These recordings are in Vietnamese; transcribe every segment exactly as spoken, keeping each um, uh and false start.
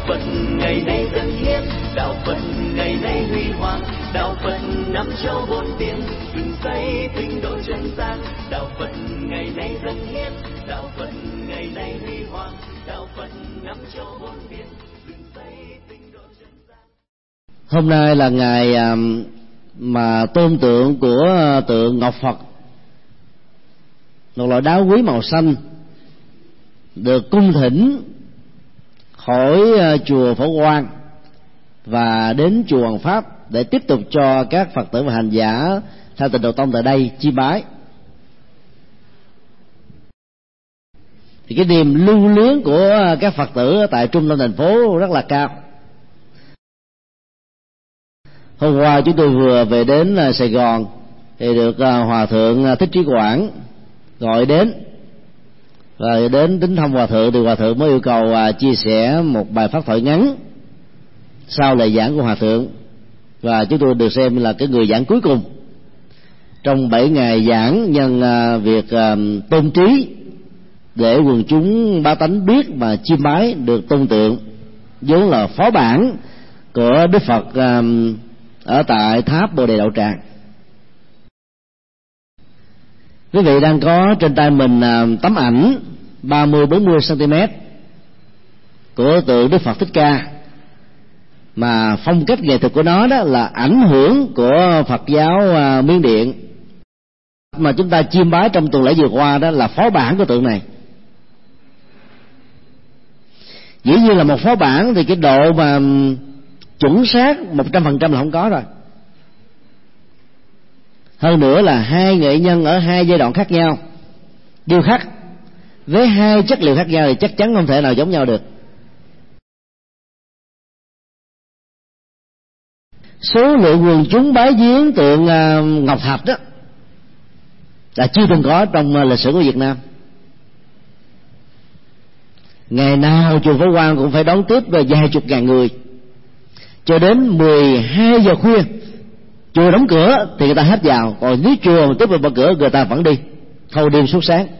Phật ngày nay dân hiến, đạo Phật ngày nay huy hoàng, đạo Phật năm châu bốn biển, dựng xây tinh độ chân gian. Đạo Phật ngày nay dân hiến, đạo Phật ngày nay huy hoàng, đạo Phật năm châu bốn biển, dựng xây tinh độ chân gian. Hôm nay là ngày mà tôn tượng của tượng Ngọc Phật, một loại đá quý màu xanh, được cung thỉnh khỏi chùa Phổ Quang và đến chùa Hoàng Pháp để tiếp tục cho các Phật tử và hành giả theo Tịnh Độ Tông tại đây chiêm bái. Thì cái niềm lưu luyến của các Phật tử tại trung tâm thành phố rất là cao. Hôm qua chúng tôi vừa về đến Sài Gòn thì được Hòa thượng Thích Trí Quảng gọi đến, và đến tính thăm Hòa thượng thì Hòa thượng mới yêu cầu chia sẻ một bài pháp thoại ngắn sau lời giảng của Hòa thượng, và chúng tôi được xem là cái người giảng cuối cùng trong bảy ngày giảng nhân việc tôn trí để quần chúng bá tánh biết mà chiêm bái được tôn tượng vốn là phó bản của Đức Phật ở tại tháp Bồ Đề Đậu Tràng. Quý vị đang có trên tay mình tấm ảnh ba mươi bốn mươi xăng-ti-mét của tượng Đức Phật Thích Ca, mà phong cách nghệ thuật của nó đó là ảnh hưởng của Phật giáo Miến Điện, mà chúng ta chiêm bái trong tuần lễ vừa qua đó là phó bản của tượng này. Dĩ nhiên là một phó bản thì cái độ mà chuẩn xác một trăm phần trăm là không có rồi. Hơn nữa là hai nghệ nhân ở hai giai đoạn khác nhau điêu khắc với hai chất liệu khác nhau thì chắc chắn không thể nào giống nhau được. Số lượng quần chúng bái viếng tượng Ngọc Thạch đó là chưa từng có trong lịch sử của Việt Nam. Ngày nào chùa Phổ Quang cũng phải đón tiếp vài chục ngàn người, cho đến mười hai giờ khuya chùa đóng cửa thì người ta hết vào, còn nếu chùa mà tiếp tục mở cửa người ta vẫn đi thâu đêm suốt sáng.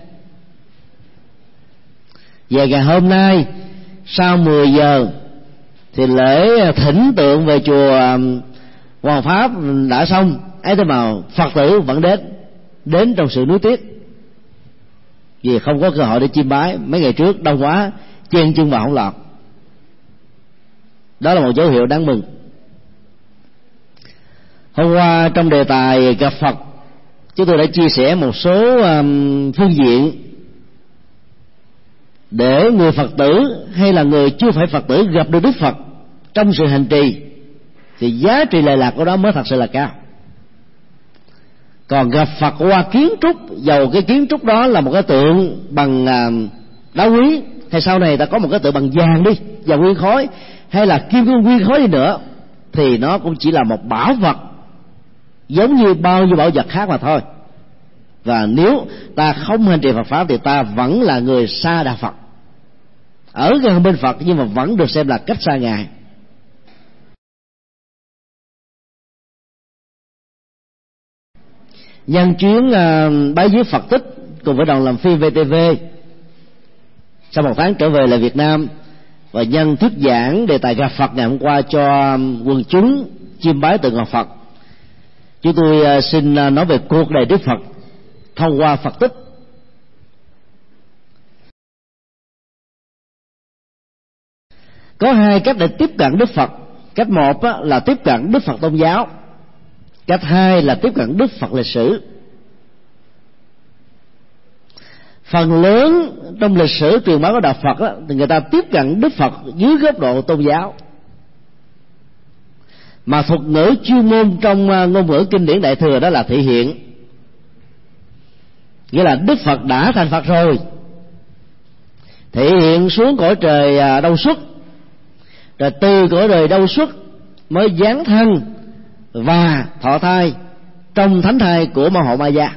Về ngày hôm nay sau mười giờ thì lễ thỉnh tượng về chùa Hoàng Pháp đã xong, ấy thế mà Phật tử vẫn đến đến trong sự nuối tiếc vì không có cơ hội để chiêm bái. Mấy ngày trước đông quá chen chân vào không lọt. Đó là một dấu hiệu đáng mừng. Hôm qua trong đề tài gặp Phật, chúng tôi đã chia sẻ một số um, phương diện để người Phật tử hay là người chưa phải Phật tử gặp được Đức Phật trong sự hành trì thì giá trị lệ lạc của đó mới thật sự là cao. Còn gặp Phật qua kiến trúc, dầu cái kiến trúc đó là một cái tượng bằng uh, đá quý, hay sau này ta có một cái tượng bằng vàng đi, vàng nguyên khối, hay là kim cương nguyên khối đi nữa, thì nó cũng chỉ là một bảo vật giống như bao nhiêu bảo vật khác mà thôi. Và nếu ta không hành trì Phật pháp thì ta vẫn là người xa đạo Phật, ở gần bên Phật nhưng mà vẫn được xem là cách xa Ngài. Nhân chuyến uh, bái viếng Phật tích cùng với đoàn làm phim vê tê vê, sau một tháng trở về lại Việt Nam, và nhân thuyết giảng đề tài gặp Phật ngày hôm qua cho quần chúng chiêm bái tượng Ngọc Phật, chúng tôi xin nói về cuộc đời Đức Phật thông qua Phật tích. Có hai cách để tiếp cận Đức Phật. Cách một là tiếp cận Đức Phật tôn giáo, cách hai là tiếp cận Đức Phật lịch sử. Phần lớn trong lịch sử truyền bá của đạo Phật đó, thì người ta tiếp cận Đức Phật dưới góc độ tôn giáo, mà thuật ngữ chuyên môn trong ngôn ngữ kinh điển Đại Thừa đó là thị hiện. Nghĩa là Đức Phật đã thành Phật rồi, thị hiện xuống cõi trời Đâu Xuất, rồi từ cõi trời Đâu Xuất mới giáng thân và thọ thai trong thánh thai của Ma Hộ Ma Gia.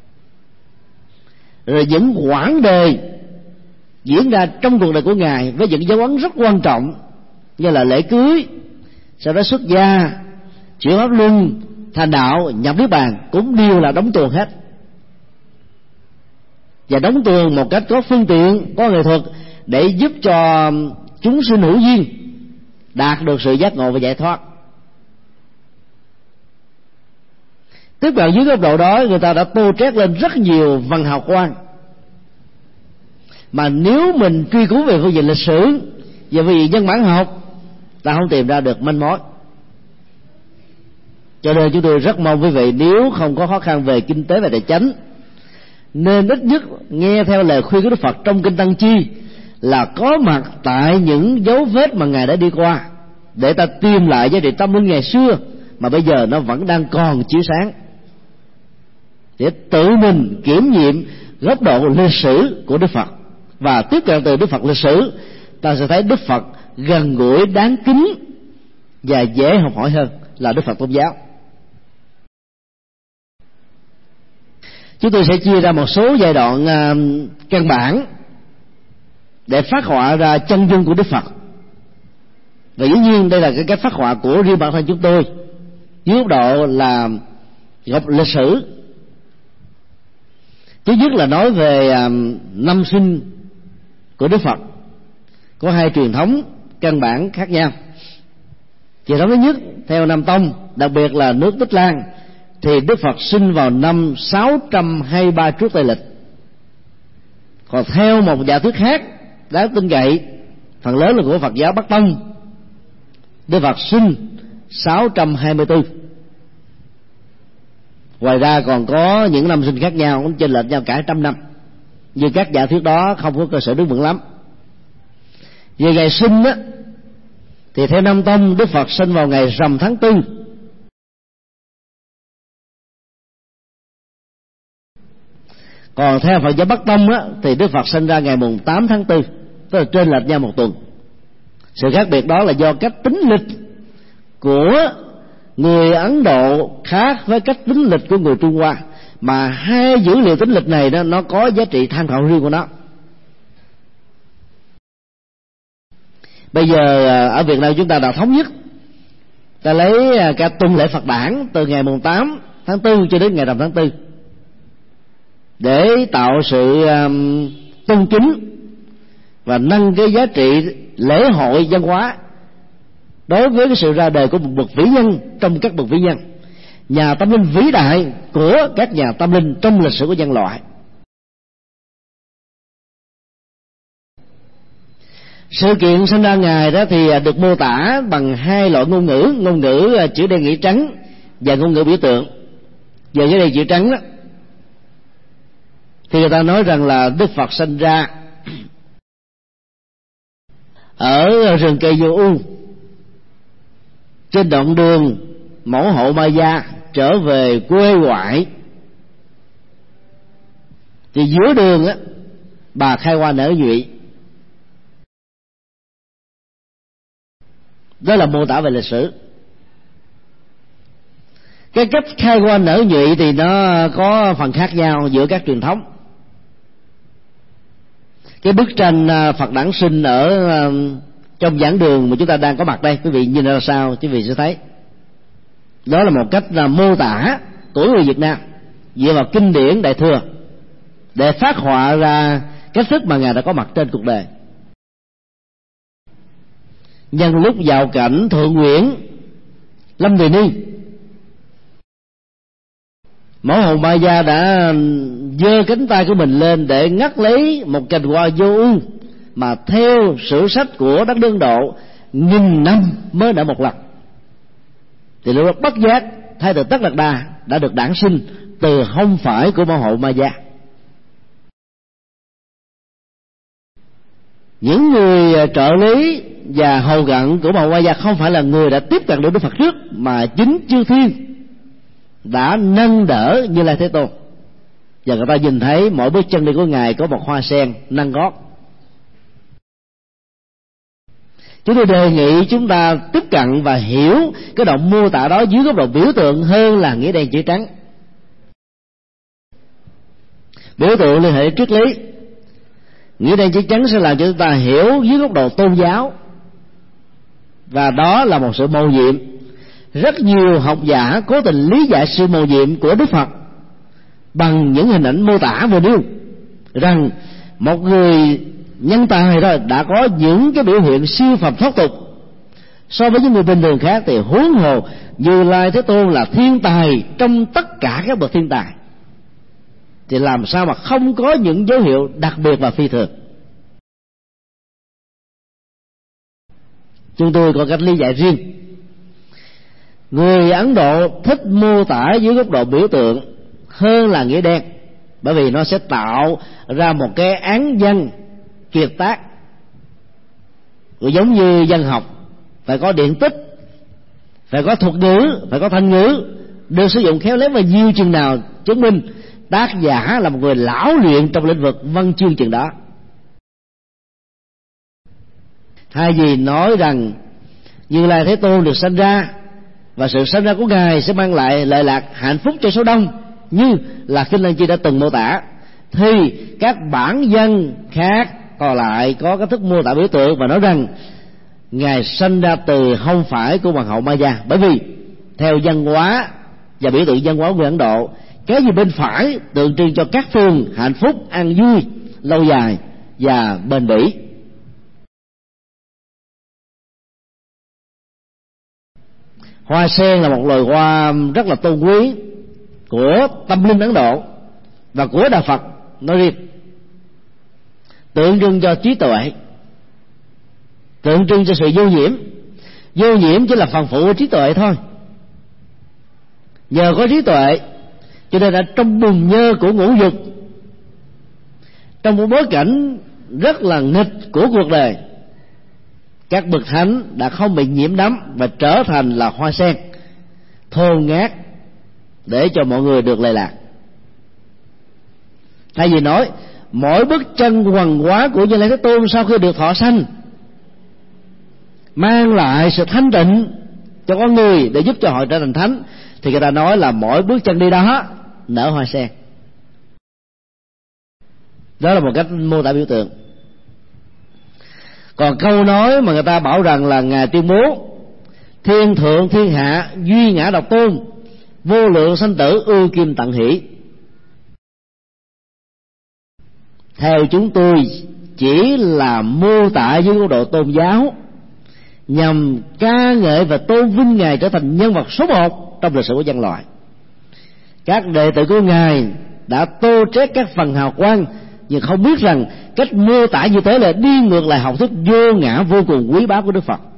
Rồi những quãng đời diễn ra trong cuộc đời của Ngài với những dấu ấn rất quan trọng như là lễ cưới, sau đó xuất gia, chuyển pháp luân, thành đạo, nhập niết bàn, cũng đều là đóng tuồng hết. Và đóng tuồng một cách có phương tiện, có nghệ thuật để giúp cho chúng sinh hữu duyên đạt được sự giác ngộ và giải thoát. Tiếp cận dưới góc độ đó, người ta đã tô trét lên rất nhiều văn hào quang mà nếu mình truy cứu về phương diện lịch sử và phương diện nhân bản học, ta không tìm ra được manh mối. Cho nên chúng tôi rất mong quý vị, nếu không có khó khăn về kinh tế và tài chính, nên ít nhất nghe theo lời khuyên của Đức Phật trong kinh Tăng Chi, là có mặt tại những dấu vết mà Ngài đã đi qua, để ta tìm lại giá trị tâm linh ngày xưa mà bây giờ nó vẫn đang còn chiếu sáng, để tự mình kiểm nghiệm góc độ lịch sử của Đức Phật. Và tiếp cận từ Đức Phật lịch sử, ta sẽ thấy Đức Phật gần gũi, đáng kính và dễ học hỏi hơn là Đức Phật tôn giáo. Chúng tôi sẽ chia ra một số giai đoạn uh, căn bản để phát họa ra chân dung của Đức Phật. Và dĩ nhiên đây là cái cách phát họa của riêng bản thân chúng tôi, dưới góc độ là góc lịch sử. Thứ nhất là nói về uh, năm sinh của Đức Phật. Có hai truyền thống căn bản khác nhau. Truyền thống thứ nhất theo Nam Tông, đặc biệt là nước Tích Lan, thì Đức Phật sinh vào năm sáu trăm hai mươi ba trước Tây Lịch. Còn theo một giả thuyết khác đáng tin cậy, phần lớn là của Phật giáo Bắc Tông, Đức Phật sinh sáu trăm hai mươi tư. Ngoài ra còn có những năm sinh khác nhau, cũng chênh lệch nhau cả trăm năm, nhưng các giả thuyết đó không có cơ sở đứng vững lắm. Về ngày sinh á, thì theo Nam Tông, Đức Phật sinh vào ngày rằm tháng tư. Còn theo Phật giáo Bắc Tông á, thì Đức Phật sinh ra ngày mùng tám tháng tư, tức là trên lệch nhau một tuần. Sự khác biệt đó là do cách tính lịch của người Ấn Độ khác với cách tính lịch của người Trung Hoa, mà hai dữ liệu tính lịch này đó, nó có giá trị tham khảo riêng của nó. Bây giờ ở Việt Nam chúng ta đã thống nhất, ta lấy cả tuần lễ Phật đản từ ngày mùng tám tháng tư cho đến ngày rằm tháng tư, để tạo sự um, tôn kính và nâng cái giá trị lễ hội văn hóa đối với cái sự ra đời của một bậc vĩ nhân trong các bậc vĩ nhân, nhà tâm linh vĩ đại của các nhà tâm linh trong lịch sử của nhân loại. Sự kiện sinh ra Ngài đó thì được mô tả bằng hai loại ngôn ngữ: ngôn ngữ chữ đen nghĩa trắng và ngôn ngữ biểu tượng. Về cái đen chữ trắng đó thì người ta nói rằng là Đức Phật sinh ra ở rừng cây vô u, trên đoạn đường mẫu hộ Maya trở về quê ngoại. Thì giữa đường á, bà khai hoa nở nhụy. Đó là mô tả về lịch sử. Cái cách khai hoa nở nhụy thì nó có phần khác nhau giữa các truyền thống. Cái bức tranh Phật đản sinh ở trong giảng đường mà chúng ta đang có mặt đây, quý vị nhìn ra sao quý vị sẽ thấy đó là một cách là mô tả của người Việt Nam dựa vào kinh điển Đại Thừa để phát họa ra cách thức mà Ngài đã có mặt trên cuộc đời. Nhân lúc vào cảnh thượng nguyện Lâm Tùy Ni, mẫu hồn Maya đã giơ cánh tay của mình lên để ngắt lấy một cành hoa vô ưu mà theo sử sách của đất Ấn Độ nghìn năm mới nở một lần. Thì lúc đó bất giác Thái tử Tất Đạt Đa đã được đản sinh từ hông phải của mẫu hộ Maya. Những người trợ lý và hầu cận của mẫu Maya không phải là người đã tiếp cận được Đức Phật trước, mà chính chư thiên đã nâng đỡ Như Lai Thế Tôn, và người ta nhìn thấy mỗi bước chân đi của Ngài có một hoa sen nâng gót. Chúng tôi đề nghị chúng ta tiếp cận và hiểu cái đoạn mô tả đó dưới góc độ biểu tượng hơn là nghĩa đen chữ trắng. Biểu tượng liên hệ triết lý, nghĩa đen chữ trắng sẽ làm cho chúng ta hiểu dưới góc độ tôn giáo, và đó là một sự mầu nhiệm. Rất nhiều học giả cố tình lý giải sự mầu nhiệm của Đức Phật bằng những hình ảnh mô tả vừa nêu, rằng một người nhân tài đó đã có những cái biểu hiện siêu phàm thoát tục, so với những người bình thường khác, thì huống hồ Như Lai Thế Tôn là thiên tài trong tất cả các bậc thiên tài, thì làm sao mà không có những dấu hiệu đặc biệt và phi thường. Chúng tôi có cách lý giải riêng. Người Ấn Độ thích mô tả dưới góc độ biểu tượng hơn là nghĩa đen, bởi vì nó sẽ tạo ra một cái án văn kiệt tác. Cũng giống như văn học, phải có điện tích, phải có thuật ngữ, phải có thanh ngữ, được sử dụng khéo léo và nhiều chừng nào chứng minh tác giả là một người lão luyện trong lĩnh vực văn chương chừng đó. Thay vì nói rằng Như Lai Thế Tôn được sanh ra và sự sanh ra của Ngài sẽ mang lại lợi lạc hạnh phúc cho số đông như là Kinh Lăng Chi đã từng mô tả, thì các bản văn khác còn lại có cái thức mô tả biểu tượng và nói rằng Ngài sanh ra từ hông phải của hoàng hậu Maya. Bởi vì theo văn hóa và biểu tượng văn hóa của người Ấn Độ, cái gì bên phải tượng trưng cho các phương hạnh phúc, an vui, lâu dài và bền bỉ. Hoa sen là một loài hoa rất là tôn quý của tâm linh Ấn Độ và của Đạo Phật nói riêng, tượng trưng cho trí tuệ, tượng trưng cho sự vô nhiễm. Vô nhiễm chỉ là phần phụ của trí tuệ thôi. Nhờ có trí tuệ cho nên đã trong bùn nhơ của ngũ dục, trong một bối cảnh rất là nghịch của cuộc đời, các bậc thánh đã không bị nhiễm đắm và trở thành là hoa sen thơm ngát để cho mọi người được lệ lạc. Thay vì nói mỗi bước chân hoằng hóa của Như Lai Thế Tôn sau khi được thọ sanh mang lại sự thanh tịnh cho con người để giúp cho họ trở thành thánh, thì người ta nói là mỗi bước chân đi đó nở hoa sen. Đó là một cách mô tả biểu tượng. Còn câu nói mà người ta bảo rằng là Ngài tuyên bố thiên thượng thiên hạ duy ngã độc tôn, vô lượng sanh tử ưu kim tận hỷ, theo chúng tôi chỉ là mô tả dưới góc độ tôn giáo, nhằm ca ngợi và tôn vinh Ngài trở thành nhân vật số một trong lịch sử của nhân loại. Các đệ tử của Ngài đã tô trét các phần hào quang, nhưng không biết rằng cách mô tả như thế là đi ngược lại học thuyết vô ngã vô cùng quý báu của Đức Phật.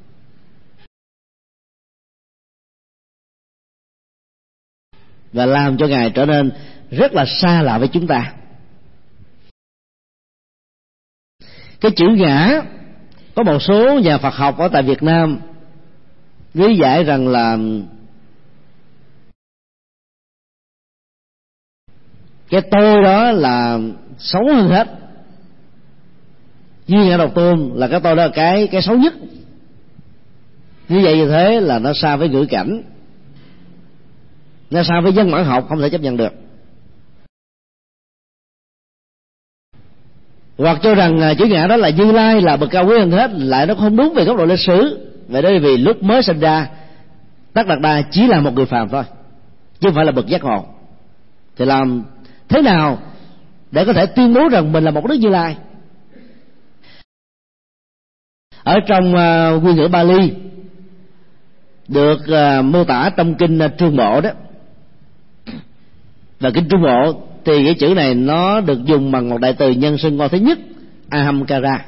Và làm cho Ngài trở nên rất là xa lạ với chúng ta. Cái chữ ngã, có một số nhà Phật học ở tại Việt Nam lý giải rằng là cái tôi đó là xấu hơn hết. Duy ngã độc tôn là cái tôi đó là cái cái xấu nhất. Như vậy như thế là nó xa với ngữ cảnh, nó xa với dân bản học, không thể chấp nhận được. Hoặc cho rằng chữ ngã đó là Như Lai, là bậc cao quý hơn hết, lại nó không đúng về góc độ lịch sử. Vậy đó vì lúc mới sinh ra Tất Đạt Đa chỉ là một người phàm thôi, chứ không phải là bậc giác ngộ. Thì làm thế nào để có thể tuyên bố rằng mình là một Đức Như Lai? Ở trong uh, nguyên ngữ Bali được uh, mô tả trong kinh uh, Trung Bộ đó, và kinh Trung Bộ thì cái chữ này nó được dùng bằng một đại từ nhân xưng ngôi thứ nhất, Ahamkara,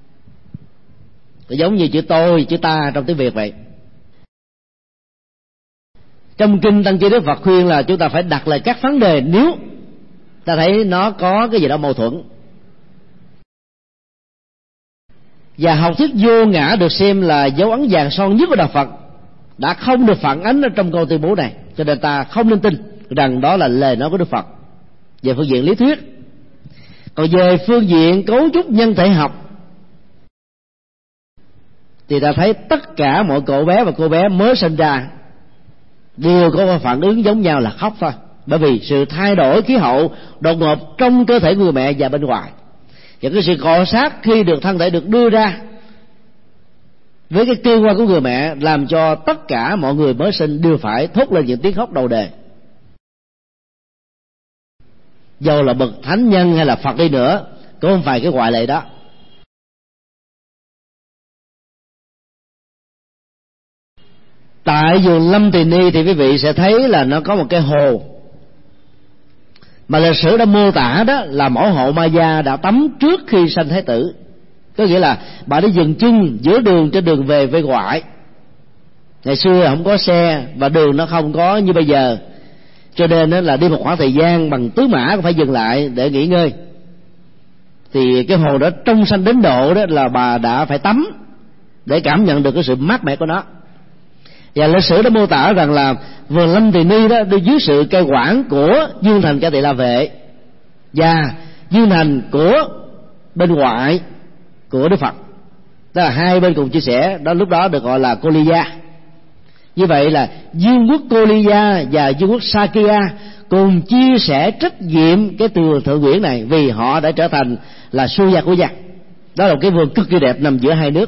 giống như chữ tôi, chữ ta trong tiếng Việt vậy. Trong kinh Tăng Chi Đức Phật khuyên là chúng ta phải đặt lại các vấn đề nếu ta thấy nó có cái gì đó mâu thuẫn. Và học thuyết vô ngã được xem là dấu ấn vàng son nhất của Đạo Phật đã không được phản ánh ở trong câu tuyên bố này, cho nên ta không nên tin rằng đó là lời nói của Đức Phật về phương diện lý thuyết. Còn về phương diện cấu trúc nhân thể học thì ta thấy tất cả mọi cậu bé và cô bé mới sinh ra đều có phản ứng giống nhau là khóc thôi, bởi vì sự thay đổi khí hậu đột ngột trong cơ thể người mẹ và bên ngoài, và cái sự cọ sát khi được thân thể được đưa ra với cái cơ quan của người mẹ làm cho tất cả mọi người mới sinh đều phải thốt lên những tiếng khóc đầu đề. Dầu là bậc thánh nhân hay là Phật đi nữa cũng không phải cái ngoại lệ đó. Tại vườn Lâm Tỳ Ni thì quý vị sẽ thấy là nó có một cái hồ mà lịch sử đã mô tả đó là mẫu hậu Maya đã tắm trước khi sanh Thái Tử. Có nghĩa là bà đã dừng chân giữa đường trên đường về về ngoại. Ngày xưa không có xe và đường nó không có như bây giờ, cho nên đó là đi một khoảng thời gian bằng tứ mã cũng phải dừng lại để nghỉ ngơi. Thì cái hồ đó trong xanh đến độ đó là bà đã phải tắm để cảm nhận được cái sự mát mẻ của nó. Và lịch sử đã mô tả rằng là vườn Lâm Tỳ Ni đó dưới sự cai quản của Dương Thành Ca Tỳ La Vệ và Dương Thành của bên ngoại của Đức Phật, đó là hai bên cùng chia sẻ, đó lúc đó được gọi là Koliya. Như vậy là Dương quốc Koliya và Dương quốc Sakya cùng chia sẻ trách nhiệm cái từ thượng quyển này, vì họ đã trở thành là Suya của gia. Đó là một cái vườn cực kỳ đẹp nằm giữa hai nước.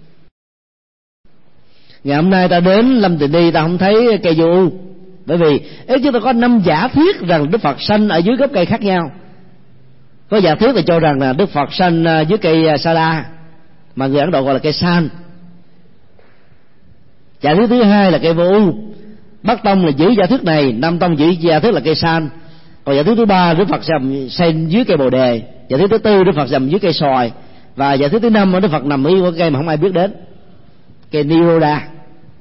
Ngày hôm nay ta đến Lâm Tỳ Ni ta không thấy cây vô u, bởi vì ấy chúng ta có năm giả thuyết rằng Đức Phật sanh ở dưới gốc cây khác nhau. Có giả thuyết là cho rằng là Đức Phật sanh dưới cây Sada, mà người Ấn Độ gọi là cây san. Giả thuyết thứ hai là cây vô u. Bắc Tông là giữ giả thuyết này, Nam Tông giữ giả thuyết là cây san. Còn giả thuyết thứ ba, Đức Phật sanh dưới cây bồ đề. Giả thuyết thứ tư, Đức Phật nằm dưới cây xoài. Và giả thuyết thứ năm, Đức Phật nằm dưới cây mà không ai biết đến, cây Niroda.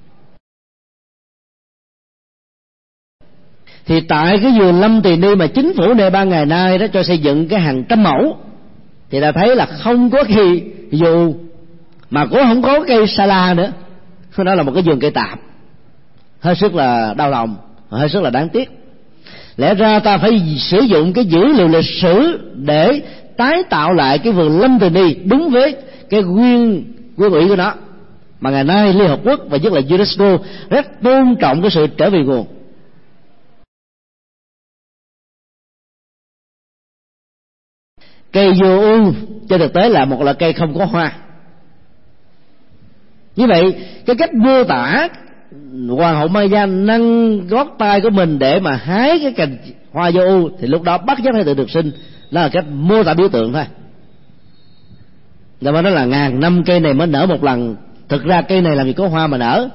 Thì tại cái vườn Lâm Tỳ Ni mà chính phủ Nepal ngày nay đó cho xây dựng cái hàng trăm mẫu, thì ta thấy là không có cây dù mà cũng không có cây Sala nữa. Đó là một cái vườn cây tạp, hết sức là đau lòng, hết sức là đáng tiếc. Lẽ ra ta phải sử dụng cái dữ liệu lịch sử để tái tạo lại cái vườn Lâm Tỳ Ni đúng với cái nguyên nguyên ủy của nó, mà ngày nay Liên Hợp Quốc và nhất là UNESCO rất tôn trọng cái sự trở về nguồn. Cây vô u trên thực tế là một loại cây không có hoa. Như vậy cái cách mô tả Hoàng hậu Maya nâng gót tay của mình để mà hái cái cành hoa vô u, thì lúc đó bắt giác Thái Tử được sinh, đó là cách mô tả biểu tượng thôi. Và nó là ngàn năm cây này mới nở một lần. Thực ra cây này làm gì có hoa mà nở.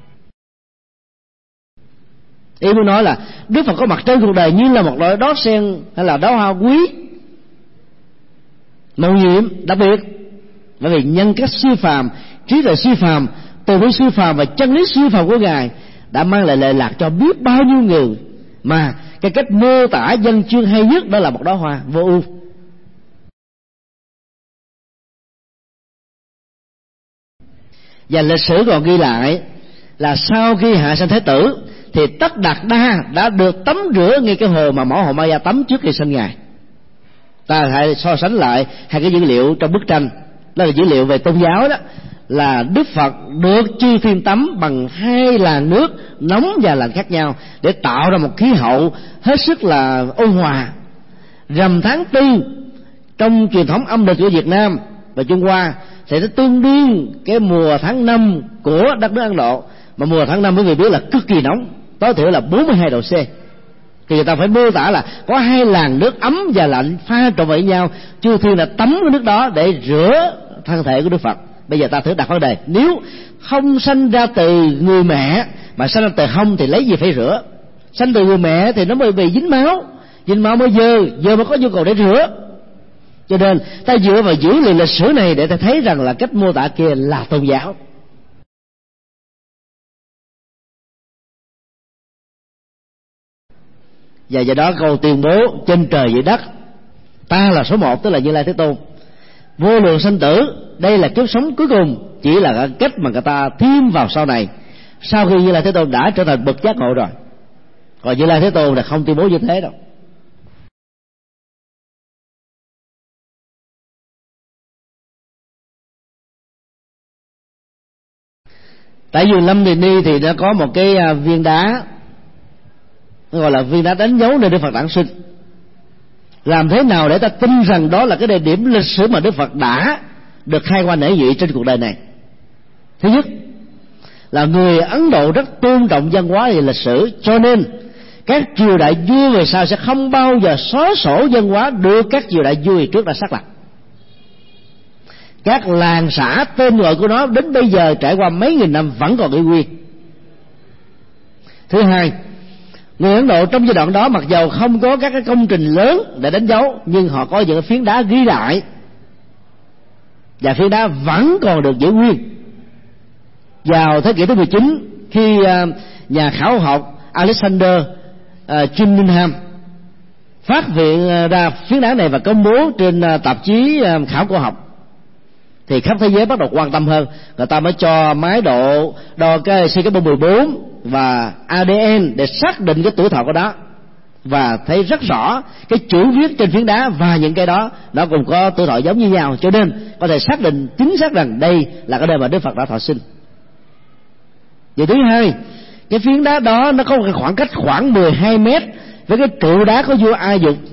Ý muốn nói là Đức Phật có mặt trên cuộc đời như là một loại đót sen hay là đóa hoa quý màu nhiệm đặc biệt, bởi vì nhân cách siêu phàm, trí tuệ siêu phàm, từ bi siêu phàm và chân lý siêu phàm của Ngài đã mang lại lệ lạc cho biết bao nhiêu người, mà cái cách mô tả văn chương hay nhất đó là một đóa hoa vô ưu. Và lịch sử còn ghi lại là sau khi hạ sanh Thái Tử thì Tất Đạt Đa đã được tắm rửa ngay cái hồ mà mẫu hậu Maya tắm trước khi sinh Ngài. Ta hãy so sánh lại hai cái dữ liệu trong bức tranh. Đó là dữ liệu về tôn giáo đó, là Đức Phật được chư thiên tắm bằng hai làn nước nóng và lạnh khác nhau để tạo ra một khí hậu hết sức là ôn hòa. Rằm tháng tư trong truyền thống âm lịch của Việt Nam và Trung Hoa thì nó tương đương cái mùa tháng năm của đất nước Ấn Độ, mà mùa tháng năm quý vị biết là cực kỳ nóng, tối thiểu là bốn mươi hai độ C. Thì người ta phải mô tả là có hai làn nước ấm và lạnh pha trộn với nhau, chư thiên là tắm cái nước đó để rửa thân thể của Đức Phật. Bây giờ ta thử đặt vấn đề, nếu không sanh ra từ người mẹ mà sanh ra từ hông thì lấy gì phải rửa? Sanh từ người mẹ thì nó mới bị dính máu, dính máu mới dơ, dơ mới có nhu cầu để rửa. Cho nên ta dựa vào dữ liệu lịch sử này để ta thấy rằng là cách mô tả kia là tôn giáo. Và do đó câu tuyên bố trên trời dưới đất ta là số một, tức là Như Lai Thế Tôn, vô lượng sanh tử, đây là kiếp sống cuối cùng, chỉ là cái cách mà người ta thêm vào sau này, sau khi Như Lai Thế Tôn đã trở thành bậc giác ngộ rồi. Còn Như Lai Thế Tôn là không tuyên bố như thế đâu. Tại vườn Lâm Tỳ Ni thì nó có một cái viên đá, nó gọi là viên đá đánh dấu nơi Đức Phật đản sinh. Làm thế nào để ta tin rằng đó là cái địa điểm lịch sử mà Đức Phật đã được khai qua nể vị trên cuộc đời này? Thứ nhất là người Ấn Độ rất tôn trọng văn hóa và lịch sử, cho nên các triều đại vua về sau sẽ không bao giờ xóa sổ văn hóa được các triều đại vua trước đã xác lập. Các làng xã tên gọi của nó đến bây giờ trải qua mấy nghìn năm vẫn còn giữ nguyên. Thứ hai, người Ấn Độ trong giai đoạn đó mặc dầu không có các cái công trình lớn để đánh dấu, nhưng họ có những phiến đá ghi lại, và phiến đá vẫn còn được giữ nguyên. Vào thế kỷ thứ mười chín, khi nhà khảo học Alexander Cunningham phát hiện ra phiến đá này và công bố trên tạp chí khảo cổ học, thì khắp thế giới bắt đầu quan tâm hơn. Người ta mới cho máy độ đo cái xê carbon mười bốn và a đê en để xác định cái tuổi thọ của nó, và thấy rất rõ cái chữ viết trên phiến đá và những cái đó nó cùng có tuổi thọ giống như nhau, cho nên có thể xác định chính xác rằng đây là cái nơi mà Đức Phật đã thọ sinh. Điều thứ hai, cái phiến đá đó nó có một khoảng cách khoảng mười hai mét với cái trụ đá của vua A Dục,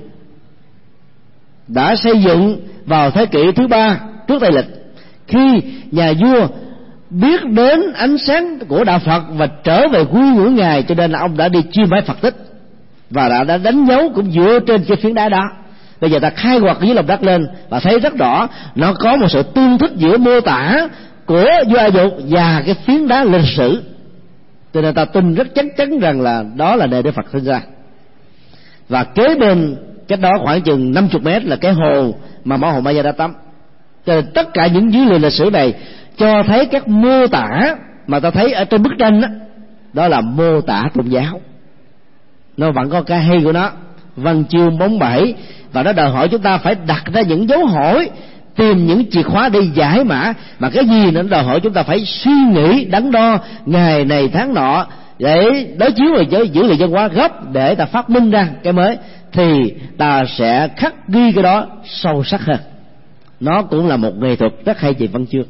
đã xây dựng vào thế kỷ thứ ba trước Tây Lịch, khi nhà vua biết đến ánh sáng của đạo Phật và trở về quy ngưỡng Ngài, cho nên là ông đã đi chiêm bái Phật tích và đã, đã đánh dấu cũng dựa trên cái phiến đá đó. Bây giờ ta khai quật dưới lòng đất lên và thấy rất rõ nó có một sự tương thích giữa mô tả của vua A Dục và cái phiến đá lịch sử, cho nên ta tin rất chắc chắn rằng là đó là nơi Đức Phật sinh ra. Và kế bên cách đó khoảng chừng năm mươi mét là cái hồ mà Mẫu Hậu Maya đã tắm. Cho nên tất cả những dữ liệu lịch sử này cho thấy các mô tả mà ta thấy ở trên bức tranh đó, đó là mô tả tôn giáo. Nó vẫn có cái hay của nó, văn chương bóng bẩy, và nó đòi hỏi chúng ta phải đặt ra những dấu hỏi, tìm những chìa khóa để giải mã. Mà cái gì nó đòi hỏi chúng ta phải suy nghĩ, đắn đo ngày này tháng nọ để đối chiếu với dữ liệu văn hóa gốc, để ta phát minh ra cái mới, thì ta sẽ khắc ghi cái đó sâu sắc hơn. Nó cũng là một nghệ thuật rất hay về văn chương.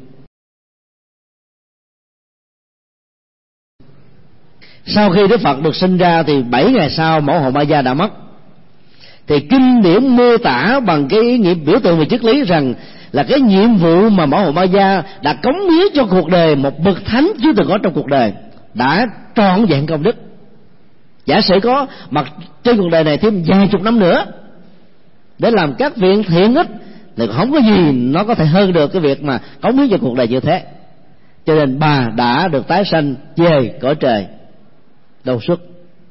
Sau khi Đức Phật được sinh ra thì bảy ngày sau Mẫu Hậu Maya đã mất. Thì kinh điển mô tả bằng cái ý nghĩa biểu tượng về triết lý rằng là cái nhiệm vụ mà Mẫu Hậu Maya đã cống hiến cho cuộc đời một bậc thánh chưa từng có trong cuộc đời đã trọn vẹn công đức. Giả sử có mặt trên cuộc đời này thêm vài chục năm nữa để làm các việc thiện ích thì không có gì nó có thể hơn được cái việc mà cống hiến cho cuộc đời như thế. Cho nên bà đã được tái sanh về cõi trời đầu xuất.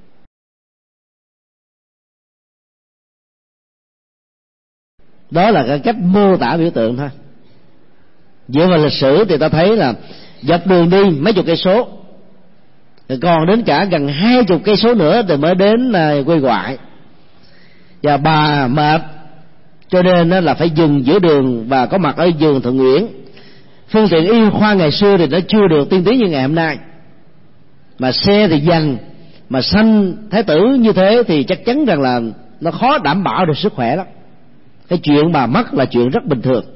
Đó là cái cách mô tả biểu tượng thôi. Dựa vào lịch sử thì ta thấy là dọc đường đi mấy chục cây số, còn đến cả gần hai chục cây số nữa thì mới đến quê ngoại. Và bà mệt cho nên là phải dừng giữa đường và có mặt ở vườn Thượng Nguyễn. Phương tiện y khoa ngày xưa thì nó chưa được tiên tiến như ngày hôm nay, mà xe thì dần, mà sanh thái tử như thế thì chắc chắn rằng là nó khó đảm bảo được sức khỏe lắm. Cái chuyện bà mất là chuyện rất bình thường.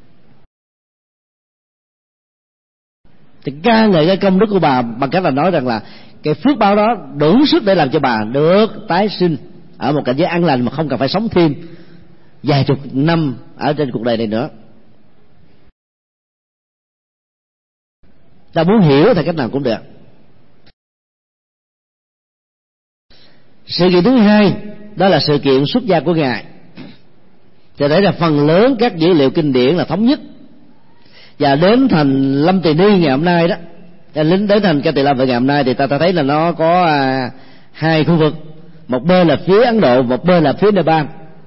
Thì ca ngợi cái công đức của bà bằng cách là nói rằng là cái phước báo đó đủ sức để làm cho bà được tái sinh ở một cảnh giới an lành mà không cần phải sống thêm vài chục năm ở trên cuộc đời này nữa. Ta muốn hiểu thì cách nào cũng được. Sự kiện thứ hai đó là sự kiện xuất gia của Ngài. Cho đấy là phần lớn các dữ liệu kinh điển là thống nhất, và đến thành Lâm Tỳ Ni ngày hôm nay đó, đến đến thành Ca Tỳ La Vệ ngày hôm nay thì ta, ta thấy là nó có à, hai khu vực, một bên là phía Ấn Độ, một bên là phía Nepal.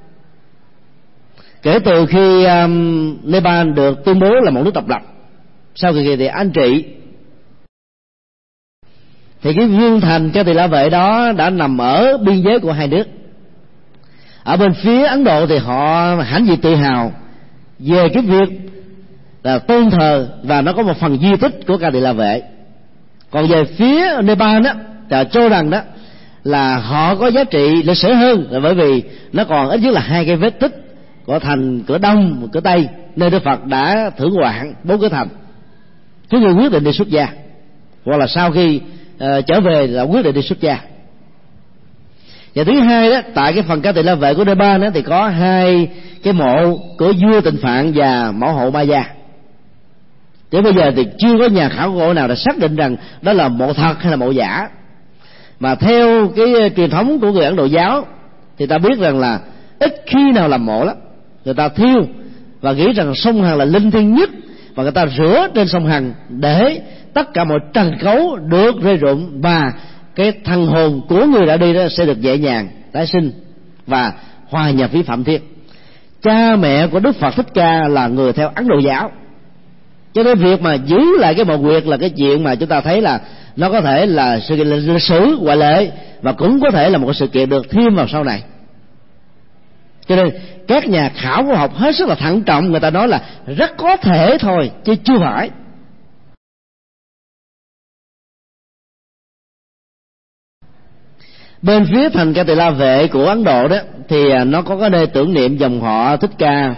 Kể từ khi um, Nepal được tuyên bố là một nước độc lập sau kỳ kỳ Anh trị, thì cái vương thành Ca Tỳ La Vệ đó đã nằm ở biên giới của hai nước. Ở bên phía Ấn Độ thì họ hãnh diện tự hào về cái việc là tôn thờ và nó có một phần di tích của Ca Tỳ La Vệ. Còn về phía Nepal đó thì cho rằng đó là họ có giá trị lịch sử hơn, là bởi vì nó còn ít nhất là hai cái vết tích của thành cửa đông, cửa tây, nơi Đức Phật đã thưởng ngoạn bốn cái thành. Thứ người quyết định đi xuất gia, hoặc là sau khi uh, trở về là quyết định đi xuất gia. Và thứ hai đó, tại cái phần Ca Tỳ La Vệ của Nepal đó thì có hai cái mộ của vua Tịnh Phạn và Mẫu Hậu Maya. Đến bây giờ thì chưa có nhà khảo cổ nào đã xác định rằng đó là mộ thật hay là mộ giả. Mà theo cái truyền thống của người Ấn Độ giáo thì ta biết rằng là ít khi nào làm mộ lắm. Người ta thiêu và nghĩ rằng sông Hằng là linh thiêng nhất, và người ta rửa trên sông Hằng để tất cả mọi trần cấu được rơi rụng, và cái thân hồn của người đã đi đó sẽ được nhẹ nhàng tái sinh và hòa nhập với Phạm Thiên. Cha mẹ của Đức Phật Thích Ca là người theo Ấn Độ giáo, cho nên việc mà giữ lại cái mộ quyệt là cái chuyện mà chúng ta thấy là nó có thể là sự kiện lịch sử ngoại lệ, và cũng có thể là một sự kiện được thêm vào sau này. Cho nên các nhà khảo cổ học hết sức là thận trọng, người ta nói là rất có thể thôi chứ chưa phải. Bên phía thành Ca Tỳ La Vệ của Ấn Độ đó thì nó có cái nơi tưởng niệm dòng họ Thích Ca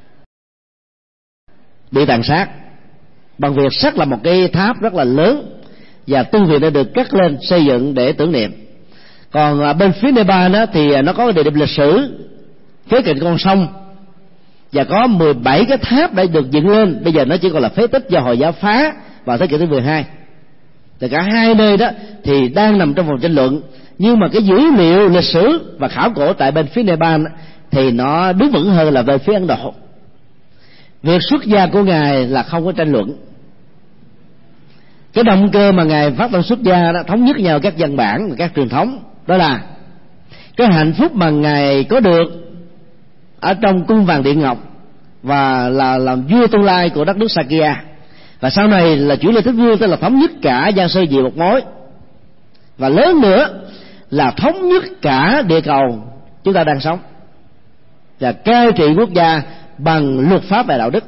bị tàn sát bằng việc sắt là một cái tháp rất là lớn, và tu viện đã được cắt lên xây dựng để tưởng niệm. Còn bên phía Nepal đó thì nó có cái địa điểm lịch sử kế cạnh con sông, và có mười bảy cái tháp đã được dựng lên, bây giờ nó chỉ còn là phế tích do Hồi giáo phá vào thế kỷ thứ mười hai. Thì cả hai nơi đó thì đang nằm trong vòng tranh luận, nhưng mà cái dữ liệu lịch sử và khảo cổ tại bên phía Nepal thì nó đứng vững hơn là bên phía Ấn Độ. Việc xuất gia của ngài là không có tranh luận. Cái động cơ mà ngài phát tâm xuất gia đó thống nhất nhau các văn bản và các truyền thống, đó là cái hạnh phúc mà ngài có được ở trong cung vàng điện ngọc và là làm vua tương lai của đất nước Sakya, và sau này là chuyển lên thích vua, tức là thống nhất cả Giang Sơn vì một mối, và lớn nữa là thống nhất cả địa cầu chúng ta đang sống, và cai trị quốc gia bằng luật pháp và đạo đức,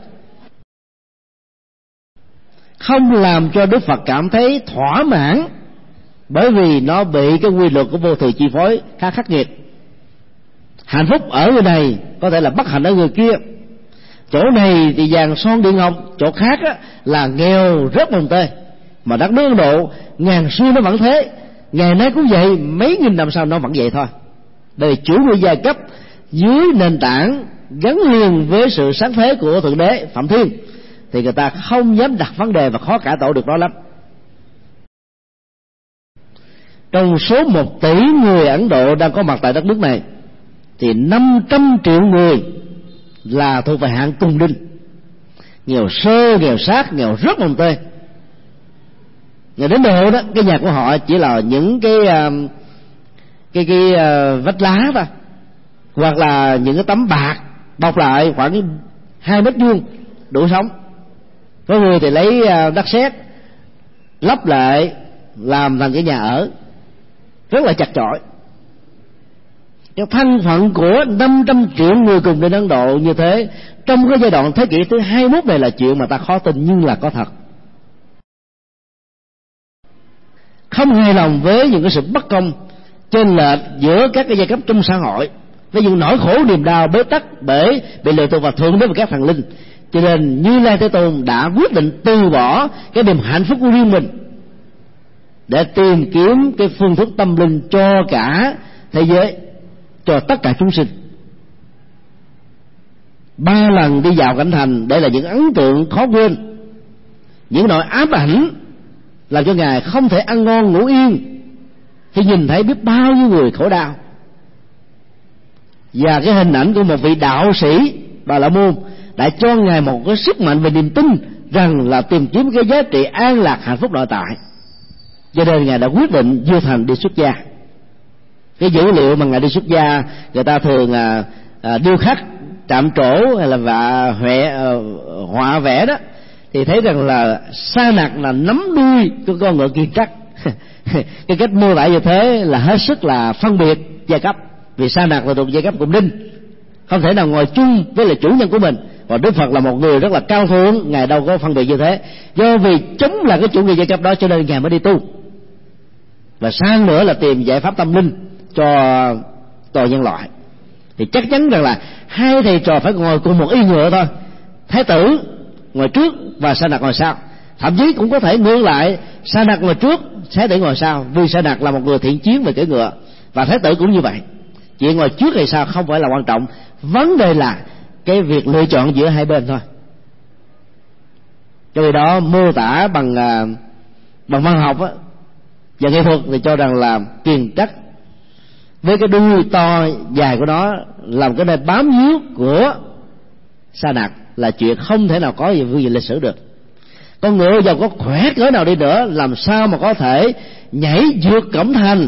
không làm cho Đức Phật cảm thấy thỏa mãn, bởi vì nó bị cái quy luật của vô thường chi phối khá khắc nghiệt. Hạnh phúc ở người này có thể là bất hạnh ở người kia. Chỗ này thì vàng son điện ngọc, chỗ khác á, là nghèo rất mồng tơi. Mà đất nước Ấn Độ ngàn xưa nó vẫn thế, ngày nay cũng vậy, mấy nghìn năm sau nó vẫn vậy thôi. Bởi vì chủ nghĩa giai cấp dưới nền tảng gắn liền với sự sáng thế của Thượng Đế Phạm Thiên, thì người ta không dám đặt vấn đề và khó cải tổ được đó lắm. Trong số một tỷ người Ấn Độ đang có mặt tại đất nước này thì năm trăm triệu người là thuộc về hạng cùng đinh, nghèo sơ, nghèo sát, nghèo rất mồng tơi. Người đến độ đó, cái nhà của họ chỉ là những cái cái cái vách lá thôi, hoặc là những cái tấm bạc bọc lại khoảng hai mét vuông đủ sống. Có người thì lấy đất sét lấp lại làm thành cái nhà ở rất là chặt chội. Cái thân phận của năm trăm triệu người cùng đến Ấn Độ như thế trong cái giai đoạn thế kỷ thứ hai mươi mốt này là chuyện mà ta khó tin, nhưng là có thật. Không hài lòng với những cái sự bất công chênh lệch giữa các cái giai cấp trong xã hội, với những nỗi khổ niềm đau bế tắc bởi bị lệ thuộc vào Thượng Đế và các thần linh, cho nên Như Lai Thế Tôn đã quyết định từ bỏ cái niềm hạnh phúc của riêng mình để tìm kiếm cái phương thức tâm linh cho cả thế giới, cho tất cả chúng sinh. Ba lần đi vào cảnh thành để là những ấn tượng khó quên, những nỗi ám ảnh làm cho ngài không thể ăn ngon ngủ yên khi nhìn thấy biết bao nhiêu người khổ đau. Và cái hình ảnh của một vị đạo sĩ Bà La Môn đã cho ngài một cái sức mạnh về niềm tin rằng là tìm kiếm cái giá trị an lạc hạnh phúc nội tại, cho nên ngài đã quyết định vô thành đi xuất gia. Cái dữ liệu mà ngài đi xuất gia, người ta thường à, à, điêu khắc chạm trổ hay là vạ huệ à, họa vẽ đó, thì thấy rằng là Sa Nặc là nắm đuôi của con ngựa kiên trắc. Cái cách mô tả như thế là hết sức là phân biệt giai cấp, vì Sa Nặc là thuộc giai cấp cùng đinh, không thể nào ngồi chung với là chủ nhân của mình. Và Đức Phật là một người rất là cao thượng, ngài đâu có phân biệt như thế. Do vì chống là cái chủ nghĩa giai cấp đó cho nên ngài mới đi tu, và sang nữa là tìm giải pháp tâm linh cho toàn nhân loại. Thì chắc chắn rằng là hai thầy trò phải ngồi cùng một y ngựa thôi, Thái tử ngồi trước và Sa Nặc ngồi sau. Thậm chí cũng có thể ngược lại, Sa Nặc ngồi trước, Thái tử ngồi sau, vì Sa Nặc là một người thiện chiến về cưỡi ngựa, và Thái tử cũng như vậy. Chuyện ngồi trước hay sao không phải là quan trọng, vấn đề là cái việc lựa chọn giữa hai bên thôi. Cho vì đó mô tả bằng bằng văn học á và nghệ thuật thì cho rằng là kiền trắc với cái đuôi to dài của nó làm cái nơi bám víu của Sa Nặc là chuyện không thể nào có gì phương diện lịch sử được. Con ngựa giàu có khỏe cỡ nào đi nữa, làm sao mà có thể nhảy vượt cổng thành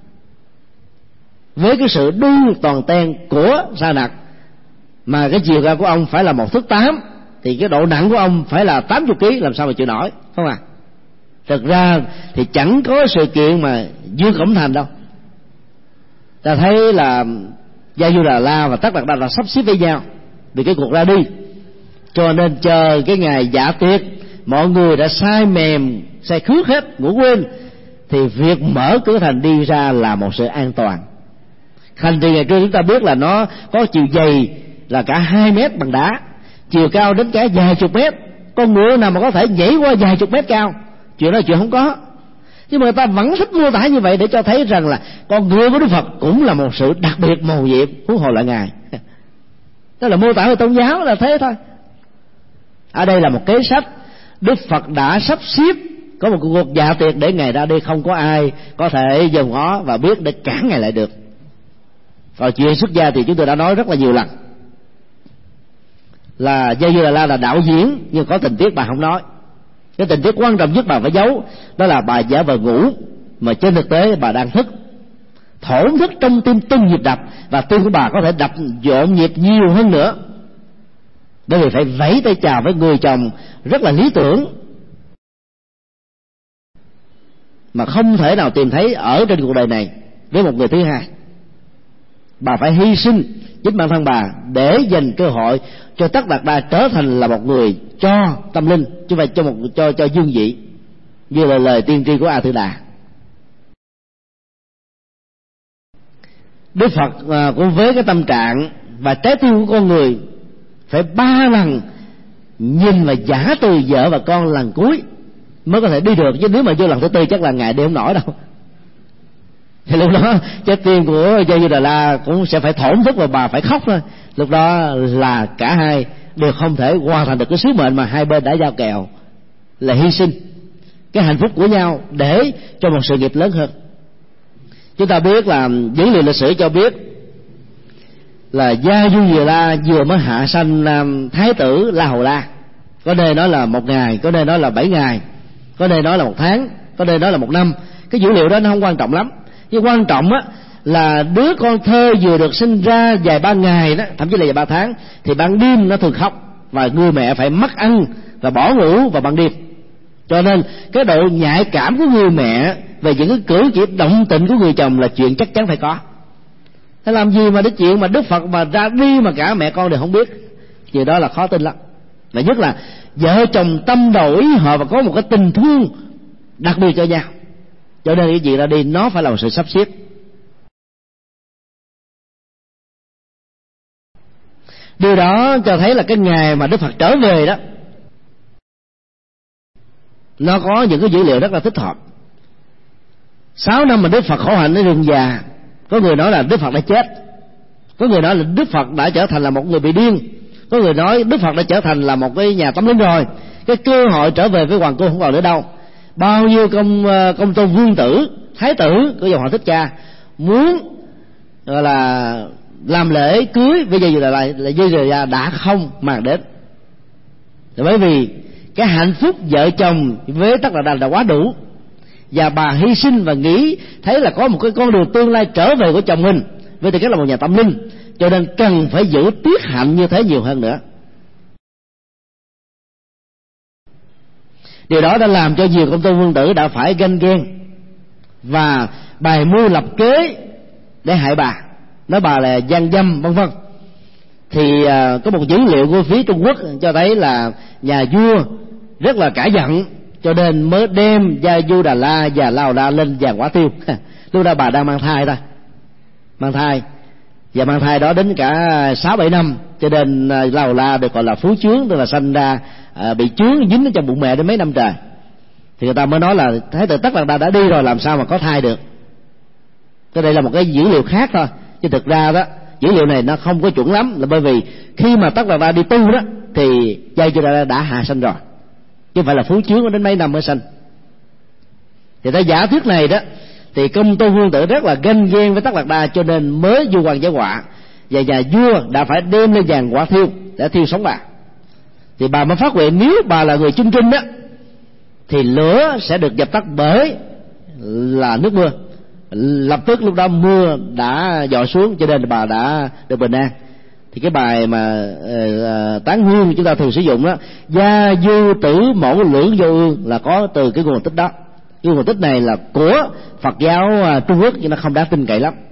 với cái sự đu toàn ten của Sa Nặc, mà cái chiều cao của ông phải là một thước tám, thì cái độ nặng của ông phải là tám mươi ký, làm sao mà chịu nổi, không à? Thực ra thì chẳng có sự kiện mà vượt cổng thành đâu. Ta thấy là Gia Du Đà La và Tất Đạt Đa là sắp xếp với nhau vì cái cuộc ra đi, cho nên chờ cái ngày dạ tiệc mọi người đã say mềm say khước hết, ngủ quên, thì việc mở cửa thành đi ra là một sự an toàn. Thành trì ngày trước chúng ta biết là nó có chiều dày là cả hai mét bằng đá, chiều cao đến cả vài chục mét. Con ngựa nào mà có thể nhảy qua vài chục mét cao, chuyện đó chuyện không có. Nhưng mà người ta vẫn thích mô tả như vậy để cho thấy rằng là con ngựa của Đức Phật cũng là một sự đặc biệt mầu nhiệm, huống hồ là Ngài. Đó là mô tả về tôn giáo là thế thôi. Ở đây là một kế sách Đức Phật đã sắp xếp có một cuộc dạ tiệc để Ngài ra đi, không có ai có thể dòm ngó và biết để cản Ngài lại được. Còn chuyện xuất gia thì chúng tôi đã nói rất là nhiều lần, là Gia Du Đà La là đạo diễn nhưng có tình tiết bà không nói. Cái tình tiết quan trọng nhất bà phải giấu, đó là bà giả vờ ngủ mà trên thực tế bà đang thức, thổn thức trong tim từng nhịp đập, và tim của bà có thể đập dộn nhịp nhiều hơn nữa, bởi vì phải vẫy tay chào với người chồng rất là lý tưởng mà không thể nào tìm thấy ở trên cuộc đời này với một người thứ hai. Bà phải hy sinh chính bản thân bà để dành cơ hội cho Tất Đạt Đa trở thành là một người cho tâm linh, chứ không phải cho một cho cho dương vị, như là lời tiên tri của A Tư Đà. Đức Phật à, cũng với cái tâm trạng và trái tim của con người phải ba lần nhìn và giả từ vợ và con lần cuối mới có thể đi được, chứ nếu mà vô lần thứ tư chắc là Ngài đi không nổi đâu. Thì lúc đó trái tim của Gia Du Đà La cũng sẽ phải thổn thức và bà phải khóc thôi. Lúc đó là cả hai đều không thể hoàn thành được cái sứ mệnh mà hai bên đã giao kèo, là hy sinh cái hạnh phúc của nhau để cho một sự nghiệp lớn hơn. Chúng ta biết là dữ liệu lịch sử cho biết là Gia Du Đà La vừa mới hạ sanh làm thái tử La Hầu La, có nơi nói là một ngày, có nơi nói là bảy ngày, có nơi nói là một tháng, có nơi nói là một năm. Cái dữ liệu đó nó không quan trọng lắm, nhưng quan trọng á là đứa con thơ vừa được sinh ra vài ba ngày đó, thậm chí là vài ba tháng, thì ban đêm nó thường khóc và người mẹ phải mất ăn và bỏ ngủ vào ban đêm. Cho nên cái độ nhạy cảm của người mẹ về những cái cử chỉ động tình của người chồng là chuyện chắc chắn phải có. Thế làm gì mà cái chuyện mà Đức Phật mà ra đi mà cả mẹ con đều không biết, chuyện đó là khó tin lắm. Mà nhất là vợ chồng tâm đầu ý hợp và có một cái tình thương đặc biệt cho nhau, cho nên cái chuyện ra đi nó phải là một sự sắp xếp. Điều đó cho thấy là cái ngày mà Đức Phật trở về đó, nó có những cái dữ liệu rất là thích hợp. Sáu năm mà Đức Phật khổ hạnh ở rừng già, có người nói là Đức Phật đã chết, có người nói là Đức Phật đã trở thành là một người bị điên, có người nói Đức Phật đã trở thành là một cái nhà tâm linh rồi. Cái cơ hội trở về với hoàng cung không còn nữa đâu. Bao nhiêu công công tôn vương tử, thái tử của dòng họ Thích Ca muốn gọi là làm lễ cưới với Gia Du Đà La, là Gia Du Đà La đã không mang đến. Bởi vì cái hạnh phúc vợ chồng với Tất Đạt Đa đã quá đủ, và bà hy sinh và nghĩ thấy là có một cái con đường tương lai trở về của chồng mình với tư cách là một nhà tâm linh, cho nên cần phải giữ tiết hạnh như thế nhiều hơn nữa. Điều đó đã làm cho nhiều công tôn vương tử đã phải ganh ghen và bày mưu lập kế để hại bà, nói bà là gian dâm vân vân. Thì à, có một dữ liệu của phía Trung Quốc cho thấy là nhà vua rất là cả giận, cho nên mới đem Gia Du Đà La và La Hầu La lên giàn quả tiêu. Lúc đó bà đang mang thai thôi, mang thai và mang thai đó đến cả sáu bảy năm, cho nên La Hầu La được gọi là phú chướng, tức là sanh ra à, bị chướng dính ở trong bụng mẹ đến mấy năm trời. Thì người ta mới nói là Thái tử Tất Đạt Đa đã đi rồi làm sao mà có thai được. Cái đây là một cái dữ liệu khác thôi, chứ thực ra đó dữ liệu này nó không có chuẩn lắm, là bởi vì khi mà Tất Đạt Đa đi tu đó thì Gia Du Đà La đã hạ sanh rồi, chứ không phải là phú chướng đến mấy năm mới sanh. Thì ta giả thuyết này đó thì công tôn vương tử rất là ganh ghen với Tất Đạt Đa, cho nên mới vu quan giải họa, và nhà vua đã phải đem lên giàn quả thiêu để thiêu sống bà. Thì bà mới phát nguyện nếu bà là người chung trinh đó thì lửa sẽ được dập tắt bởi là nước mưa. Lập tức lúc đó mưa đã dội xuống, cho nên bà đã được bình an. Thì cái bài mà uh, tán hương chúng ta thường sử dụng đó, gia du tử mẫu lưỡng vô ương, là có từ cái nguồn tích đó. Cái nguồn tích này là của Phật giáo uh, Trung Quốc, nhưng nó không đáng tin cậy lắm.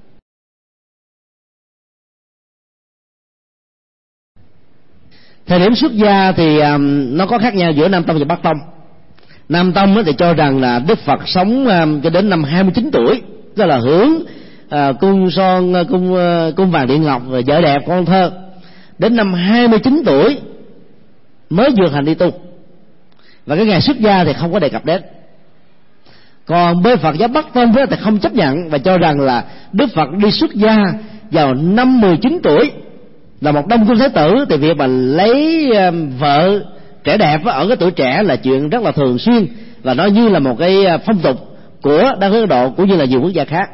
Thời điểm xuất gia thì um, nó có khác nhau giữa Nam Tông và Bắc Tông. Nam Tông thì cho rằng là Đức Phật sống um, cho đến năm hai mươi chín tuổi, tức là hưởng uh, cung son, uh, cung uh, cung vàng điện ngọc, rồi vợ đẹp con thơ. Đến năm hai mươi chín tuổi mới vượt hành đi tu, và cái ngày xuất gia thì không có đề cập đến. Còn bên Phật giáo Bắc Tông thì không chấp nhận và cho rằng là Đức Phật đi xuất gia vào năm mười chín tuổi. Là một Đông Cung Thái Tử thì việc mà lấy vợ trẻ đẹp ở cái tuổi trẻ là chuyện rất là thường xuyên, và nó như là một cái phong tục của đất nước Ấn Độ cũng như là nhiều quốc gia khác.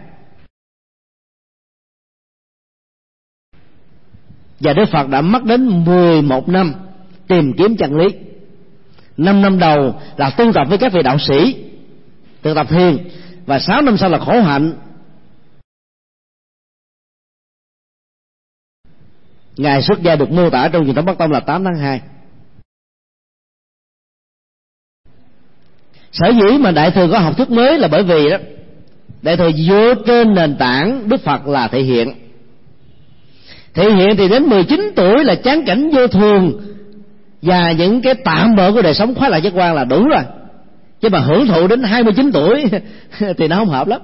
Và Đức Phật đã mất đến mười một năm tìm kiếm chân lý. Năm năm đầu là tu tập với các vị đạo sĩ, thực tập thiền, và sáu năm sau là khổ hạnh. Ngày xuất gia được mô tả trong truyền thống Bắc Tông là tám tháng hai. Sở dĩ mà Đại Thừa có học thuyết mới là bởi vì đó, Đại Thừa dựa trên nền tảng Đức Phật là thể hiện. Thể hiện thì đến mười chín tuổi là chán cảnh vô thường và những cái tạm bợ của đời sống khoái lạc giác quan là đủ rồi. Chứ mà hưởng thụ đến hai mươi chín tuổi thì nó không hợp lắm.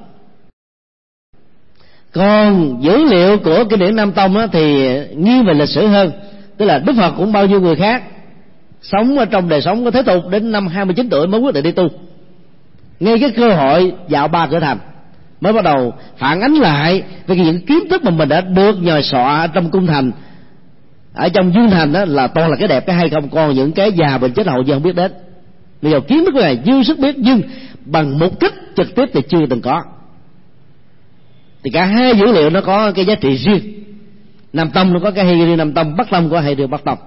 Còn dữ liệu của kinh điển Nam Tông á, thì nghiêng về lịch sử hơn. Tức là Đức Phật cũng bao nhiêu người khác sống ở trong đời sống có thế tục đến năm hai mươi chín tuổi mới quyết định đi tu. Ngay cái cơ hội dạo ba cửa thành mới bắt đầu phản ánh lại với những kiến thức mà mình đã được nhồi sọ trong cung thành, ở trong dương thành đó, là toàn là cái đẹp cái hay không, còn những cái già bệnh chết hầu như không biết đến. Bây giờ kiến thức này dư sức biết, nhưng bằng mục đích trực tiếp thì chưa từng có. Thì cả hai dữ liệu nó có cái giá trị riêng. Nam Tông nó có cái hay riêng Nam Tông, Bắc Tông có hay riêng Bắc Tông.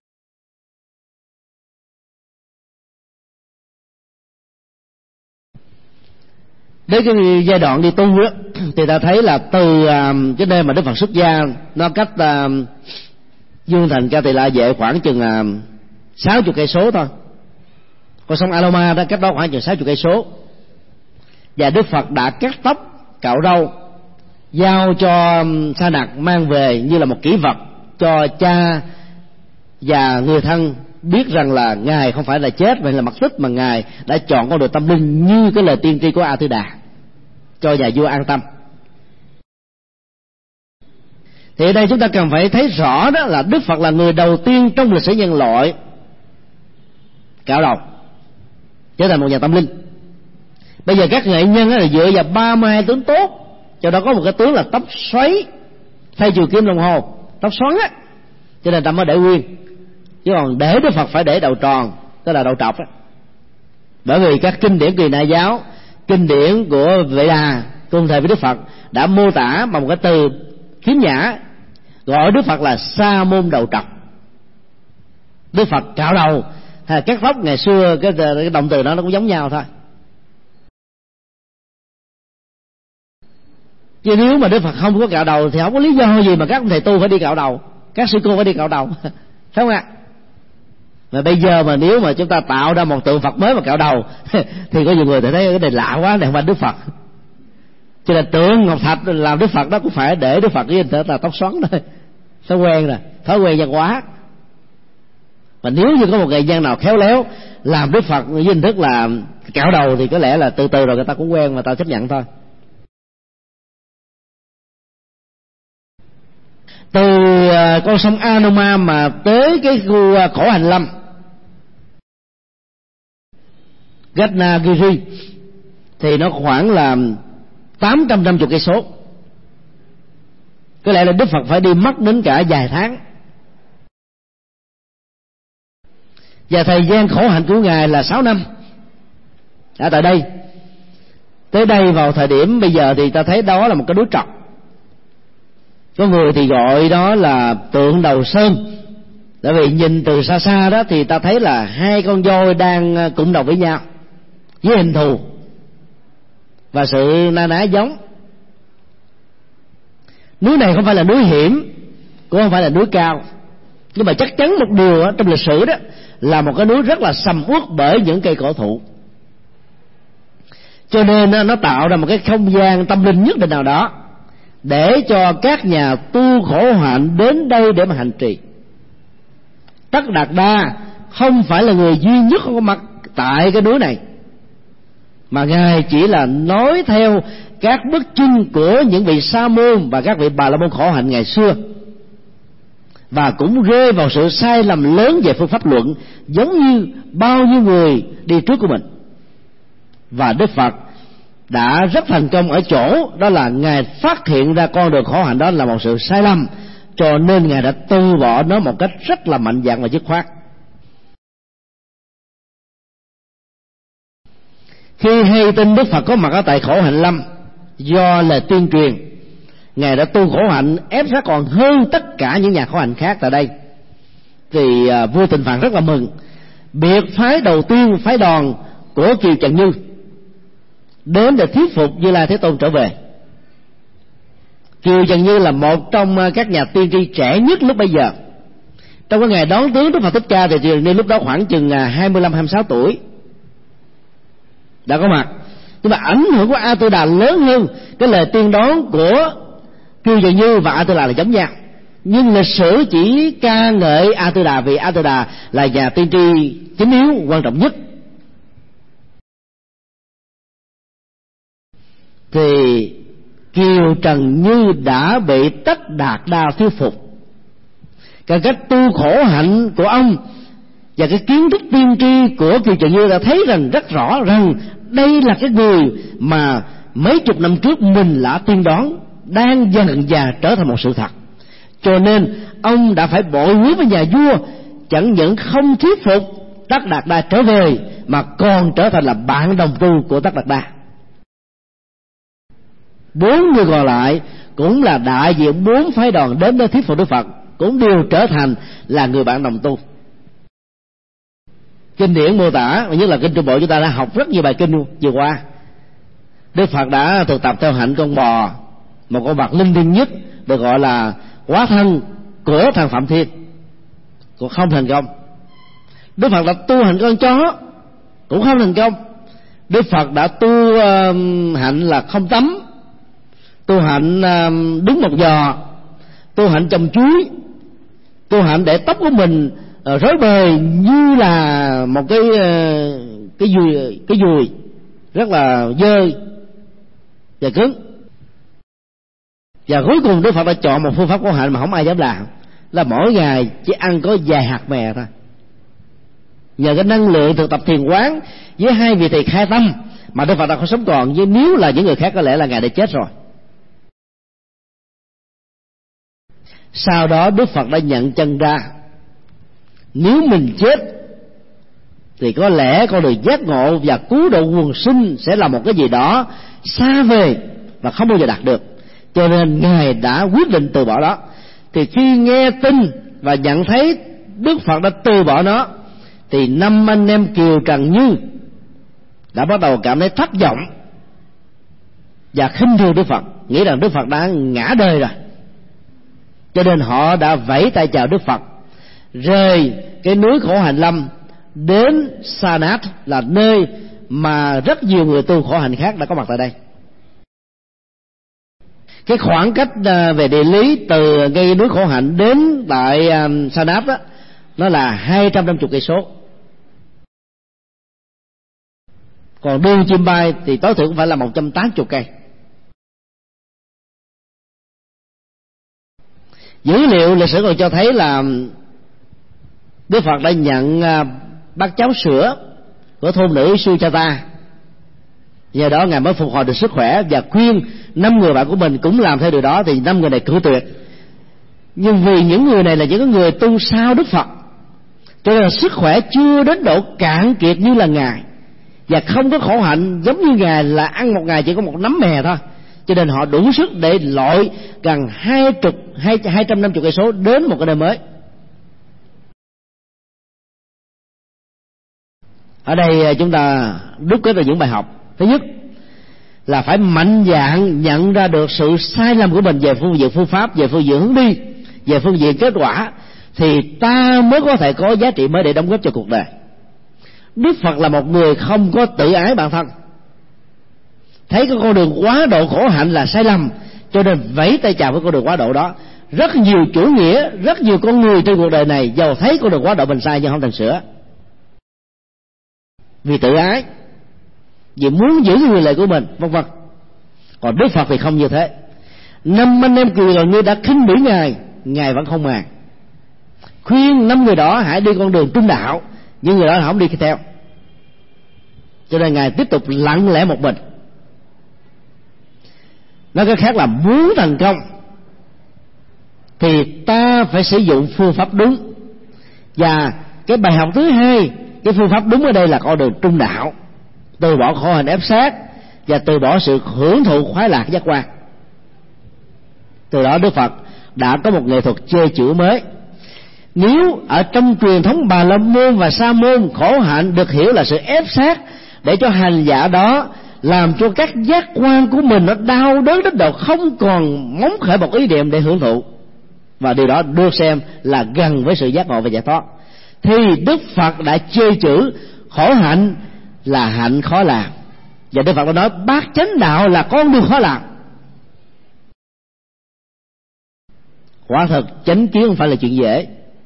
Đến cái giai đoạn đi tu đó, thì ta thấy là từ uh, cái nơi mà Đức Phật xuất gia nó cách uh, Dương Thành Ca Tỳ La Vệ khoảng chừng sáu uh, mươi cây số thôi. Con sông Aloma đó cách đó khoảng chừng sáu mươi cây số. Và Đức Phật đã cắt tóc, cạo râu, giao cho Sa Nặc mang về như là một kỷ vật cho cha và người thân biết rằng là Ngài không phải là chết mà là mất tích, mà Ngài đã chọn con đường tâm linh như cái lời tiên tri của A Tư Đà, cho nhà vua an tâm. Thì ở đây chúng ta cần phải thấy rõ đó là Đức Phật là người đầu tiên trong lịch sử nhân loại cạo đầu, trở thành một nhà tâm linh. Bây giờ các nghệ nhân là dựa vào ba mươi hai tướng tốt, cho đó có một cái tướng là tóc xoáy thay chiều kim đồng hồ, tóc xoắn á, cho nên ta mới để nguyên. Chứ còn để Đức Phật phải để đầu tròn, tức là đầu trọc á. Bởi vì các kinh điển Kỳ Na giáo, kinh điển của Vệ Đà cùng thời với Đức Phật đã mô tả bằng một cái từ khiếm nhã, gọi Đức Phật là sa môn đầu trọc. Đức Phật cạo đầu hay cắt tóc, ngày xưa cái, cái động từ đó nó cũng giống nhau thôi. Chứ nếu mà Đức Phật không có cạo đầu thì không có lý do gì mà các ông thầy tu phải đi cạo đầu, các sư cô phải đi cạo đầu, phải không ạ? Mà bây giờ mà nếu mà chúng ta tạo ra một tượng Phật mới mà cạo đầu thì có nhiều người thấy cái này lạ quá, này không phải Đức Phật. Cho nên tượng ngọc thạch làm Đức Phật đó cũng phải để Đức Phật với hình thức là tóc xoắn thôi, thói quen rồi, thói quen văn hóa. Mà nếu như có một nghệ nhân nào khéo léo làm Đức Phật với hình thức là cạo đầu thì có lẽ là từ từ rồi người ta cũng quen và ta chấp nhận thôi. Từ con sông Anoma mà tới cái khu Khổ Hành Lâm, Gatnagiri, thì nó khoảng là tám trăm năm mươi cây số. Có lẽ là Đức Phật phải đi mất đến cả vài tháng. Và thời gian khổ hạnh của Ngài là sáu năm ở tại đây. Tới đây vào thời điểm bây giờ thì ta thấy đó là một cái núi trọc. Có người thì gọi đó là tượng đầu sơn, tại vì nhìn từ xa xa đó thì ta thấy là hai con voi đang cụm đầu với nhau. với hình thù và sự na ná giống. Núi này không phải là núi hiểm, cũng không phải là núi cao, nhưng mà chắc chắn một điều trong lịch sử đó là một cái núi rất là sầm uất bởi những cây cổ thụ. Cho nên nó tạo ra một cái không gian tâm linh nhất định nào đó để cho các nhà tu khổ hạnh đến đây để mà hành trì. Tất Đạt Đa không phải là người duy nhất có mặt tại cái núi này, mà Ngài chỉ là nói theo các bước chân của những vị sa môn và các vị Bà La Môn khổ hạnh ngày xưa, và cũng rơi vào sự sai lầm lớn về phương pháp luận, giống như bao nhiêu người đi trước của mình. Và Đức Phật đã rất thành công ở chỗ đó là Ngài phát hiện ra con đường khổ hạnh đó là một sự sai lầm, cho nên Ngài đã từ bỏ nó một cách rất là mạnh dạn và dứt khoát. Khi hay tin Đức Phật có mặt ở tại khổ hạnh lâm, do lời tuyên truyền, Ngài đã tu khổ hạnh ép sát còn hơn tất cả những nhà khổ hạnh khác tại đây. Thì à, vua Tịnh Phạn rất là mừng. Biệt phái đầu tiên, phái đoàn của Kiều Trần Như, đến để thuyết phục Như Lai Thế Tôn trở về. Kiều Trần Như là một trong các nhà tiên tri trẻ nhất lúc bấy giờ. Trong cái ngày đón tướng Đức Phật Thích Ca thì Kiều Trần Như lúc đó khoảng chừng hai mươi lăm hai mươi sáu tuổi đã có mặt. Nhưng mà ảnh hưởng của A Tư Đà lớn hơn. Cái lời tiên đoán của Kiều Trần Như và A Tư Đà là giống nhau, nhưng lịch sử chỉ ca ngợi A Tư Đà vì A Tư Đà là nhà tiên tri chính yếu quan trọng nhất. Thì Kiều Trần Như đã bị Tất Đạt Đa thuyết phục. Cái cách tu khổ hạnh của ông và cái kiến thức tiên tri của Kiều Trần Như đã thấy rằng rất rõ rằng đây là cái người mà mấy chục năm trước mình đã tiên đoán đang dần dần trở thành một sự thật. Cho nên ông đã phải bội hứa với nhà vua, chẳng những không thuyết phục Tất Đạt Đa trở về mà còn trở thành là bạn đồng tu của Tất Đạt Đa. Bốn người còn lại cũng là đại diện bốn phái đoàn đến để thuyết phục Đức Phật, cũng đều trở thành là người bạn đồng tu. Kinh điển mô tả, nhất là kinh Trung Bộ chúng ta đã học rất nhiều bài kinh vừa qua. Đức Phật đã thực tập theo hạnh con bò, một con vật linh thiêng nhất, được gọi là hóa thân của thằng Phạm Thiên, cũng không thành công. Đức Phật đã tu hành con chó, cũng không thành công. Đức Phật đã tu uh, hạnh là không tắm, tu hạnh uh, đứng một giò, tu hạnh trồng chuối, tu hạnh để tóc của mình uh, rối bời như là một cái uh, cái dùi cái dùi rất là dơ và cứng. Và cuối cùng Đức Phật đã chọn một phương pháp khổ hạnh mà không ai dám làm, là mỗi ngày chỉ ăn có vài hạt mè thôi. Nhờ cái năng lượng thực tập thiền quán với hai vị thầy khai tâm mà Đức Phật đã không sống còn, với nếu là những người khác có lẽ là Ngài đã chết rồi. Sau đó Đức Phật đã nhận chân ra, nếu mình chết thì có lẽ con đường giác ngộ và cứu độ quần sinh sẽ là một cái gì đó xa vời và không bao giờ đạt được. Cho nên Ngài đã quyết định từ bỏ đó. Thì khi nghe tin và nhận thấy Đức Phật đã từ bỏ nó, thì năm anh em Kiều Trần Như đã bắt đầu cảm thấy thất vọng và khinh thường Đức Phật, nghĩ rằng Đức Phật đã ngã đời rồi. Cho nên họ đã vẫy tay chào Đức Phật, rời cái núi khổ hạnh lâm đến Sa Nát, là nơi mà rất nhiều người tu khổ hạnh khác đã có mặt tại đây. Cái khoảng cách về địa lý từ ngay núi khổ hạnh đến tại Sa Nát đó, nó là hai trăm năm mươi cây số. Còn đường chim bay thì tối thiểu cũng phải là một trăm tám mươi cây. Dữ liệu lịch sử còn cho thấy là Đức Phật đã nhận bát cháo sữa của thôn nữ Suchata. Nhờ đó Ngài mới phục hồi được sức khỏe và khuyên năm người bạn của mình cũng làm theo điều đó, thì năm người này cự tuyệt. Nhưng vì những người này là những người tu sau Đức Phật, cho nên là sức khỏe chưa đến độ cạn kiệt như là Ngài, và không có khổ hạnh giống như Ngài là ăn một ngày chỉ có một nắm mè thôi. Cho nên họ đủ sức để lội gần hai chục hai hai trăm năm mươi cây số đến một cái nơi mới. Ở đây chúng ta đúc kết được những bài học. Thứ nhất là phải mạnh dạn nhận ra được sự sai lầm của mình về phương diện phương pháp, về phương diện hướng đi, về phương diện kết quả, thì ta mới có thể có giá trị mới để đóng góp cho cuộc đời. Đức Phật là một người không có tự ái bản thân, thấy cái con đường quá độ khổ hạnh là sai lầm, cho nên vẫy tay chào với con đường quá độ đó. Rất nhiều chủ nghĩa, rất nhiều con người trên cuộc đời này dầu thấy con đường quá độ mình sai nhưng không thành sửa, vì tự ái, vì muốn giữ cái quyền lợi của mình, vân vân. Còn Đức Phật thì không như thế. Năm anh em cười rồi ngươi đã khinh bỉ ngài, ngài vẫn không màng, khuyên năm người đó hãy đi con đường trung đạo, nhưng người đó không đi theo, cho nên ngài tiếp tục lặng lẽ một mình. Nói cách khác là muốn thành công thì ta phải sử dụng phương pháp đúng. Và cái bài học thứ hai, cái phương pháp đúng ở đây là con đường trung đạo, từ bỏ khổ hạnh ép sát và từ bỏ sự hưởng thụ khoái lạc giác quan. Từ đó Đức Phật đã có một nghệ thuật chơi chữ mới. Nếu ở trong truyền thống Bà La Môn và Sa Môn, khổ hạnh được hiểu là sự ép sát để cho hành giả đó làm cho các giác quan của mình nó đau đớn đến độ không còn móng khởi một ý niệm để hưởng thụ, và điều đó được xem là gần với sự giác ngộ và giải thoát, thì Đức Phật đã chê chữ khổ hạnh là hạnh khó làm, và Đức Phật đã nói bát chánh đạo là con đường khó làm. Quả thật chánh kiến không phải là chuyện dễ.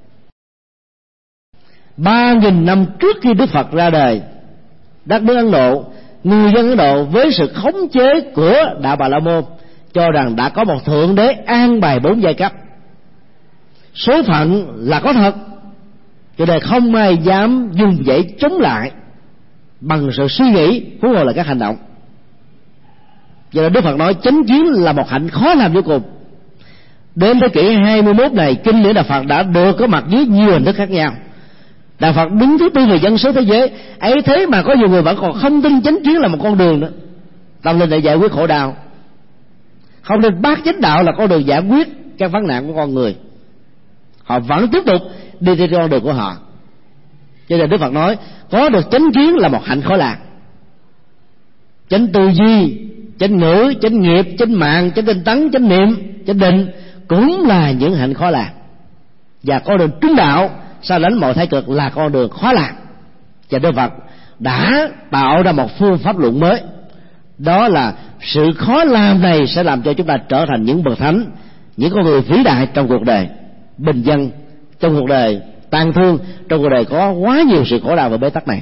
Ba nghìn năm trước khi Đức Phật ra đời, đất nước Ấn Độ, người dân Ấn Độ với sự khống chế của đạo Bà La Môn cho rằng đã có một thượng đế an bài bốn giai cấp. Số phận là có thật, cho nên không ai dám dùng dãy chống lại bằng sự suy nghĩ, huống hồ là các hành động. Cho nên Đức Phật nói chánh kiến là một hạnh khó làm vô cùng. Đến thế kỷ hai mươi mốt này, kinh điển Đạo Phật đã được có mặt dưới nhiều hình thức khác nhau. Đạo Phật đứng thứ tư về dân số thế giới, ấy thế mà có nhiều người vẫn còn không tin chánh kiến là một con đường nữa. Tâm linh để giải quyết khổ đau, không nên bát chánh đạo là con đường giải quyết các vấn nạn của con người. Họ vẫn tiếp tục đi trên con đường của họ. Cho nên Đức Phật nói có được chánh kiến là một hạnh khó làm. Chánh tư duy, chánh ngữ, chánh nghiệp, chánh mạng, chánh tinh tấn, chánh niệm, chánh định cũng là những hạnh khó làm. Và con đường trung đạo sao đánh mọi thái cực là con đường khó làm. Và Đức Phật đã tạo ra một phương pháp luận mới, đó là sự khó làm này sẽ làm cho chúng ta trở thành những bậc thánh, những con người vĩ đại trong cuộc đời bình dân, trong cuộc đời tang thương, trong cuộc đời có quá nhiều sự khổ đau và bế tắc này.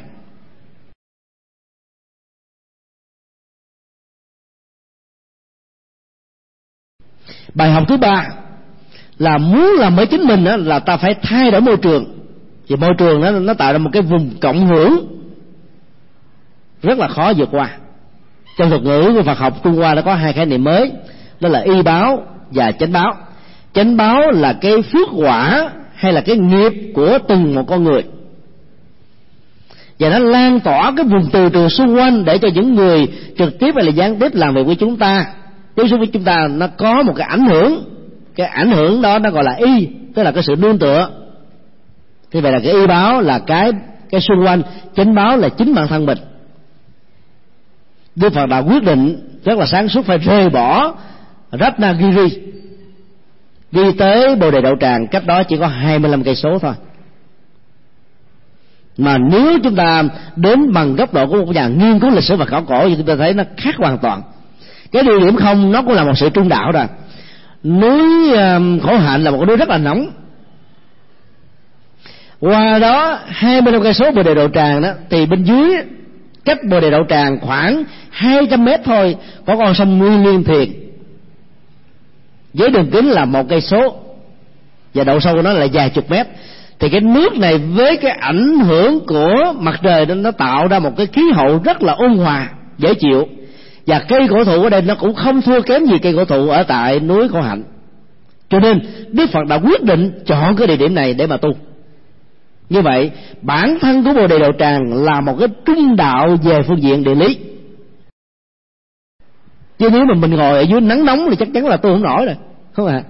Bài học thứ ba là muốn làm mới chính mình đó, là ta phải thay đổi môi trường. Thì môi trường đó, nó tạo ra một cái vùng cộng hưởng rất là khó vượt qua. Trong thuật ngữ của Phật học Trung Hoa đã có hai khái niệm mới, đó là y báo và chánh báo. Chánh báo là cái phước quả hay là cái nghiệp của từng một con người, và nó lan tỏa cái vùng từ trường xung quanh để cho những người trực tiếp hay là gián tiếp làm việc với chúng ta, tiếp xúc với chúng ta, nó có một cái ảnh hưởng. Cái ảnh hưởng đó nó gọi là y, tức là cái sự nương tựa. Thì vậy là cái y báo là cái cái xung quanh, chánh báo là chính bản thân mình. Đức Phật đã quyết định rất là sáng suốt phải rời bỏ Ratnagiri, đi tới Bồ Đề Đậu Tràng, cách đó chỉ có hai mươi lăm cây số thôi. Mà nếu chúng ta đến bằng góc độ của một nhà nghiên cứu lịch sử và khảo cổ thì chúng ta thấy nó khác hoàn toàn. Cái địa điểm không nó cũng là một sự trung đạo rồi. Núi Khổ Hạnh là một núi rất là nóng, qua đó hai mươi lăm cây số Bồ Đề Đậu Tràng đó, thì bên dưới cách Bồ Đề Đậu Tràng khoảng hai trăm mét thôi có con sông Nguyên Liên Thiền với đường kính là một cây số và độ sâu của nó là vài chục mét. Thì cái nước này với cái ảnh hưởng của mặt trời nó tạo ra một cái khí hậu rất là ôn hòa, dễ chịu. Và cây cổ thụ ở đây nó cũng không thua kém gì cây cổ thụ ở tại núi Khổ Hạnh. Cho nên Đức Phật đã quyết định chọn cái địa điểm này để mà tu. Như vậy bản thân của Bồ Đề Đậu Tràng là một cái trung đạo về phương diện địa lý. Chứ nếu mà mình ngồi ở dưới nắng nóng thì chắc chắn là tu không nổi rồi, không ạ? À?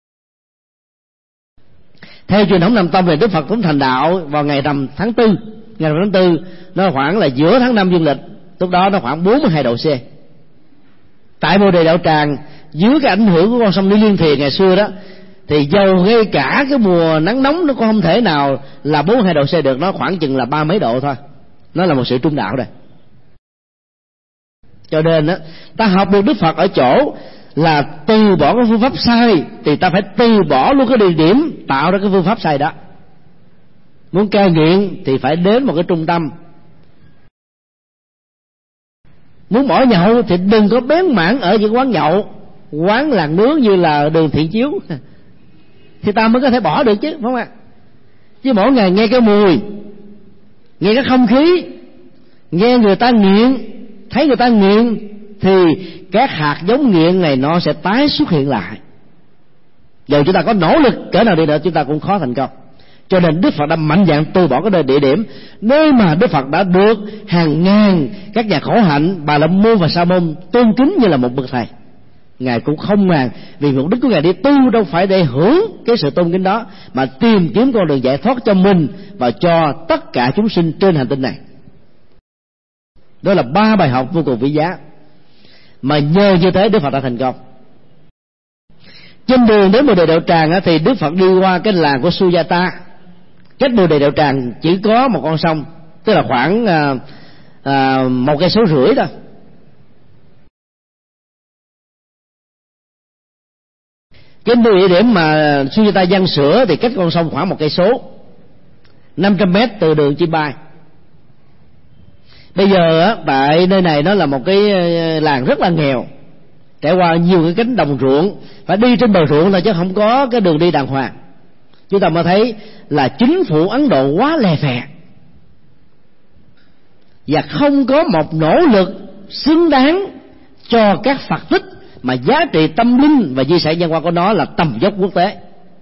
Theo truyền thống Nam Tông thì Đức Phật cũng thành đạo vào ngày rằm tháng tư ngày tháng tư nó khoảng là giữa tháng năm dương lịch, lúc đó nó khoảng bốn mươi hai độ C. Tại Bồ Đề Đạo Tràng, dưới cái ảnh hưởng của con sông Ni Liên Thiền ngày xưa đó, thì dầu ngay cả cái mùa nắng nóng nó cũng không thể nào là bốn mươi hai độ C được, nó khoảng chừng là ba mấy độ thôi. Nó là một sự trung đạo đây. Cho nên đó, ta học được Đức Phật ở chỗ là từ bỏ cái phương pháp sai thì ta phải từ bỏ luôn cái địa điểm tạo ra cái phương pháp sai đó. Muốn cai nghiện thì phải đến một cái trung tâm. Muốn bỏ nhậu thì đừng có bén mảng ở những quán nhậu, quán làng nướng như là Đường Thiện Chiếu thì ta mới có thể bỏ được chứ, phải không ạ? Chứ mỗi ngày nghe cái mùi, nghe cái không khí, nghe người ta nghiện, thấy người ta nghiện, thì các hạt giống nghiện này nó sẽ tái xuất hiện lại. Dù chúng ta có nỗ lực cỡ nào đi nữa, chúng ta cũng khó thành công. Cho nên Đức Phật đã mạnh dạn từ bỏ cái địa điểm nơi mà Đức Phật đã được hàng ngàn các nhà khổ hạnh Bà La Môn và Sa Môn tôn kính như là một bậc thầy. Ngài cũng không màng, vì mục đích của Ngài đi tu đâu phải để hưởng cái sự tôn kính đó, mà tìm kiếm con đường giải thoát cho mình và cho tất cả chúng sinh trên hành tinh này. Đó là ba bài học vô cùng quý giá mà nhờ như thế Đức Phật đã thành công. Trên đường đến Bồ Đề Đạo Tràng thì Đức Phật đi qua cái làng của Sujata. Cách Bồ Đề Đạo Tràng chỉ có một con sông, tức là khoảng à, à, một cây số rưỡi thôi. Cái địa điểm mà Sujata giăng sữa thì cách con sông khoảng một cây số, năm trăm mét từ đường chim bay. Bây giờ á, tại nơi này nó là một cái làng rất là nghèo, trải qua nhiều cái cánh đồng ruộng, phải đi trên bờ ruộng thôi chứ không có cái đường đi đàng hoàng. Chúng ta mới thấy là chính phủ Ấn Độ quá lè phè và không có một nỗ lực xứng đáng cho các Phật tích mà giá trị tâm linh và di sản văn hóa của nó là tầm vóc quốc tế.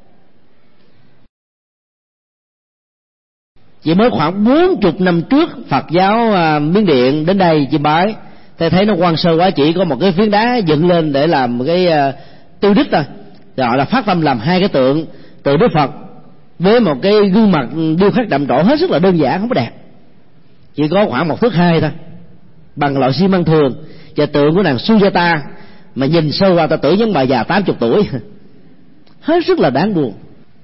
Chỉ mới khoảng bốn chục năm trước, Phật giáo à, Miến Điện đến đây chiêm bái, thầy thấy nó quan sơ quá, chỉ có một cái phiến đá dựng lên để làm một cái à, tư đích thôi. Gọi là phát tâm làm hai cái tượng tượng Đức Phật với một cái gương mặt điêu khắc đậm trổ hết sức là đơn giản, không có đẹp, chỉ có khoảng một thước hai thôi, bằng loại xi măng thường, và tượng của nàng Sujata mà nhìn sơ qua ta tưởng giống bà già tám chục tuổi, hết sức là đáng buồn.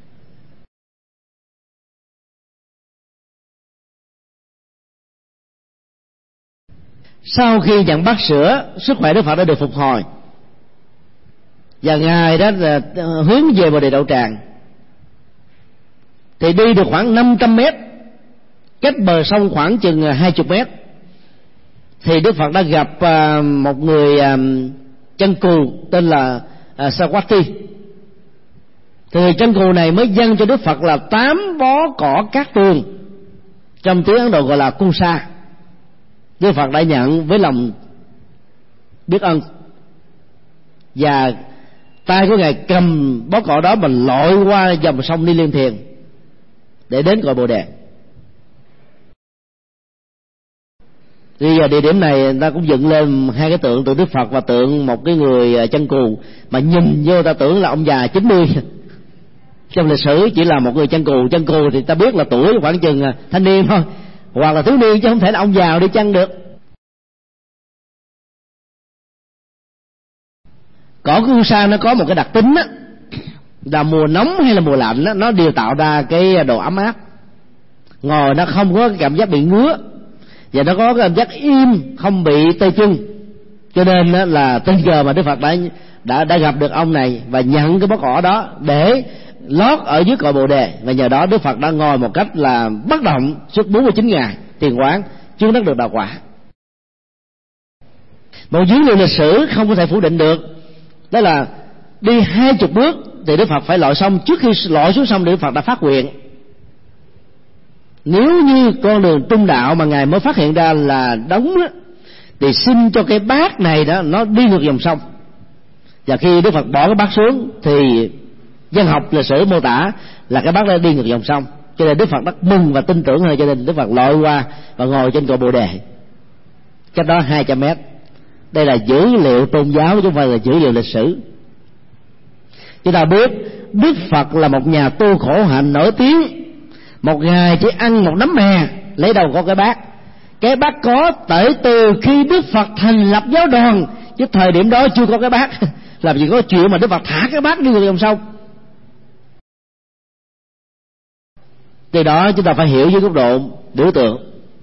Sau khi nhận bát sữa, sức khỏe Đức Phật đã được phục hồi và Ngài đã hướng về Bồ Đề Đạo Tràng. Thì đi được khoảng năm trăm mét, cách bờ sông khoảng chừng hai mươi mét, thì Đức Phật đã gặp một người chân cù tên là Sawati. Thì người chân cù này mới dâng cho Đức Phật là tám bó cỏ cát tường, trong tiếng Ấn Độ gọi là kusa. Đức Phật đã nhận với lòng biết ơn, và tay của Ngài cầm bó cỏ đó mà lội qua dòng sông Ni Liên Thiền để đến cội Bồ Đề. Bây giờ địa điểm này người ta cũng dựng lên hai cái tượng, tượng Đức Phật và tượng một cái người chân cù, mà nhìn vô ta tưởng là ông già chín mươi. Trong lịch sử chỉ là một người chân cù, chân cù thì ta biết là tuổi khoảng chừng thanh niên thôi, hoặc là thiếu niên, chứ không thể là ông già đi chăng được. Cỏ kusa nó có một cái đặc tính á, là mùa nóng hay là mùa lạnh á, nó đều tạo ra cái độ ấm áp, ngồi nó không có cái cảm giác bị ngứa, và nó có cái cảm giác im, không bị tê chân. Cho nên á, là tình cờ mà Đức Phật đã đã đã gặp được ông này và nhận cái bó cỏ đó để lót ở dưới cội Bồ Đề, và nhờ đó Đức Phật đã ngồi một cách là bất động suốt bốn mươi chín ngày thiền quán, chứng đắc được đạo quả. Một dữ liệu lịch sử không có thể phủ định được, đó là đi hai chục bước thì Đức Phật phải lội sông. Trước khi lội xuống sông, Đức Phật đã phát nguyện, nếu như con đường trung đạo mà Ngài mới phát hiện ra là đóng đó, thì xin cho cái bát này đó nó đi ngược dòng sông. Và khi Đức Phật bỏ cái bát xuống thì văn học lịch sử mô tả là cái bát đó đi ngược dòng sông, cho nên Đức Phật rất mừng và tin tưởng hơn, cho nên Đức Phật lội qua và ngồi trên cội Bồ Đề, cách đó hai trăm mét. Đây là dữ liệu tôn giáo chứ không phải là dữ liệu lịch sử. Chúng ta biết Đức Phật là một nhà tu khổ hạnh nổi tiếng, một ngày chỉ ăn một nắm mè lấy đâu có cái bát. Cái bát có tới từ khi Đức Phật thành lập giáo đoàn, chứ thời điểm đó chưa có cái bát. Làm gì có chuyện mà Đức Phật thả cái bát đi ngược dòng sông. Từ đó chúng ta phải hiểu với góc độ biểu tượng.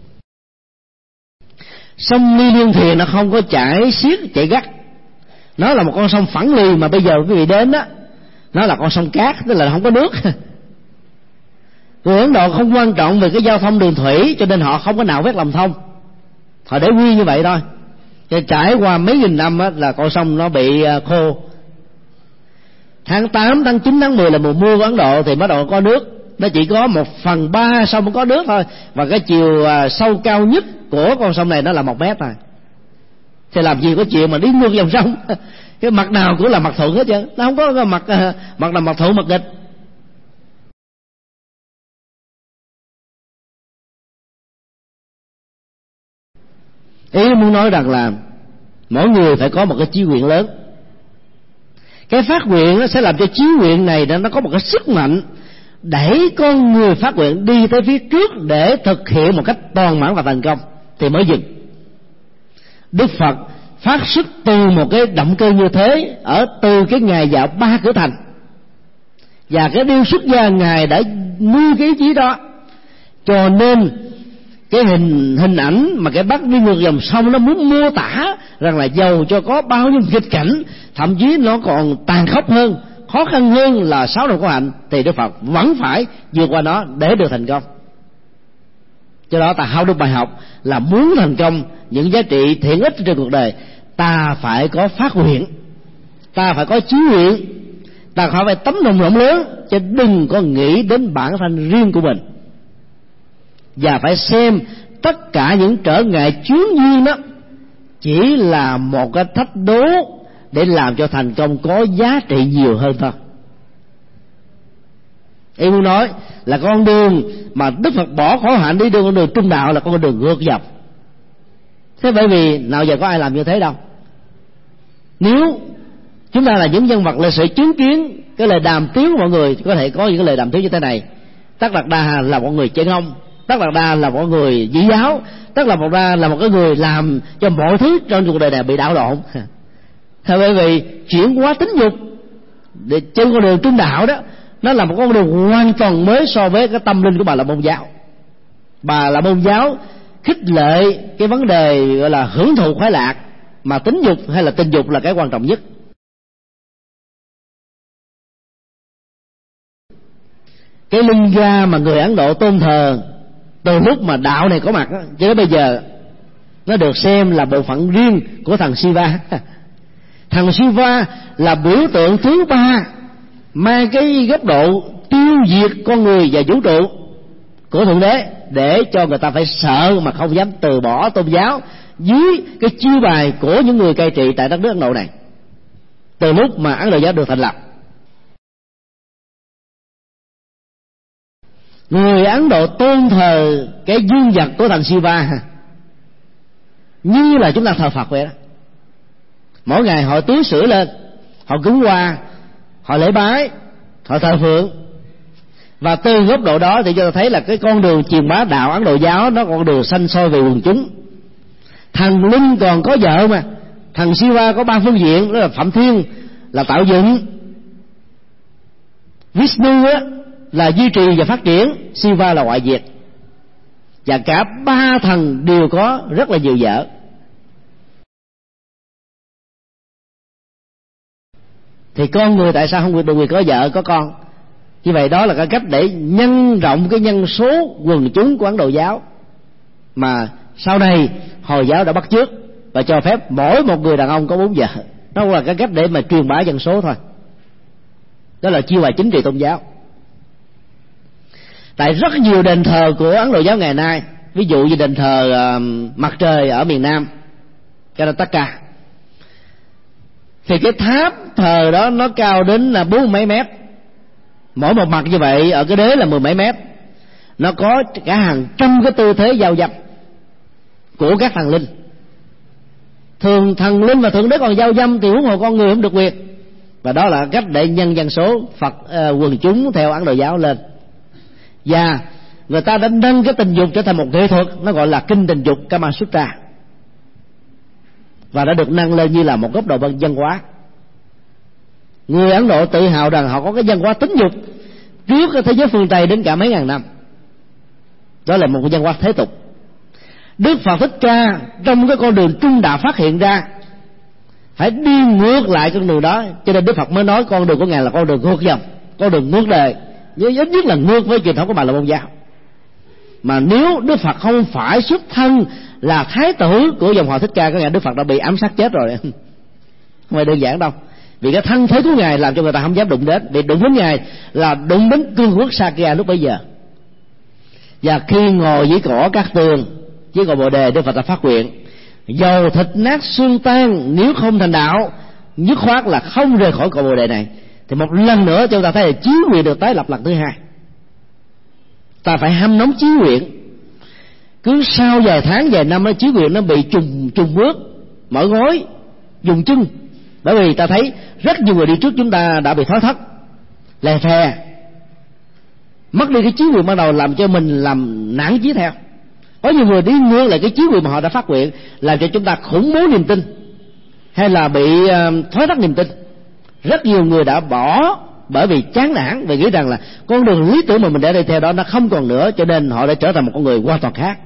Sông Ni Liên Thiền nó không có chảy xiết chảy gắt, nó là một con sông phẳng lì, mà bây giờ quý vị đến đó, nó là con sông cát, tức là không có nước. Người Ấn Độ không quan trọng về cái giao thông đường thủy, cho nên họ không có nào vét lòng thông, họ để nguyên như vậy thôi. Cho trải qua mấy nghìn năm á, là con sông nó bị khô. Tháng tám, tháng chín, tháng mười là mùa mưa của Ấn Độ thì bắt đầu có nước. Nó chỉ có một phần ba sông mới có nước thôi, và cái chiều sâu cao nhất của con sông này nó là một mét thôi. Thì làm gì có chuyện mà đi ngược dòng sông. Cái mặt nào cũng là mặt thuận hết chứ, nó không có cái mặt mặt là mặt thuận mặt nghịch. Ý muốn nói rằng là mỗi người phải có một cái chí nguyện lớn. Cái phát nguyện nó sẽ làm cho chí nguyện này nó có một cái sức mạnh đẩy con người phát nguyện đi tới phía trước để thực hiện một cách toàn mãn và thành công thì mới dừng. Đức Phật phát xuất từ một cái động cơ như thế ở từ cái ngày dạo ba cửa thành, và cái điều xuất gia Ngài đã nuôi cái ý chí đó, cho nên cái hình hình ảnh mà cái bát đi ngược dòng sông nó muốn mô tả rằng là dầu cho có bao nhiêu nghịch cảnh, thậm chí nó còn tàn khốc hơn, khó khăn hơn là sáu đầu khổ hạnh, thì Đức Phật vẫn phải vượt qua nó để được thành công. Do đó ta học được bài học là muốn thành công những giá trị thiện ích trên cuộc đời, ta phải có phát nguyện, ta phải có chí nguyện, ta phải phải tấm lòng rộng lớn, chứ đừng có nghĩ đến bản thân riêng của mình. Và phải xem tất cả những trở ngại chướng duyên đó chỉ là một cái thách đố để làm cho thành công có giá trị nhiều hơn thôi. Em muốn nói là con đường mà Đức Phật bỏ khổ hạnh đi đường con đường trung đạo là con đường ngược dòng. Thế bởi vì nào giờ có ai làm như thế đâu. Nếu chúng ta là những nhân vật lịch sử chứng kiến cái lời đàm tiếu của mọi người, có thể có những cái lời đàm tiếu như thế này: Tất Đạt Đa là một người chân ông, Tất Đạt Đa là một người dĩ giáo, Tất Đạt Đa là một cái người làm cho mọi thứ trong cuộc đời này bị đảo lộn. Thế bởi vì chuyển hóa tính dục để trên con đường trung đạo đó, nó là một con đường hoàn toàn mới so với cái tâm linh của Bà La Môn giáo. Bà La Môn giáo khích lệ cái vấn đề gọi là hưởng thụ khoái lạc, mà tính dục hay là tình dục là cái quan trọng nhất. Cái linh ga mà người Ấn Độ tôn thờ từ lúc mà đạo này có mặt đó, cho đến bây giờ nó được xem là bộ phận riêng của thằng Shiva. Thằng Shiva là biểu tượng thứ ba mang cái góc độ tiêu diệt con người và vũ trụ của Thượng Đế, để cho người ta phải sợ mà không dám từ bỏ tôn giáo dưới cái chiêu bài của những người cai trị tại đất nước Ấn Độ này từ lúc mà Ấn Độ giáo được thành lập. Người Ấn Độ tôn thờ cái dương vật của thằng Shiva như là chúng ta thờ Phật vậy đó. Mỗi ngày họ tưới sữa lên, họ cúng hoa, họ lễ bái, họ thờ phượng. Và từ góc độ đó thì chúng ta thấy là cái con đường truyền bá đạo Ấn Độ giáo nó con đường xanh soi về quần chúng. Thằng linh còn có vợ mà, thằng Shiva có ba phương diện, đó là Phạm Thiên là tạo dựng, Vishnu á là duy trì và phát triển, Shiva là ngoại diệt. Và cả ba thằng đều có rất là nhiều vợ. Thì con người tại sao không được quyền có vợ có con? Như vậy đó là cái cách để nhân rộng cái nhân số quần chúng của Ấn Độ giáo, mà sau này Hồi giáo đã bắt chước và cho phép mỗi một người đàn ông có bốn vợ. Đó là cái cách để mà truyền bá dân số thôi. Đó là chiêu bài chính trị tôn giáo. Tại rất nhiều đền thờ của Ấn Độ giáo ngày nay, ví dụ như đền thờ uh, mặt trời ở miền Nam Karnataka, thì cái tháp thờ đó nó cao đến là bốn mấy mét, mỗi một mặt như vậy ở cái đế là mười mấy mét. Nó có cả hàng trăm cái tư thế giao dâm của các thần linh. Thường thần linh và thượng đế còn giao dâm thì huống hồ con người không được quyền. Và đó là cách để nhân dân số Phật uh, quần chúng theo Ấn Độ giáo lên. Và người ta đã nâng cái tình dục trở thành một nghệ thuật, nó gọi là kinh tình dục Kama Sutra, và đã được nâng lên như là một góc độ văn hóa. Người Ấn Độ tự hào rằng họ có cái văn hóa tính dục trước cái thế giới phương Tây đến cả mấy ngàn năm. Đó là một cái văn hóa thế tục. Đức Phật Thích Ca trong cái con đường trung đạo phát hiện ra phải đi ngược lại con đường đó, cho nên Đức Phật mới nói con đường của ngài là con đường ngược dòng, con đường ngược đời, nhưng ít nhất là ngược với truyền thống của Bà La Môn giáo. Mà nếu Đức Phật không phải xuất thân là thái tử của dòng họ Thích Ca, có nghĩa Đức Phật đã bị ám sát chết rồi. Không phải đơn giản đâu, vì cái thân thế của ngài làm cho người ta không dám đụng đến. Vì đụng đến ngài là đụng đến cương quốc Sakya lúc bấy giờ. Và khi ngồi dưới cỏ cát tường, dưới cội Bồ Đề, Đức Phật đã phát nguyện: dầu thịt nát xương tan, nếu không thành đạo, dứt khoát là không rời khỏi cội Bồ Đề này. Thì một lần nữa chúng ta thấy là chí nguyện được tái lập lần thứ hai. Ta phải hâm nóng chí nguyện. Cứ sau vài tháng vài năm đó, chí nguyện nó bị trùng trùng bước, mở gối, dùng chân. Bởi vì ta thấy rất nhiều người đi trước chúng ta đã bị thói thất, lè phè, mất đi cái chí nguyện ban đầu, làm cho mình làm nản chí theo. Có nhiều người đi ngược lại cái chí nguyện mà họ đã phát nguyện, làm cho chúng ta khủng bố niềm tin, hay là bị thói thất niềm tin. Rất nhiều người đã bỏ bởi vì chán nản, vì nghĩ rằng là con đường lý tưởng mà mình đã đi theo đó nó không còn nữa, cho nên họ đã trở thành một con người hoàn toàn khác.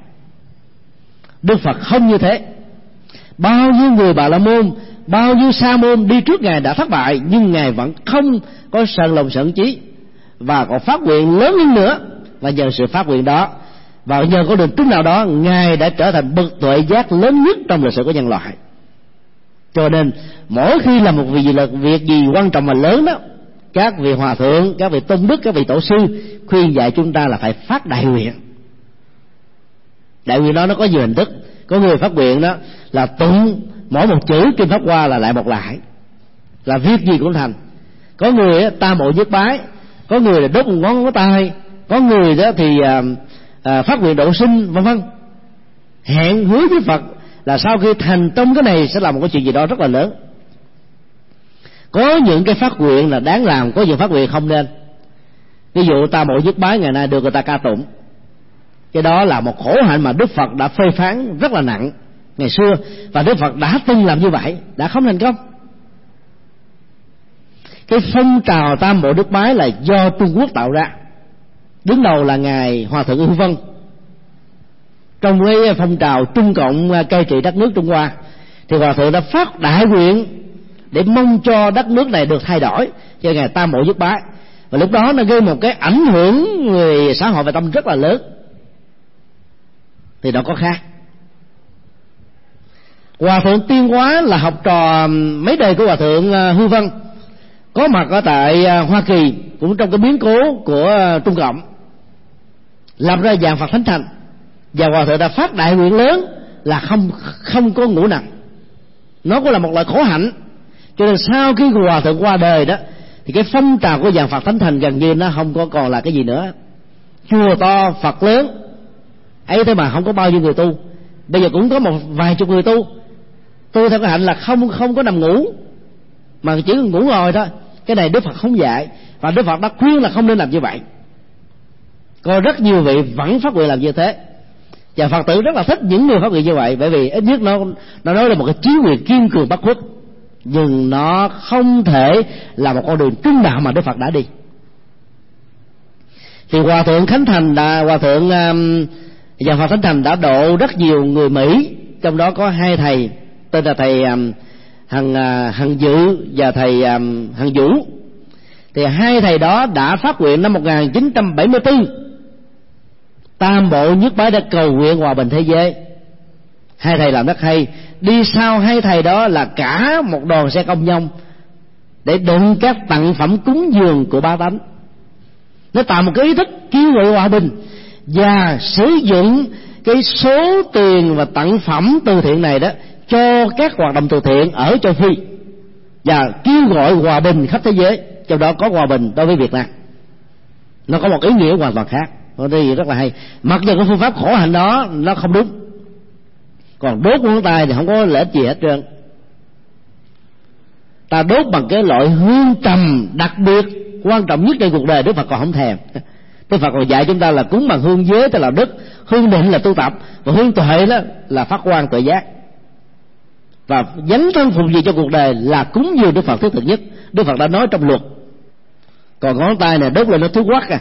Đức Phật không như thế. Bao nhiêu người Bà La Môn, bao nhiêu Sa Môn đi trước ngài đã thất bại, nhưng ngài vẫn không có sờn lòng sợn chí, và còn phát nguyện lớn hơn nữa. Và nhờ sự phát nguyện đó, và nhờ con đường trung nào đó, ngài đã trở thành bậc tuệ giác lớn nhất trong lịch sử của nhân loại. Cho nên mỗi khi làm một việc gì, việc gì quan trọng và lớn đó, các vị hòa thượng, các vị tôn đức, các vị tổ sư khuyên dạy chúng ta là phải phát đại nguyện. Đại nguyện đó nó có nhiều hình thức. Có người phát nguyện đó là tụng mỗi một chữ kinh Pháp Hoa là lại một lại, là việc gì cũng thành. Có người tam bộ nhất bái, có người là đốt một ngón ngón tay, có người đó thì à, à, phát nguyện độ sinh, vân vân. Hẹn hứa với Phật là sau khi thành công cái này sẽ làm một cái chuyện gì đó rất là lớn. Có những cái phát nguyện là đáng làm, có những phát nguyện không nên. Ví dụ tam bộ nhất bái ngày nay được người ta ca tụng, cái đó là một khổ hạnh mà Đức Phật đã phê phán rất là nặng ngày xưa, và Đức Phật đã từng làm như vậy, đã không thành công. Cái phong trào tam bộ đức bái là do Trung Quốc tạo ra, đứng đầu là ngài Hòa thượng Ưu Vân. Trong cái phong trào Trung Cộng cai trị đất nước Trung Hoa, thì Hòa thượng đã phát đại nguyện để mong cho đất nước này được thay đổi, cho ngài tam bộ nhất bái. Và lúc đó nó gây một cái ảnh hưởng về xã hội và tâm rất là lớn. Thì nó có khác. Hòa thượng Tiên Hóa là học trò mấy đời của Hòa thượng Hư Vân, có mặt ở tại Hoa Kỳ, cũng trong cái biến cố của Trung Cộng, làm ra vạn Phật Thánh Thành. Và Hòa thượng đã phát đại nguyện lớn là không không có ngủ nằm. Nó cũng là một loại khổ hạnh. Cho nên sau khi Hòa thượng qua đời đó, thì cái phong trào của vạn Phật Thánh Thành gần như nó không có còn là cái gì nữa. Chùa to, Phật lớn, ấy thế mà không có bao nhiêu người tu. Bây giờ cũng có một vài chục người tu. Tu theo cái hạnh là không không có nằm ngủ, mà chỉ ngủ ngồi thôi. Cái này Đức Phật không dạy, và Đức Phật đã khuyên là không nên làm như vậy. Có rất nhiều vị vẫn phát nguyện làm như thế, và Phật tử rất là thích những người phát nguyện như vậy, bởi vì ít nhất nó nó nói là một cái chí nguyện kiên cường bất khuất, nhưng nó không thể là một con đường trung đạo mà Đức Phật đã đi. Thì Hòa thượng Khánh Thành đã Hòa thượng um, và Phật Thánh Thành đã độ rất nhiều người Mỹ, trong đó có hai thầy tên là thầy um, Hằng uh, Hằng Dự và thầy um, Hằng Vũ. Thì hai thầy đó đã phát nguyện năm một nghìn chín trăm bảy mươi tư, tam bộ nhất bái đã cầu nguyện hòa bình thế giới. Hai thầy làm rất hay. Đi sau hai thầy đó là cả một đoàn xe công nhân để đựng các tặng phẩm cúng dường của bá tánh. Nó tạo một cái ý thức kêu gọi hòa bình, và sử dụng cái số tiền và tặng phẩm từ thiện này đó cho các hoạt động từ thiện ở châu Phi, và kêu gọi hòa bình khắp thế giới, trong đó có hòa bình đối với Việt Nam. Nó có một ý nghĩa hoàn toàn khác. Nó đi rất là hay. Mặc dù cái phương pháp khổ hạnh đó nó không đúng, còn đốt ngón tay thì không có lợi ích gì hết trơn. Ta đốt bằng cái loại hương trầm đặc biệt quan trọng nhất trên cuộc đời, Đức Phật còn không thèm. Đức Phật còn dạy chúng ta là cúng bằng hương giới tức là đức, hương định là tu tập, và hương tuệ đó là phát quang tuệ giác. Và dấn thân phục vụ cho cuộc đời là cúng dường Đức Phật thiết thực nhất. Đức Phật đã nói trong luật. Còn ngón tay này đốt lên nó thuốc quắc à,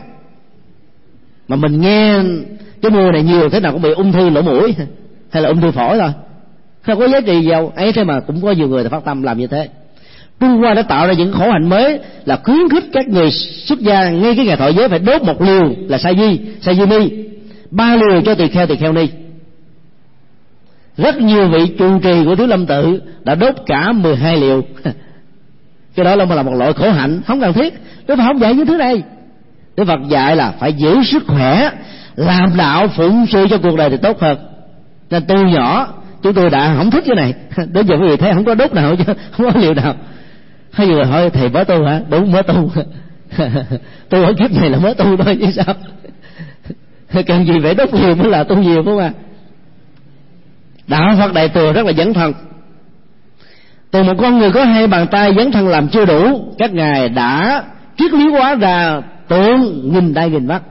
mà mình nghe cái mùi này nhiều thế nào cũng bị ung thư lỗ mũi hay là ung thư phổi thôi, không có giá trị gì đâu. Ấy thế mà cũng có nhiều người phát tâm làm như thế. Trung Hoa đã tạo ra những khổ hạnh mới là khuyến khích các người xuất gia ngay cái ngày thọ giới phải đốt một liều là sa di, sa di ni, ba liều cho tỳ kheo, tỳ kheo ni. Rất nhiều vị trụ trì của Thiếu Lâm Tự đã đốt cả mười hai liều. Cái đó là một loại khổ hạnh không cần thiết. Đức Phật không dạy những thứ này. Đức Phật dạy là phải giữ sức khỏe, làm đạo phụng sự cho cuộc đời thì tốt hơn. Nên từ nhỏ chúng tôi đã không thích cái này. Đến giờ quý vị thấy không có đốt nào chứ, không có liều nào. Hay người hỏi thầy mới tu hả? Đúng, mới tu. Tu ở kiếp này là mới tu thôi chứ sao. Cần gì phải đốt nhiều mới là tu nhiều, phải không ạ? Đạo Phật Đại Thừa rất là dấn thân. Từ một con người có hai bàn tay dấn thân làm chưa đủ, các ngài đã triết lý hóa ra tượng nghìn tay nghìn mắt,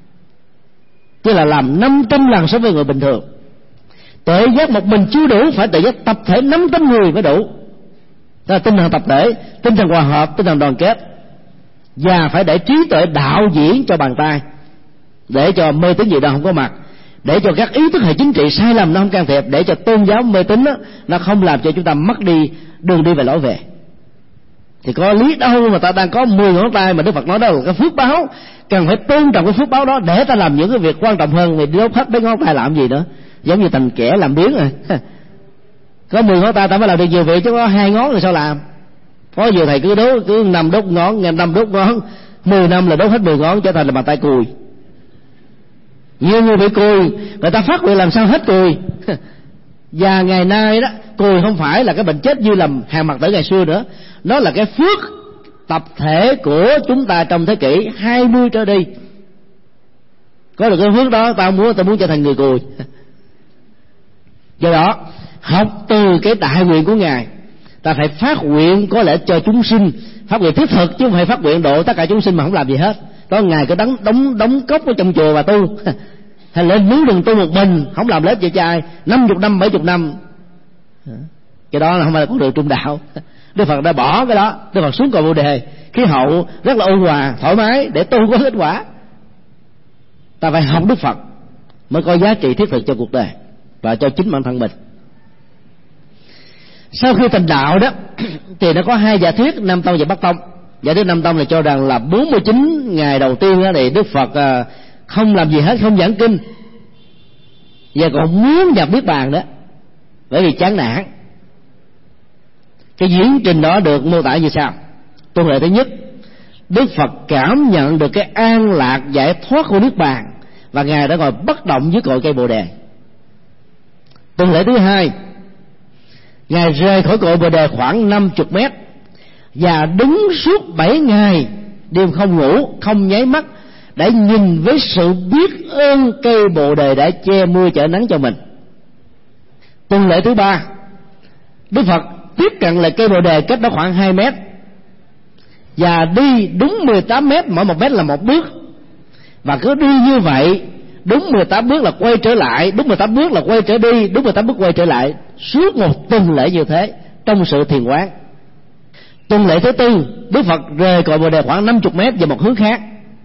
tức là làm năm trăm lần so với người bình thường. Tự giác một mình chưa đủ, phải tự giác tập thể năm trăm người mới đủ. Đó là tinh thần tập thể, tinh thần hòa hợp, tinh thần đoàn kết. Và phải để trí tuệ đạo diễn cho bàn tay, để cho mê tín dị đoan không có mặt, để cho các ý thức hệ chính trị sai lầm nó không can thiệp, để cho tôn giáo mê tín đó, nó không làm cho chúng ta mất đi đường đi về lối về. Thì có lý đâu mà ta đang có mười ngón tay, mà Đức Phật nói đó là cái phước báo, cần phải tôn trọng cái phước báo đó để ta làm những cái việc quan trọng hơn. Vì đốt hết mấy ngón tay làm gì nữa, giống như thành kẻ làm biếng rồi. Có mười ngón tay ta mới làm được nhiều việc, chứ có hai ngón rồi sao làm. Có nhiều thầy cứ đốt cứ năm đốt ngón, ngày năm đốt ngón, mười năm là đốt hết mười ngón, trở thành là bàn tay cùi. Nhiều người bị cùi, người ta phát nguyện làm sao hết cùi. Và ngày nay đó, cùi không phải là cái bệnh chết như làm hàng mặt tử ngày xưa nữa, nó là cái phước tập thể của chúng ta trong thế kỷ hai mươi trở đi. Có được cái phước đó, tao muốn tao muốn trở thành người cùi. Do đó học từ cái đại nguyện của ngài, ta phải phát nguyện có lợi cho chúng sinh, phát nguyện thiết thực chứ không phải phát nguyện độ tất cả chúng sinh mà không làm gì hết. Có ngài có đóng đóng đóng cốc ở trong chùa và tu, hay lên núi rừng tu một mình, không làm lớp vậy trai năm chục năm bảy chục năm, cái đó là không phải là con đường trung đạo. Đức Phật đã bỏ cái đó. Đức Phật xuống cội Bồ Đề, khí hậu rất là ôn hòa thoải mái để tu có kết quả. Ta phải học Đức Phật mới có giá trị thiết thực cho cuộc đời và cho chính bản thân mình. Sau khi thành đạo đó thì nó có hai giả thuyết, Nam Tông và Bắc Tông. Giả thuyết Nam Tông là cho rằng là bốn mươi chín ngày đầu tiên đó thì Đức Phật không làm gì hết, không giảng kinh, và còn muốn nhập Niết Bàn đó, bởi vì chán nản. Cái diễn trình đó được mô tả như sau. Tuần lệ thứ nhất, Đức Phật cảm nhận được cái an lạc giải thoát của Niết Bàn, và ngài đã ngồi bất động dưới cội cây Bồ Đề. Tuần lễ thứ hai, ngài rời khỏi cội Bồ Đề khoảng năm mươi mét và đứng suốt bảy ngày đêm không ngủ, không nháy mắt, để nhìn với sự biết ơn cây Bồ Đề đã che mưa chở nắng cho mình. Tuần lễ thứ ba, Đức Phật tiếp cận lại cây Bồ Đề cách đó khoảng hai mét và đi đúng mười tám mét, mỗi một mét là một bước, và cứ đi như vậy đúng mười tám bước là quay trở lại, đúng mười tám bước là quay trở đi, đúng mười tám bước quay trở lại, suốt một tuần lễ như thế trong sự thiền quán. Tuần lễ thứ tư, Đức Phật rời cội Bồ Đề khoảng năm mươi mét về một hướng khác,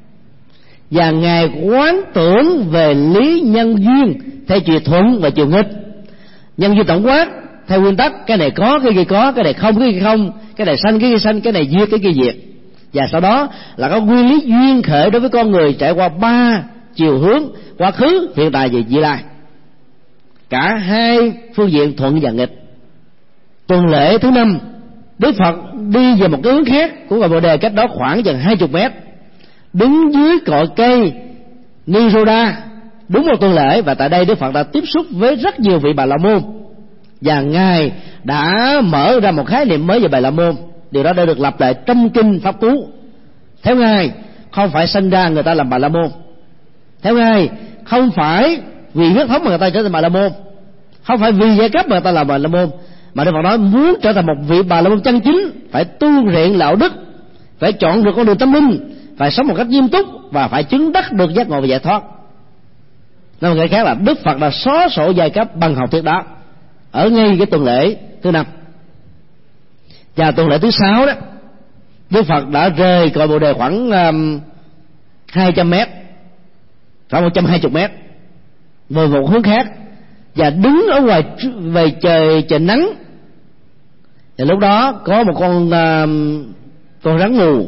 và ngài quán tưởng về lý nhân duyên theo chiều thuận và chiều nghịch. Nhân duyên tổng quát theo nguyên tắc cái này có cái kia có, cái này không cái kia không, cái này sanh cái kia sanh, cái này diệt cái kia diệt. Và sau đó là có nguyên lý duyên khởi đối với con người trải qua ba chiều hướng: quá khứ, hiện tại và vị lai, cả hai phương diện thuận và nghịch. Tuần lễ thứ năm, Đức Phật đi về một cái hướng khác của cội Bồ Đề cách đó khoảng chừng hai mươi mét, đứng dưới cội cây Niroda đúng một tuần lễ. Và tại đây Đức Phật đã tiếp xúc với rất nhiều vị Bà La Môn, và ngài đã mở ra một khái niệm mới về Bà La Môn. Điều đó đã được lặp lại trong kinh Pháp Cú. Theo ngài, không phải sinh ra người ta làm Bà La Môn. Theo ngài, không phải vì huyết thống mà người ta trở thành Bà La Môn, không phải vì giai cấp mà người ta làm Bà La Môn, mà Đức Phật nói muốn trở thành một vị Bà La Môn chân chính phải tu rèn đạo đức, phải chọn được con đường tâm linh, phải sống một cách nghiêm túc và phải chứng đắc được giác ngộ và giải thoát. Nói một cái khác là Đức Phật đã xóa sổ giai cấp bằng học thuyết đó ở ngay cái tuần lễ thứ năm. Và tuần lễ thứ sáu đó, Đức Phật đã rời cội Bồ Đề khoảng um, hai trăm mét, khoảng một trăm hai mươi mét về một hướng khác, và đứng ở ngoài về trời trời nắng. Thì lúc đó có một con uh, con rắn mù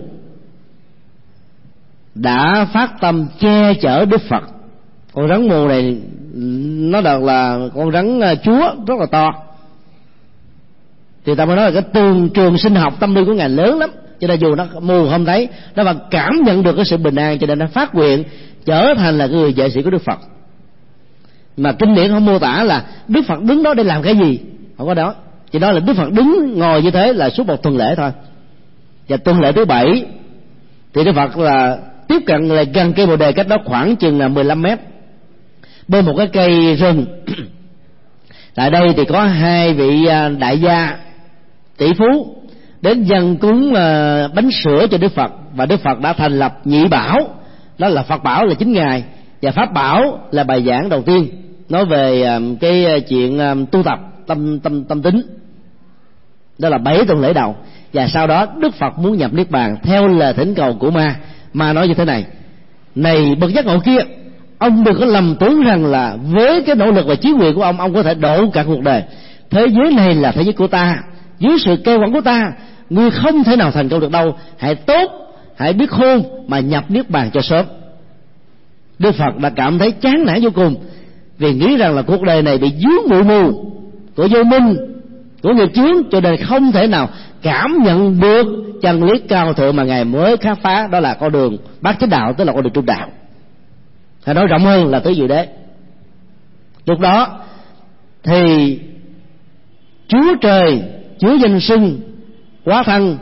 đã phát tâm che chở Đức Phật. Con rắn mù này nó được là con rắn chúa rất là to, thì ta mới nói là cái tường trường sinh học tâm linh của ngài lớn lắm, cho nên dù nó mù không thấy, nó vẫn cảm nhận được cái sự bình an, cho nên nó phát nguyện trở thành là người vệ sĩ của Đức Phật. Mà kinh điển không mô tả là Đức Phật đứng đó để làm cái gì, không có đó, chỉ nói là Đức Phật đứng ngồi như thế là suốt một tuần lễ thôi. Và tuần lễ thứ bảy thì Đức Phật là tiếp cận lại gần cây Bồ Đề, cách đó khoảng chừng là mười lăm mét, bên một cái cây rừng. Tại đây thì có hai vị đại gia tỷ phú đến dâng cúng bánh sữa cho Đức Phật, và Đức Phật đã thành lập nhị bảo, đó là Phật bảo là chính ngài, và Pháp bảo là bài giảng đầu tiên nói về cái chuyện tu tập tâm tâm tâm tính. Đó là bảy tuần lễ đầu. Và sau đó Đức Phật muốn nhập niết bàn theo lời thỉnh cầu của ma. Ma nói như thế này: này bậc giác ngộ kia, ông đừng có lầm tưởng rằng là với cái nỗ lực và chí nguyện của ông, ông có thể độ cả cuộc đời. Thế giới này là thế giới của ta, dưới sự kêu gọi của ta, ngươi không thể nào thành công được đâu. Hãy tốt, hãy biết khôn mà nhập niết bàn cho sớm. Đức Phật đã cảm thấy chán nản vô cùng, vì nghĩ rằng là cuộc đời này bị dướng bụi mù của vô minh, của nghiệp chướng, cho nên không thể nào cảm nhận được chân lý cao thượng mà ngài mới khám phá, đó là con đường bát chánh đạo, tức là con đường trung đạo. Hay nói rộng hơn là tứ diệu đế. Lúc đó thì Chúa Trời chứa danh xưng quá thân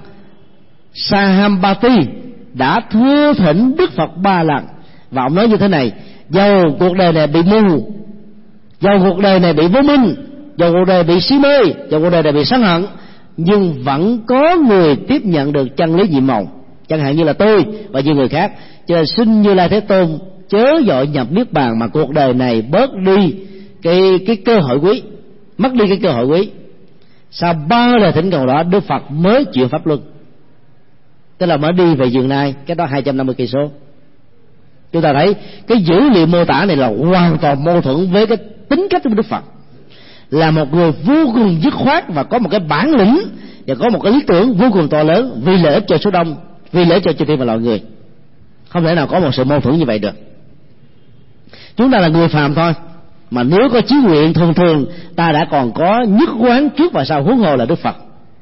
Sahambati đã thưa thỉnh Đức Phật ba lần, và ông nói như thế này: dầu cuộc đời này bị mù, dầu cuộc đời này bị vô minh, dầu cuộc đời bị si mê, dầu cuộc đời này bị sân hận, nhưng vẫn có người tiếp nhận được chân lý nhiệm màu, chẳng hạn như là tôi và nhiều người khác. Cho nên xin Như Lai Thế Tôn chớ dội nhập niết bàn, mà cuộc đời này bớt đi cái cái cơ hội quý, mất đi cái cơ hội quý. Sau ba lời thỉnh cầu đó, Đức Phật mới chuyển pháp luân, tức là mới đi về giường nai, cái đó hai trăm năm mươi cây số. Chúng ta thấy cái dữ liệu mô tả này là hoàn toàn mâu thuẫn với cái tính cách của Đức Phật, là một người vô cùng dứt khoát và có một cái bản lĩnh và có một cái lý tưởng vô cùng to lớn vì lợi ích cho số đông, vì lợi ích cho chư thiên và loài người. Không thể nào có một sự mâu thuẫn như vậy được. Chúng ta là người phàm thôi, mà nếu có chí nguyện thường thường ta đã còn có nhất quán trước và sau, huống hồ là Đức Phật.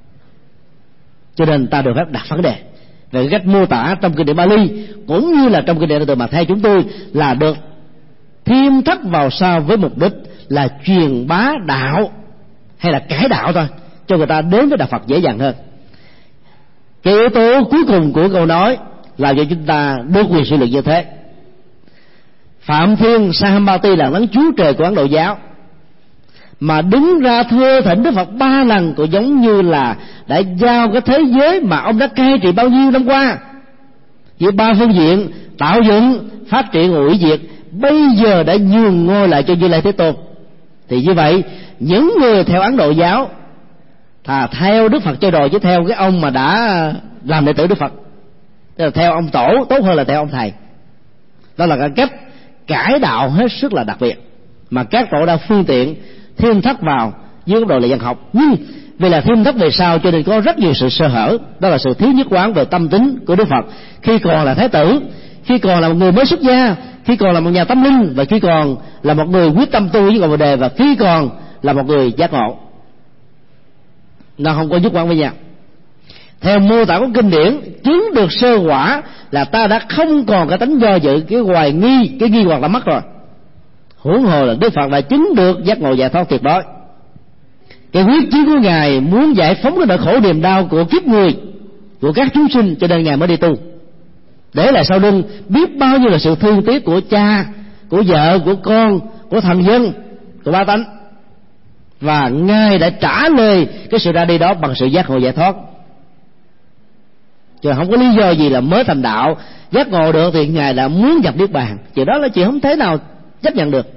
Cho nên ta được phép đặt vấn đề về cái cách mô tả trong kinh điển Bali cũng như là trong kinh điển Đại Từ, mà theo chúng tôi là được thêm thắt vào sau với mục đích là truyền bá đạo hay là cải đạo thôi, cho người ta đến với đạo Phật dễ dàng hơn. Cái yếu tố cuối cùng của câu nói làm cho chúng ta được quyền suy luận như thế. Phạm Thiên Sahambati là đấng Chúa Trời của Ấn Độ giáo, mà đứng ra thưa thỉnh Đức Phật ba lần cũng giống như là đã giao cái thế giới mà ông đã cai trị bao nhiêu năm qua với ba phương diện tạo dựng, phát triển và hủy diệt, bây giờ đã nhường ngôi lại cho Như Lai Thế Tôn. Thì như vậy, những người theo Ấn Độ giáo thà theo Đức Phật chơi đồ chứ theo cái ông mà đã làm đệ tử Đức Phật, tức là theo ông tổ tốt hơn là theo ông thầy. Đó là cái cách cải đạo hết sức là đặc biệt mà các tổ đã phương tiện thêm thắt vào dưới góc độ là dân học. Nhưng vì là thêm thắt về sau cho nên có rất nhiều sự sơ hở. Đó là sự thiếu nhất quán về tâm tính của Đức Phật khi còn là thái tử, khi còn là một người mới xuất gia, khi còn là một nhà tâm linh, và khi còn là một người quyết tâm tu với Bồ Đề, và khi còn là một người giác ngộ. Nó không có nhất quán với nhau. Theo mô tả của kinh điển, chứng được sơ quả là ta đã không còn cái tánh do dự, cái hoài nghi, cái nghi hoặc đã mất rồi. Huống hồ là Đức Phật đã chứng được giác ngộ giải thoát tuyệt đối. Cái quyết chí của ngài muốn giải phóng cái nỗi khổ niềm đau của kiếp người, của các chúng sinh, cho nên ngài mới đi tu. Để lại sau lưng biết bao nhiêu là sự thương tiếc của cha, của vợ, của con, của thần dân, của ba tánh. Và ngài đã trả lời cái sự ra đi đó bằng sự giác ngộ giải thoát. Chứ không có lý do gì là mới thành đạo giác ngộ được thì ngài là muốn nhập niết bàn. Chuyện đó là chuyện không thể nào chấp nhận được.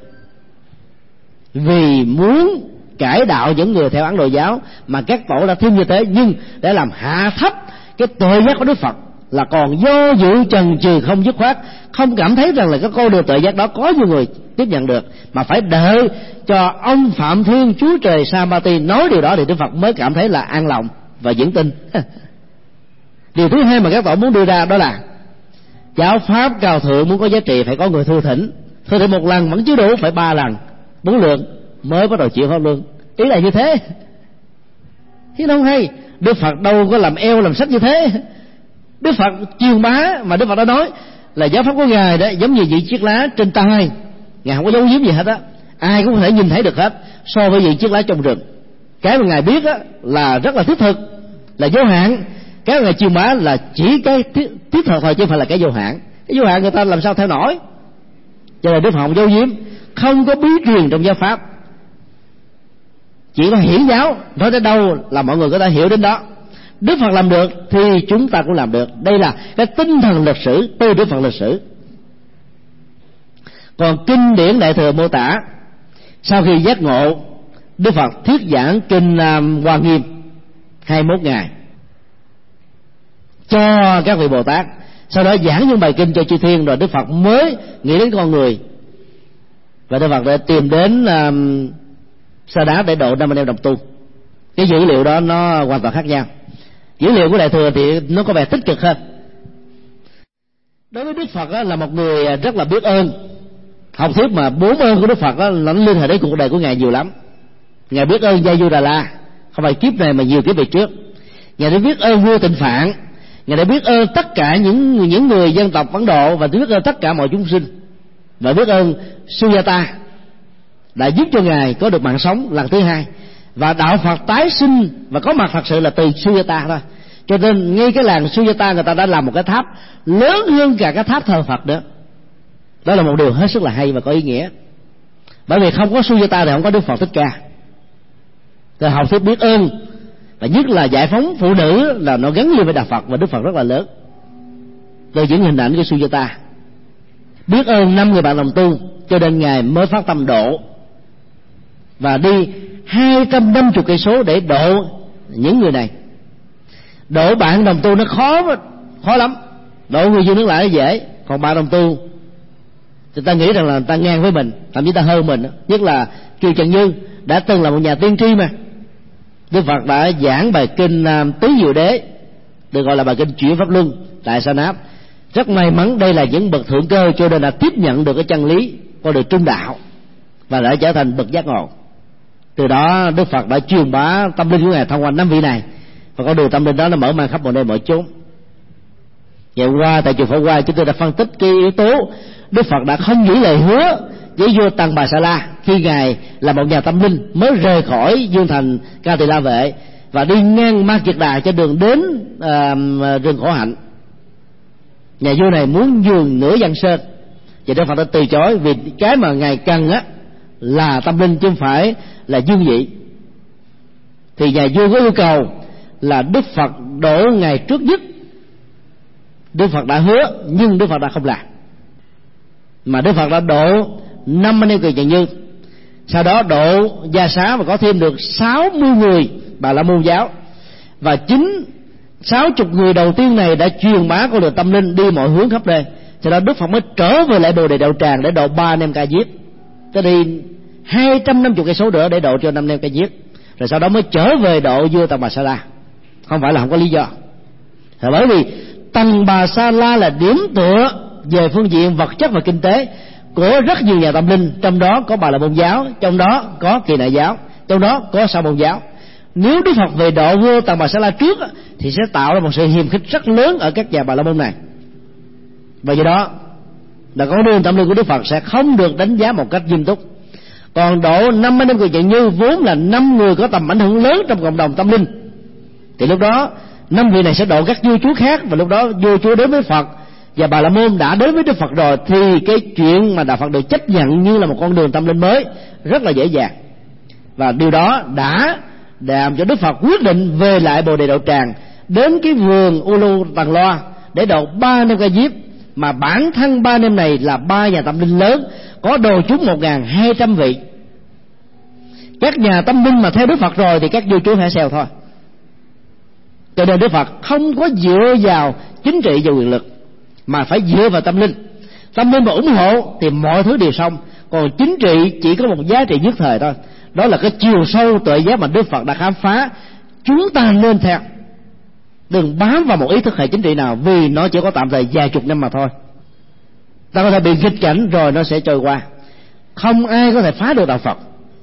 Vì muốn cải đạo những người theo Ấn Độ giáo mà các tổ đã thêm như thế, nhưng để làm hạ thấp cái tuệ giác của Đức Phật, là còn do dự chần chừ không dứt khoát, không cảm thấy rằng là cái con đường tuệ giác đó có nhiều người tiếp nhận được, mà phải đợi cho ông Phạm Thiên Chúa Trời Samati nói điều đó thì Đức Phật mới cảm thấy là an lòng và vững tin. Điều thứ hai mà các tổ muốn đưa ra đó là giáo pháp cao thượng muốn có giá trị phải có người thu thỉnh. Thu thỉnh một lần vẫn chưa đủ, phải ba lần bốn lượt mới bắt đầu chịu pháp luân. Ý là như thế, chứ không hay. Đức Phật đâu có làm eo làm sách như thế. Đức Phật truyền bá mà Đức Phật đã nói là giáo pháp của ngài đó giống như vị chiếc lá trên tay, ngài không có giấu giếm gì hết á, ai cũng có thể nhìn thấy được hết. So với vị chiếc lá trong rừng, cái mà ngài biết á là rất là thiết thực, là vô hạn. Cái mà ngài truyền bá là chỉ cái thiết, thiết thực thôi, chứ không phải là cái vô hạn. Cái vô hạn người ta làm sao theo nổi. Cho nên Đức Phật không giấu giếm, không có bí truyền trong giáo pháp, chỉ có hiển giáo, nói đến đâu là mọi người có thể hiểu đến đó. Đức Phật làm được thì chúng ta cũng làm được. Đây là cái tinh thần lịch sử từ Đức Phật lịch sử. Còn kinh điển Đại Thừa mô tả sau khi giác ngộ, Đức Phật thuyết giảng kinh um, Hoa Nghiêm hai mươi mốt ngày cho các vị Bồ Tát, sau đó giảng những bài kinh cho chư thiên, rồi Đức Phật mới nghĩ đến con người, và Đức Phật đã tìm đến um, Sa Đá để độ năm anh em đồng tu. Cái dữ liệu đó nó hoàn toàn khác nhau. Dữ liệu của Đại Thừa thì nó có vẻ tích cực hơn. Đối với Đức Phật á, là một người rất là biết ơn. Học thuyết mà bốn ơn của Đức Phật á, nó liên hệ đến cuộc đời của ngài nhiều lắm. Ngài biết ơn Gia Du Đà La, không phải kiếp này mà nhiều kiếp về trước. Ngài đã biết ơn vua Tịnh Phạn, ngài đã biết ơn tất cả những những người dân tộc Ấn Độ, và biết ơn tất cả mọi chúng sinh, và biết ơn Sujata đã giúp cho ngài có được mạng sống lần thứ hai. Và đạo Phật tái sinh và có mặt thật sự là từ Sujata thôi. Cho nên ngay cái làng Sujata người ta đã làm một cái tháp lớn hơn cả cái tháp thờ Phật nữa. Đó là một điều hết sức là hay và có ý nghĩa. Bởi vì không có Sujata thì không có Đức Phật Thích Ca. Rồi học thuyết biết ơn, và nhất là giải phóng phụ nữ là nó gắn liền với đạo Phật và Đức Phật rất là lớn. Từ những hình ảnh của Sujata biết ơn năm người bạn đồng tu, cho nên ngài mới phát tâm độ và đi hai trăm năm mươi cây số để độ những người này. Độ bạn đồng tu nó khó khó lắm, độ người dương nước lạ nó dễ. Còn bạn đồng tu thì ta nghĩ rằng là ta ngang với mình, thậm chí ta hơn mình. Nhất là Kiều Trần Như đã từng là một nhà tiên tri mà. Đức Phật đã giảng bài kinh Tứ Diệu Đế, được gọi là bài kinh chuyển pháp luân tại Sa Náp. Rất may mắn đây là những bậc thượng cơ, cho nên là tiếp nhận được cái chân lý con đường trung đạo và đã trở thành bậc giác ngộ. Từ đó Đức Phật đã truyền bá tâm linh của ngài thông qua năm vị này, và con đường tâm linh đó nó mở mang khắp mọi nơi mọi chốn. Ngày qua tại chùa Phổ Quang chúng tôi đã phân tích cái yếu tố Đức Phật đã không giữ lời hứa với vua Tăng Bà Sa La khi ngài là một nhà tâm linh mới rời khỏi Dương Thành Ca Tỳ La Vệ và đi ngang Ma Kiệt Đà trên đường đến uh, rừng Khổ Hạnh. Nhà vua này muốn nhường nửa Giang Sơn, và Đức Phật đã từ chối, vì cái mà ngài cần á là tâm linh chứ không phải là dương vị. Thì nhà vua có yêu cầu là Đức Phật độ ngài trước nhất. Đức Phật đã hứa nhưng Đức Phật đã không làm, mà Đức Phật đã độ năm anh em Kiều Trần Như, sau đó độ Gia Xá và có thêm được sáu mươi người Bà La Môn giáo, và chính sáu chục người đầu tiên này đã truyền bá con đường tâm linh đi mọi hướng khắp nơi. Sau đó Đức Phật mới trở về lại Bồ Đề Đạo Tràng để độ ba anh em Ca Diếp, cho đi hai trăm năm mươi cây số nữa để độ cho năm anh em Ca Diếp, rồi sau đó mới trở về độ vua Tăng Bà Sa La. Không phải là không có lý do, là bởi vì Tăng Bà Sa La là điểm tựa về phương diện vật chất và kinh tế của rất nhiều nhà tâm linh, trong đó có Bà La Môn giáo, trong đó có Kỳ Đại giáo, trong đó có Sa Môn giáo. Nếu Đức Phật về độ vua Tăng Bà Sa La trước thì sẽ tạo ra một sự hiềm khích rất lớn ở các nhà Bà La Môn này, và do đó là con đường tâm linh của Đức Phật sẽ không được đánh giá một cách nghiêm túc. Còn độ năm anh em Kiều Trần Như vốn là năm người có tầm ảnh hưởng lớn trong cộng đồng tâm linh, thì lúc đó năm vị này sẽ độ các vua chúa khác, và lúc đó vua chúa đến với Phật và Bà La Môn đã đến với Đức Phật rồi, thì cái chuyện mà Đạo Phật được chấp nhận như là một con đường tâm linh mới rất là dễ dàng. Và điều đó đã làm cho Đức Phật quyết định về lại Bồ Đề Đạo Tràng đến cái vườn Ulu Tàng Loa để độ ba năm ca diếp, mà bản thân ba năm này là ba nhà tâm linh lớn, có đồ chúng một nghìn hai trăm vị. Các nhà tâm linh mà theo Đức Phật rồi thì các vua chúa phải xèo thôi. Cho nên Đức Phật không có dựa vào chính trị và quyền lực, mà phải dựa vào tâm linh. Tâm linh mà ủng hộ thì mọi thứ đều xong. Còn chính trị chỉ có một giá trị nhất thời thôi. Đó là cái chiều sâu tuệ giác mà Đức Phật đã khám phá. Chúng ta nên theo, đừng bám vào một ý thức hệ chính trị nào, vì nó chỉ có tạm thời vài chục năm mà thôi. Ta có thể bị nghịch cảnh rồi nó sẽ trôi qua. Không ai có thể phá được đạo Phật.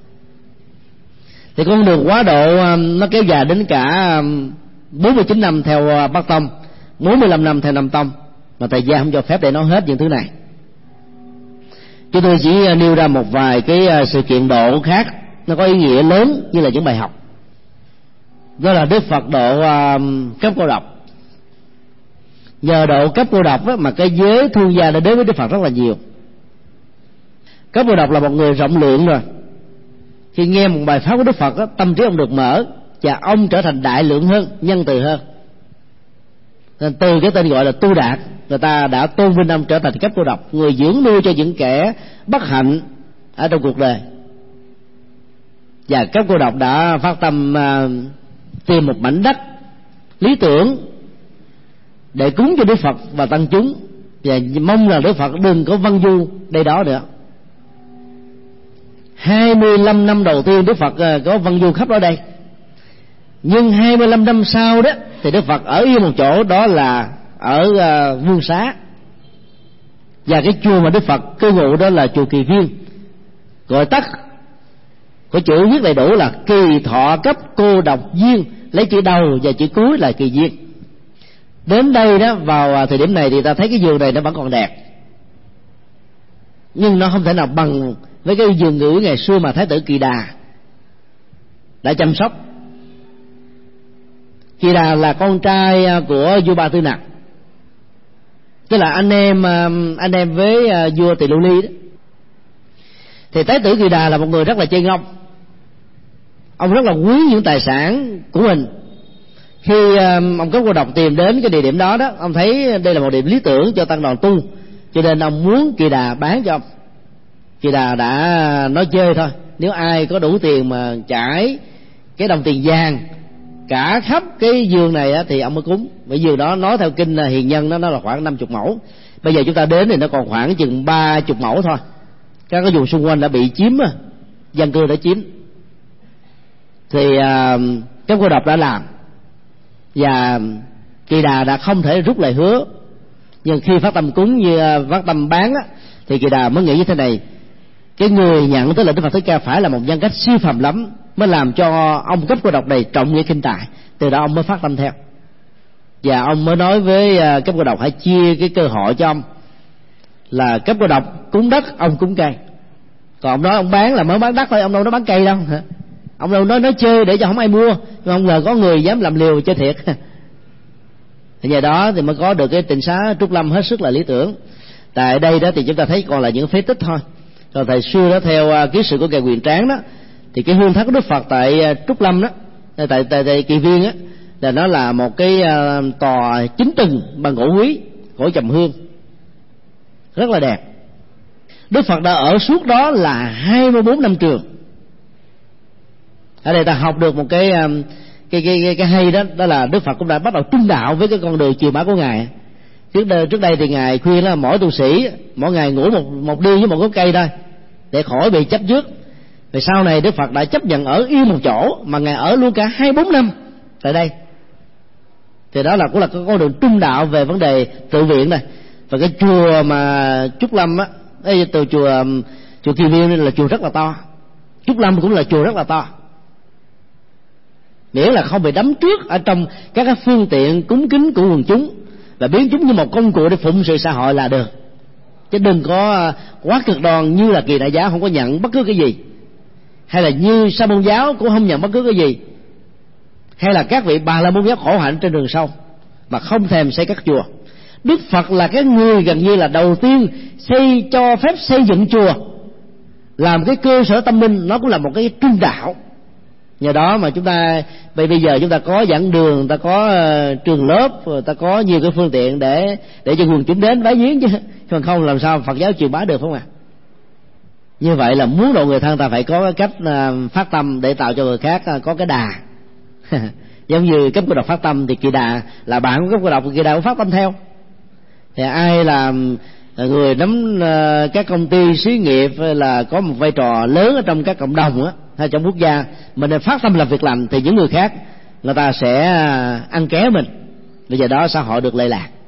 Thì con đường quá độ nó kéo dài đến cả bốn mươi chín năm theo Bắc Tông, bốn mươi lăm năm theo Nam Tông, mà thời gian không cho phép để nói hết những thứ này. Chúng tôi chỉ nêu ra một vài cái sự kiện độ khác, nó có ý nghĩa lớn như là những bài học. Đó là Đức Phật độ cấp cô độc. Nhờ độ cấp cô độc mà cái giới thương gia đã đến với Đức Phật rất là nhiều. Cấp cô độc là một người rộng lượng rồi. Khi nghe một bài pháp của Đức Phật, tâm trí ông được mở và ông trở thành đại lượng hơn, nhân từ hơn. Nên từ cái tên gọi là Tu Đạt, người ta đã tôn vinh ông trở thành cấp cô độc, người dưỡng nuôi cho những kẻ bất hạnh ở trong cuộc đời. Và cấp cô độc đã phát tâm uh, tìm một mảnh đất lý tưởng để cúng cho Đức Phật và tăng chúng, và mong rằng Đức Phật đừng có vâng du đây đó nữa. hai mươi lăm năm đầu tiên Đức Phật uh, có vâng du khắp ở đây, nhưng hai mươi lăm năm sau đó thì Đức Phật ở yên một chỗ, đó là ở uh, Vương Xá. Và cái chùa mà Đức Phật cư ngụ đó là chùa Kỳ Viên, gọi tắt có chữ viết đầy đủ là Kỳ Thọ Cấp Cô Độc Viên, lấy chữ đầu và chữ cuối là Kỳ Viên. Đến đây đó, vào thời điểm này thì ta thấy cái vườn này nó vẫn còn đẹp, nhưng nó không thể nào bằng với cái vườn ngữ ngày xưa mà Thái tử Kỳ Đà đã chăm sóc. Kỳ Đà là con trai của vua Ba Tư Nặc, tức là anh em anh em với vua Tỳ Lưu Ly đó. Thì Thái tử Kỳ Đà là một người rất là chơi ngông, ông rất là quý những tài sản của mình. Khi ông cấp cô độc tìm đến cái địa điểm đó đó, ông thấy đây là một điểm lý tưởng cho tăng đoàn tu, cho nên ông muốn Kỳ Đà bán cho ông. Kỳ Đà đã nói chơi thôi, nếu ai có đủ tiền mà trải cái đồng tiền vàng cả khắp cái vườn này á, thì ông mới cúng. Bởi vườn đó nói theo kinh là hiền nhân đó, nó là khoảng năm chục mẫu. Bây giờ chúng ta đến thì nó còn khoảng chừng ba chục mẫu thôi. Các cái vùng xung quanh đã bị chiếm, dân cư đã chiếm. Thì à, các cô độc đã làm, và Kỳ Đà đã không thể rút lời hứa. Nhưng khi phát tâm cúng như phát tâm bán á, thì Kỳ Đà mới nghĩ như thế này: cái người nhận tức là Đức Phật Thích Ca phải là một nhân cách siêu phàm lắm, mới làm cho ông cấp cô độc này trọng nghĩa khinh tài. Từ đó ông mới phát tâm theo, và ông mới nói với cấp cô độc hãy chia cái cơ hội cho ông, là cấp cô độc cúng đất, ông cúng cây. Còn ông nói ông bán là mới bán đất thôi, ông đâu nói bán cây đâu hả? Ông đâu nói nói chơi để cho không ai mua, nhưng không ngờ có người dám làm liều chơi thiệt. Thì nhờ đó thì mới có được cái tịnh xá Trúc Lâm hết sức là lý tưởng. Tại đây đó thì chúng ta thấy còn là những phế tích thôi. Còn thời xưa đó, theo ký sự của Ngài Quyền Tráng đó, thì cái hương thất của Đức Phật tại Trúc Lâm đó, tại tại, tại, tại Kỳ Viên á, là nó là một cái uh, tòa chín tầng bằng gỗ quý, gỗ trầm hương, rất là đẹp. Đức Phật đã ở suốt đó là hai mươi bốn năm trường. Ở đây ta học được một cái um, cái, cái cái cái hay đó, đó là Đức Phật cũng đã bắt đầu trung đạo với cái con đường chiều mã của Ngài. Trước đây, trước đây thì Ngài khuyên là mỗi tu sĩ mỗi ngày ngủ một một đêm với một gốc cây thôi, để khỏi bị chấp trước. Rồi sau này Đức Phật đã chấp nhận ở yên một chỗ, mà Ngài ở luôn cả hai bốn năm tại đây. Thì đó là cũng là cái con đường trung đạo về vấn đề tự viện này. Và cái chùa mà Trúc Lâm á, từ chùa chùa Kỳ Viên là chùa rất là to, Trúc Lâm cũng là chùa rất là to, miễn là không bị đắm trước ở trong các cái phương tiện cúng kính của quần chúng, và biến chúng như một công cụ để phụng sự xã hội là được. Chứ đừng có quá cực đoan như là Kỳ Đại Giáo không có nhận bất cứ cái gì, hay là như Sa Môn giáo cũng không nhận bất cứ cái gì, hay là các vị Bà La Môn giáo khổ hạnh trên rừng sâu mà không thèm xây các chùa. Đức Phật là cái người gần như là đầu tiên xây cho phép xây dựng chùa làm cái cơ sở tâm linh. Nó cũng là một cái trung đạo, Nhờ đó mà chúng ta bây giờ chúng ta có giảng đường, ta có uh, trường lớp, ta có nhiều cái phương tiện để để cho quần chúng đến bái viếng chứ, còn không làm sao Phật giáo truyền bá được, không ạ? À? Như vậy là muốn độ người thân ta phải có cái cách uh, phát tâm để tạo cho người khác uh, có cái đà. Giống như cấp cô độc phát tâm thì kỳ đà là bạn của cấp cô độc, kỳ đà cũng phát tâm theo. Thì ai là người nắm uh, các công ty xí nghiệp là có một vai trò lớn ở trong các cộng đồng á, hay trong quốc gia, mình nên phát tâm làm việc lành thì những người khác người ta sẽ ăn ké mình, bây giờ đó xã hội được lệ lạc.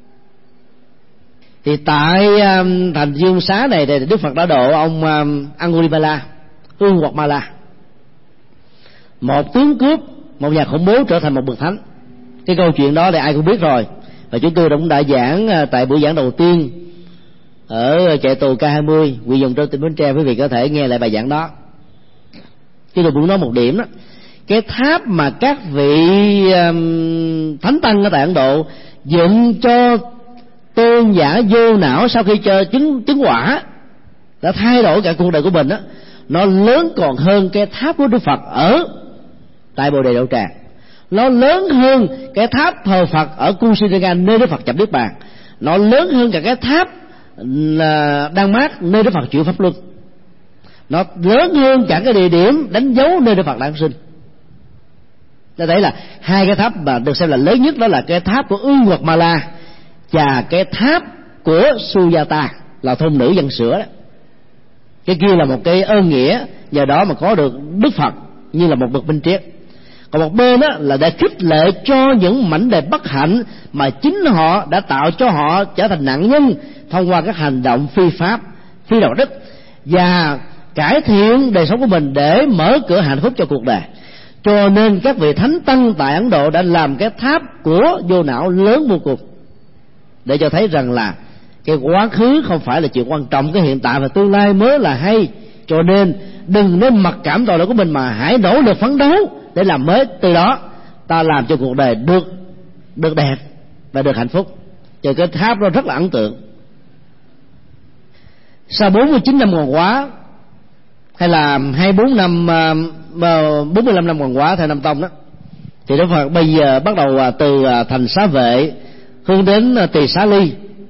Thì tại um, thành Dương Xá này thì Đức Phật đã độ ông um, Angulimala, Ương Quật Ma La, một tướng cướp, một nhà khủng bố trở thành một bậc thánh. Cái câu chuyện đó thì ai cũng biết rồi, và chúng tôi cũng đã giảng tại buổi giảng đầu tiên ở trại tù K hai mươi, huyện Dòng Trơm, tỉnh Bến Tre. Quý vị có thể nghe lại bài giảng đó. Chứ tôi muốn nói một điểm đó, cái tháp mà các vị um, thánh tăng ở tại Ấn Độ dựng cho tôn giả vô não sau khi cho chứng chứng quả đã thay đổi cả cuộc đời của mình đó, nó lớn còn hơn cái tháp của Đức Phật ở tại Bồ Đề Đậu Tràng, nó lớn hơn cái tháp thờ Phật ở Kusinaga nơi Đức Phật chậm niết bàn, nó lớn hơn cả cái tháp là Đan Mát nơi Đức Phật chuyển pháp luân, nó lớn hơn cả cái địa điểm đánh dấu nơi Đức Phật đản sinh. Ta thấy là hai cái tháp mà được xem là lớn nhất đó là cái tháp của Ương Quật Ma La và cái tháp của Sujata là thôn nữ dân sữa đó. Cái kia là một cái ơn nghĩa, nhờ đó mà có được Đức Phật như là một bậc minh triết. Còn một bên đó là để khích lệ cho những mảnh đề bất hạnh mà chính họ đã tạo cho họ trở thành nạn nhân thông qua các hành động phi pháp, phi đạo đức, và cải thiện đời sống của mình để mở cửa hạnh phúc cho cuộc đời. Cho nên các vị thánh tăng tại Ấn Độ đã làm cái tháp của vô não lớn vô cùng, để cho thấy rằng là cái quá khứ không phải là chuyện quan trọng, cái hiện tại và tương lai mới là hay. Cho nên đừng nên mặc cảm tội lỗi của mình, mà hãy nỗ lực phấn đấu để làm mới. Từ đó ta làm cho cuộc đời được được đẹp và được hạnh phúc. Cho cái tháp đó rất là ấn tượng. Sau bốn mươi chín năm hoàng hóa, hay là hai mươi bốn năm, bốn mươi lăm năm hoàng hóa theo Nam Tông đó, thì Đức Phật bây giờ bắt đầu từ thành Xá Vệ hướng đến Tỳ Xá Ly.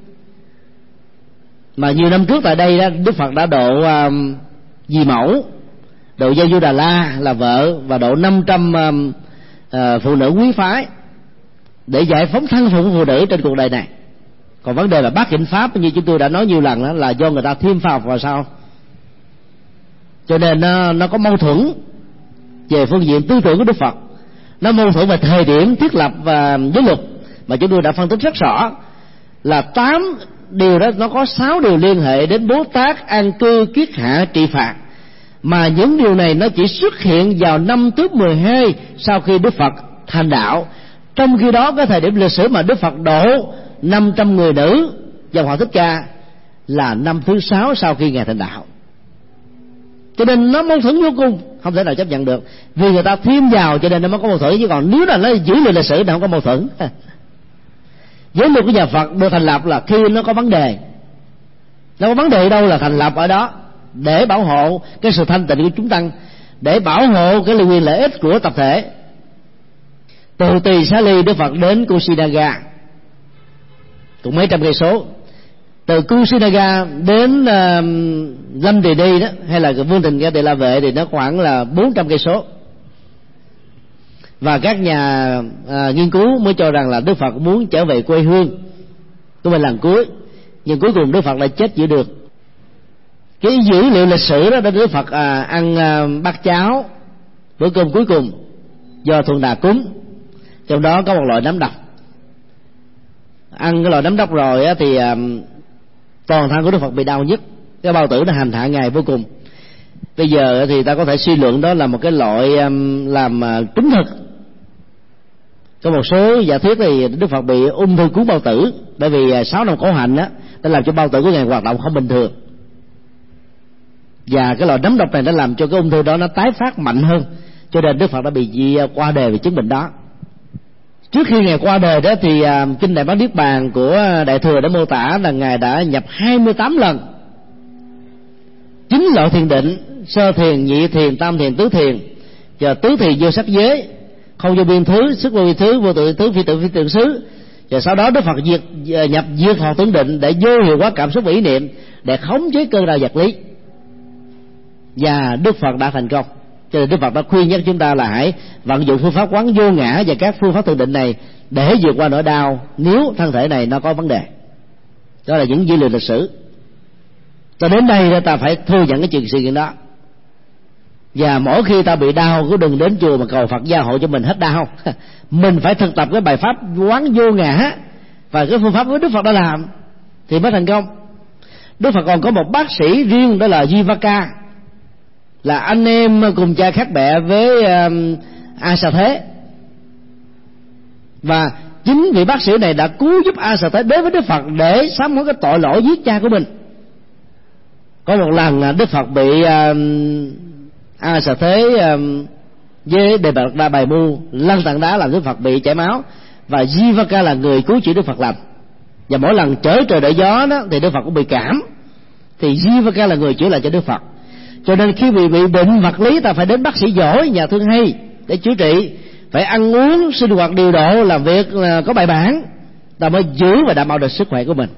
Mà nhiều năm trước tại đây đó, Đức Phật đã độ uh, Dì Mẫu, độ Gia Du Đà La là vợ, và độ năm trăm uh, uh, phụ nữ quý phái để giải phóng thân phận phụ nữ trên cuộc đời này. Còn vấn đề là bát hạnh pháp như chúng tôi đã nói nhiều lần đó, là do người ta thêm pha vào sau, cho nên nó, nó có mâu thuẫn về phương diện tư tưởng của Đức Phật. Nó mâu thuẫn về thời điểm thiết lập và giới luật mà chúng tôi đã phân tích rất rõ, là tám điều đó nó có sáu điều liên hệ đến Bố Tát an cư kiết hạ trị phạt, mà những điều này nó chỉ xuất hiện vào năm thứ mười hai sau khi Đức Phật thành đạo. Trong khi đó cái thời điểm lịch sử mà Đức Phật độ năm trăm người nữ dòng họ Thích Ca là năm thứ sáu sau khi ngài thành đạo. Cho nên nó mâu thuẫn vô cùng, không thể nào chấp nhận được. Vì người ta thêm vào cho nên nó mới có mâu thuẫn, chứ còn nếu là nó giữ lời lịch sử thì không có mâu thuẫn. Giới luật của nhà Phật được thành lập là khi nó có vấn đề. Nó có vấn đề ở đâu là thành lập ở đó, để bảo hộ cái sự thanh tịnh của chúng tăng, để bảo hộ cái quyền lợi ích của tập thể. Từ Tỳ Xá Ly Đức Phật đến Kusinaga cũng mấy trăm cây số. Từ Kusinaga đến uh, Lâm Tỳ Đi đó, hay là Vương Tình Ga Tỳ La Vệ thì nó khoảng là bốn trăm cây số. Và các nhà à, nghiên cứu mới cho rằng là Đức Phật muốn trở về quê hương của mình lần cuối, nhưng cuối cùng Đức Phật đã chết giữa đường. Cái dữ liệu lịch sử đó, Đức Phật à, ăn à, bát cháo bữa cơm cuối cùng do Thuần Đà cúng, trong đó có một loại nấm độc. Ăn cái loại nấm độc rồi á, thì à, toàn thân của Đức Phật bị đau nhức, cái bao tử nó hành hạ ngài vô cùng. Bây giờ thì ta có thể suy luận đó là một cái loại um, làm uh, trúng thực. Có một số giả thuyết thì Đức Phật bị ung thư cuốn bao tử, bởi vì sáu uh, năm khổ hạnh á đã làm cho bao tử của ngài hoạt động không bình thường, và cái loại nấm độc này đã làm cho cái ung thư đó nó tái phát mạnh hơn, cho nên Đức Phật đã bị uh, qua đời vì chứng bệnh đó. Trước khi ngài qua đời đó thì uh, kinh Đại Bát Niết Bàn của Đại Thừa đã mô tả là ngài đã nhập hai mươi tám lần chín loại thiền định: sơ thiền, nhị thiền, tam thiền, tứ thiền, Giờ tứ thì vô sắc giới, không vô biên thứ, sức vô biên thứ, vô tự thứ, phi tự phi tự xứ. Và sau đó Đức Phật diệt, nhập diệt thọ tưởng định để vô hiệu hóa cảm xúc và ý niệm, để khống chế cơn đau vật lý. Và Đức Phật đã thành công. Cho nên Đức Phật đã khuyên nhắc chúng ta là hãy vận dụng phương pháp quán vô ngã và các phương pháp tự định này để vượt qua nỗi đau nếu thân thể này nó có vấn đề. Đó là những dữ liệu lịch sử. Cho đến đây ta phải thừa nhận cái chuyện sự kiện đó. Và mỗi khi ta bị đau cũng đừng đến chùa mà cầu Phật gia hộ cho mình hết đau. Mình phải thực tập cái bài pháp quán vô ngã và cái phương pháp của Đức Phật đã làm thì mới thành công. Đức Phật còn có một bác sĩ riêng, đó là Jivaka, là anh em cùng cha khác mẹ với uh, A Xà Thế. Và chính vị bác sĩ này đã cứu giúp A Xà Thế đến với Đức Phật để sám hối cái tội lỗi giết cha của mình. Có một lần Đức Phật bị uh, A Xà Thế uh, với Đề Bạt Đa Bài Mu lăn tảng đá làm Đức Phật bị chảy máu, và Jivaka là người cứu chữa Đức Phật lành. Và mỗi lần trở trời đợi gió đó thì Đức Phật cũng bị cảm, thì Jivaka là người chữa lành cho Đức Phật. Cho nên khi bị bị bệnh vật lý, ta phải đến bác sĩ giỏi, nhà thương hay để chữa trị, phải ăn uống sinh hoạt điều độ, làm việc có bài bản, ta mới giữ và đảm bảo được sức khỏe của mình.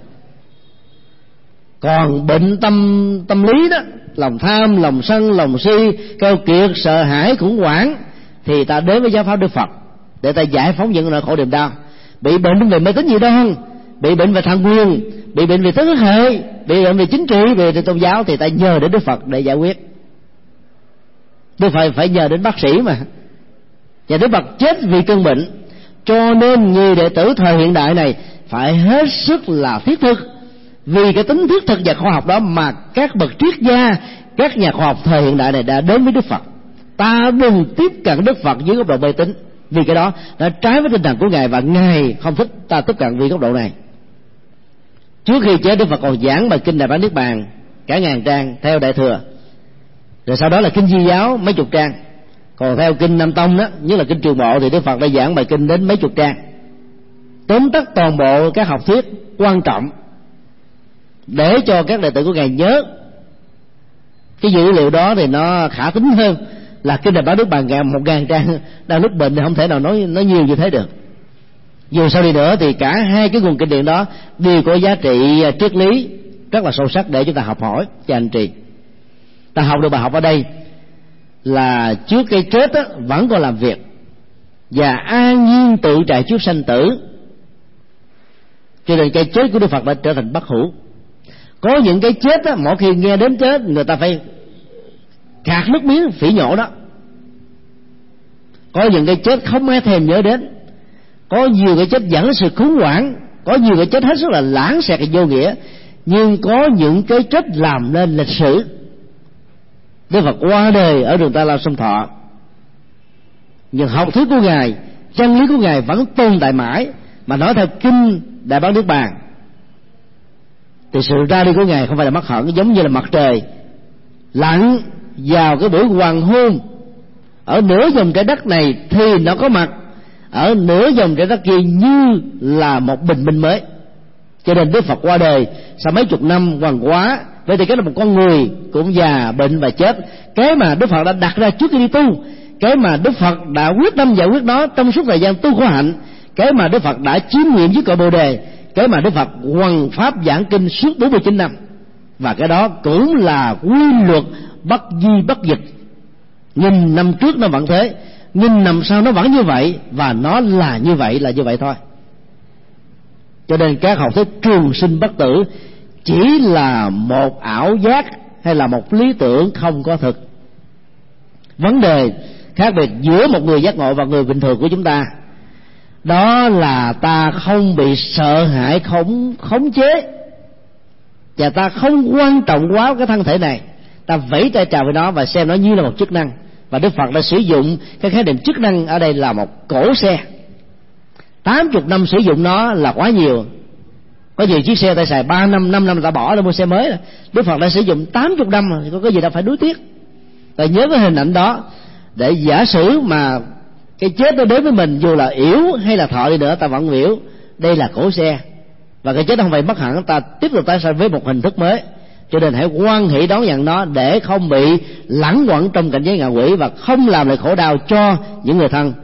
Còn bệnh tâm tâm lý đó, lòng tham, lòng sân, lòng si, keo kiệt, sợ hãi, khủng hoảng, thì ta đến với giáo pháp Đức Phật để ta giải phóng những nỗi khổ niềm đau. Bị bệnh về mê tín dị đoan, bị bệnh về thần quyền, bị bệnh về tứ hệ, bị bệnh về chính trị, về tôn giáo, thì ta nhờ đến Đức Phật để giải quyết. Đức Phật phải nhờ đến bác sĩ mà. Và Đức Phật chết vì cơn bệnh. Cho nên người đệ tử thời hiện đại này phải hết sức là thiết thực, vì cái tính thiết thực và khoa học đó mà các bậc triết gia, các nhà khoa học thời hiện đại này đã đến với Đức Phật. Ta đừng tiếp cận Đức Phật dưới góc độ mê tín, vì cái đó đã trái với tinh thần của Ngài, và Ngài không thích ta tiếp cận vì góc độ này. Trước khi chết, Đức Phật còn giảng bài kinh Đại Bản Niết Bàn cả ngàn trang theo Đại Thừa, rồi sau đó là kinh Di giáo mấy chục trang. Còn theo kinh Nam Tông đó, nhất là kinh Trường Bộ, thì Đức Phật đã giảng bài kinh đến mấy chục trang, tóm tắt toàn bộ các học thuyết quan trọng để cho các đệ tử của Ngài nhớ. Cái dữ liệu đó thì nó khả tính hơn là kinh Đại Bản Niết Bàn ngàn một ngàn trang, đang lúc bệnh thì không thể nào nói nói nhiều như thế được. Dù sao đi nữa thì cả hai cái nguồn kinh điển đó đều có giá trị triết lý rất là sâu sắc để chúng ta học hỏi và hành trì. Ta học được bài học ở đây là trước cái chết á, vẫn còn làm việc, và an nhiên tự trại trước sanh tử. Cho nên cái chết của Đức Phật đã trở thành bất hủ. Có những cái chết á, mỗi khi nghe đến chết người ta phải khạc nước miếng phỉ nhổ đó. Có những cái chết không ai thèm nhớ đến. Có nhiều cái chết dẫn đến sự khủng hoảng, có nhiều cái chết hết sức là lãng xẹt và vô nghĩa. Nhưng có những cái chết làm nên lịch sử. Đức Phật qua đời ở đường Ta Lao Sông Thọ, nhưng học thuyết của Ngài, chân lý của Ngài vẫn tồn tại mãi. Mà nói theo kinh Đại Bản Niết Bàn thì sự ra đi của Ngài không phải là mất hẳn, giống như là mặt trời lặn vào cái buổi hoàng hôn ở nửa vòng trái đất này thì nó có mặt ở nửa vòng trái đất kia như là một bình minh mới. Cho nên Đức Phật qua đời sau mấy chục năm hoàng hóa với tư cách là một con người cũng già, bệnh và chết. Cái mà Đức Phật đã đặt ra trước khi đi tu, cái mà Đức Phật đã quyết tâm giải quyết nó trong suốt thời gian tu khổ hạnh, cái mà Đức Phật đã chiêm nghiệm với cội Bồ Đề, cái mà Đức Phật hoằng pháp giảng kinh suốt bốn mươi chín năm. Và cái đó cũng là quy luật bất di bất dịch. Nghìn năm trước nó vẫn thế, nghìn năm sau nó vẫn như vậy, và nó là như vậy là như vậy thôi. Cho nên các học thuyết trường sinh bất tử chỉ là một ảo giác hay là một lý tưởng không có thực. Vấn đề khác biệt giữa một người giác ngộ và người bình thường của chúng ta đó là ta không bị sợ hãi khống khống chế, và ta không quan trọng quá cái thân thể này. Ta vẫy tay chào với nó và xem nó như là một chức năng. Và Đức Phật đã sử dụng cái khái niệm chức năng ở đây là một cỗ xe. Tám chục năm sử dụng nó là quá nhiều. Có nhiều chiếc xe ta xài ba năm, năm năm ta bỏ ra mua xe mới. Đức Phật đã sử dụng tám chục năm thì có cái gì đâu phải nuối tiếc. Ta nhớ cái hình ảnh đó để giả sử mà cái chết nó đến với mình, dù là yếu hay là thọ đi nữa, ta vẫn hiểu đây là cỗ xe. Và cái chết không phải mất hẳn, ta tiếp tục tái sanh với một hình thức mới. Cho nên hãy hoan hỷ đón nhận nó để không bị lẳng quẩn trong cảnh giới ngạ quỷ và không làm lại khổ đau cho những người thân,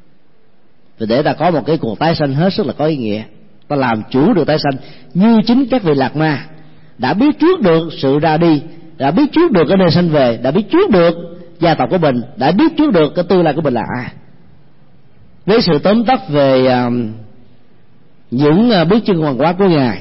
và để ta có một cái cuộc tái sanh hết sức là có ý nghĩa. Ta làm chủ được tái sanh như chính các vị lạc ma đã biết trước được sự ra đi, đã biết trước được cái nơi sanh về, đã biết trước được gia tộc của mình, đã biết trước được cái tương lai của mình là ai. Với sự tóm tắt về uh, những uh, bước chân hoàn hóa của Ngài,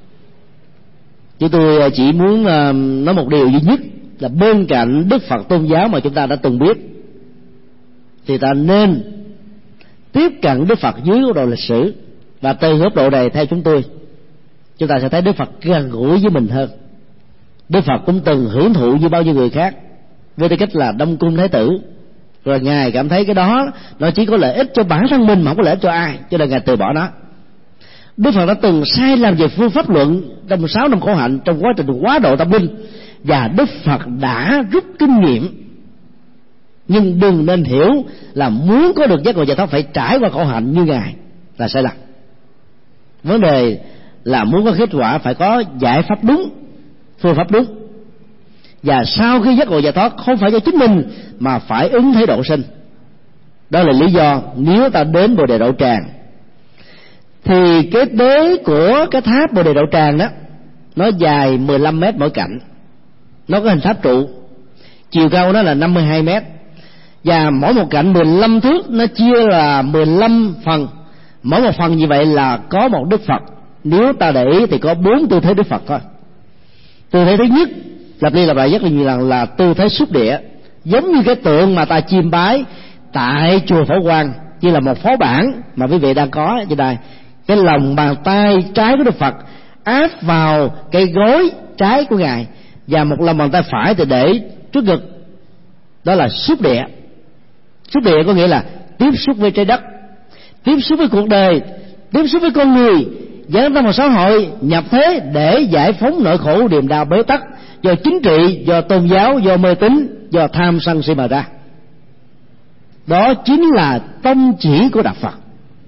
chứ tôi uh, chỉ muốn uh, nói một điều duy nhất là bên cạnh Đức Phật tôn giáo mà chúng ta đã từng biết, thì ta nên tiếp cận Đức Phật dưới góc độ lịch sử. Và từ góc độ này, theo chúng tôi, chúng ta sẽ thấy Đức Phật gần gũi với mình hơn. Đức Phật cũng từng hưởng thụ như bao nhiêu người khác với tư cách là Đông Cung Thái Tử, rồi Ngài cảm thấy cái đó nó chỉ có lợi ích cho bản thân mình mà không có lợi ích cho ai, cho nên Ngài từ bỏ nó. Đức Phật đã từng sai lầm về phương pháp luận trong sáu năm khổ hạnh, trong quá trình quá độ tâm linh, và Đức Phật đã rút kinh nghiệm. Nhưng đừng nên hiểu là muốn có được giác ngộ giải thoát phải trải qua khổ hạnh như Ngài là sai lầm. Vấn đề là muốn có kết quả phải có giải pháp đúng, phương pháp đúng. Và sau khi giác ngộ giải thoát không phải cho chính mình mà phải ứng thế độ sinh. Đó là lý do nếu ta đến Bồ Đề Đậu Tràng thì cái đế của cái tháp Bồ Đề Đậu Tràng đó nó dài mười lăm mét mỗi cạnh, nó có hình tháp trụ, chiều cao nó là năm mươi hai mét, và mỗi một cạnh mười lăm thước, nó chia là mười lăm phần. Mỗi một phần như vậy là có một Đức Phật. Nếu ta để ý thì có bốn tư thế Đức Phật thôi. Tư thế thứ nhất lặp đi lặp lại rất là nhiều lần là tư thế xúc địa, giống như cái tượng mà ta chiêm bái tại chùa Phổ Quang, như là một phó bản mà quý vị đang có trên đây. Cái lòng bàn tay trái của Đức Phật áp vào cái gối trái của Ngài, và một lòng bàn tay phải thì để trước ngực. Đó là xúc địa. Xúc địa có nghĩa là tiếp xúc với trái đất, tiếp xúc với cuộc đời, tiếp xúc với con người, dấn thân vào xã hội, nhập thế để giải phóng nỗi khổ niềm đau bế tắc do chính trị, do tôn giáo, do mê tín, do tham sân si mà ra. Đó chính là tông chỉ của Đạo Phật.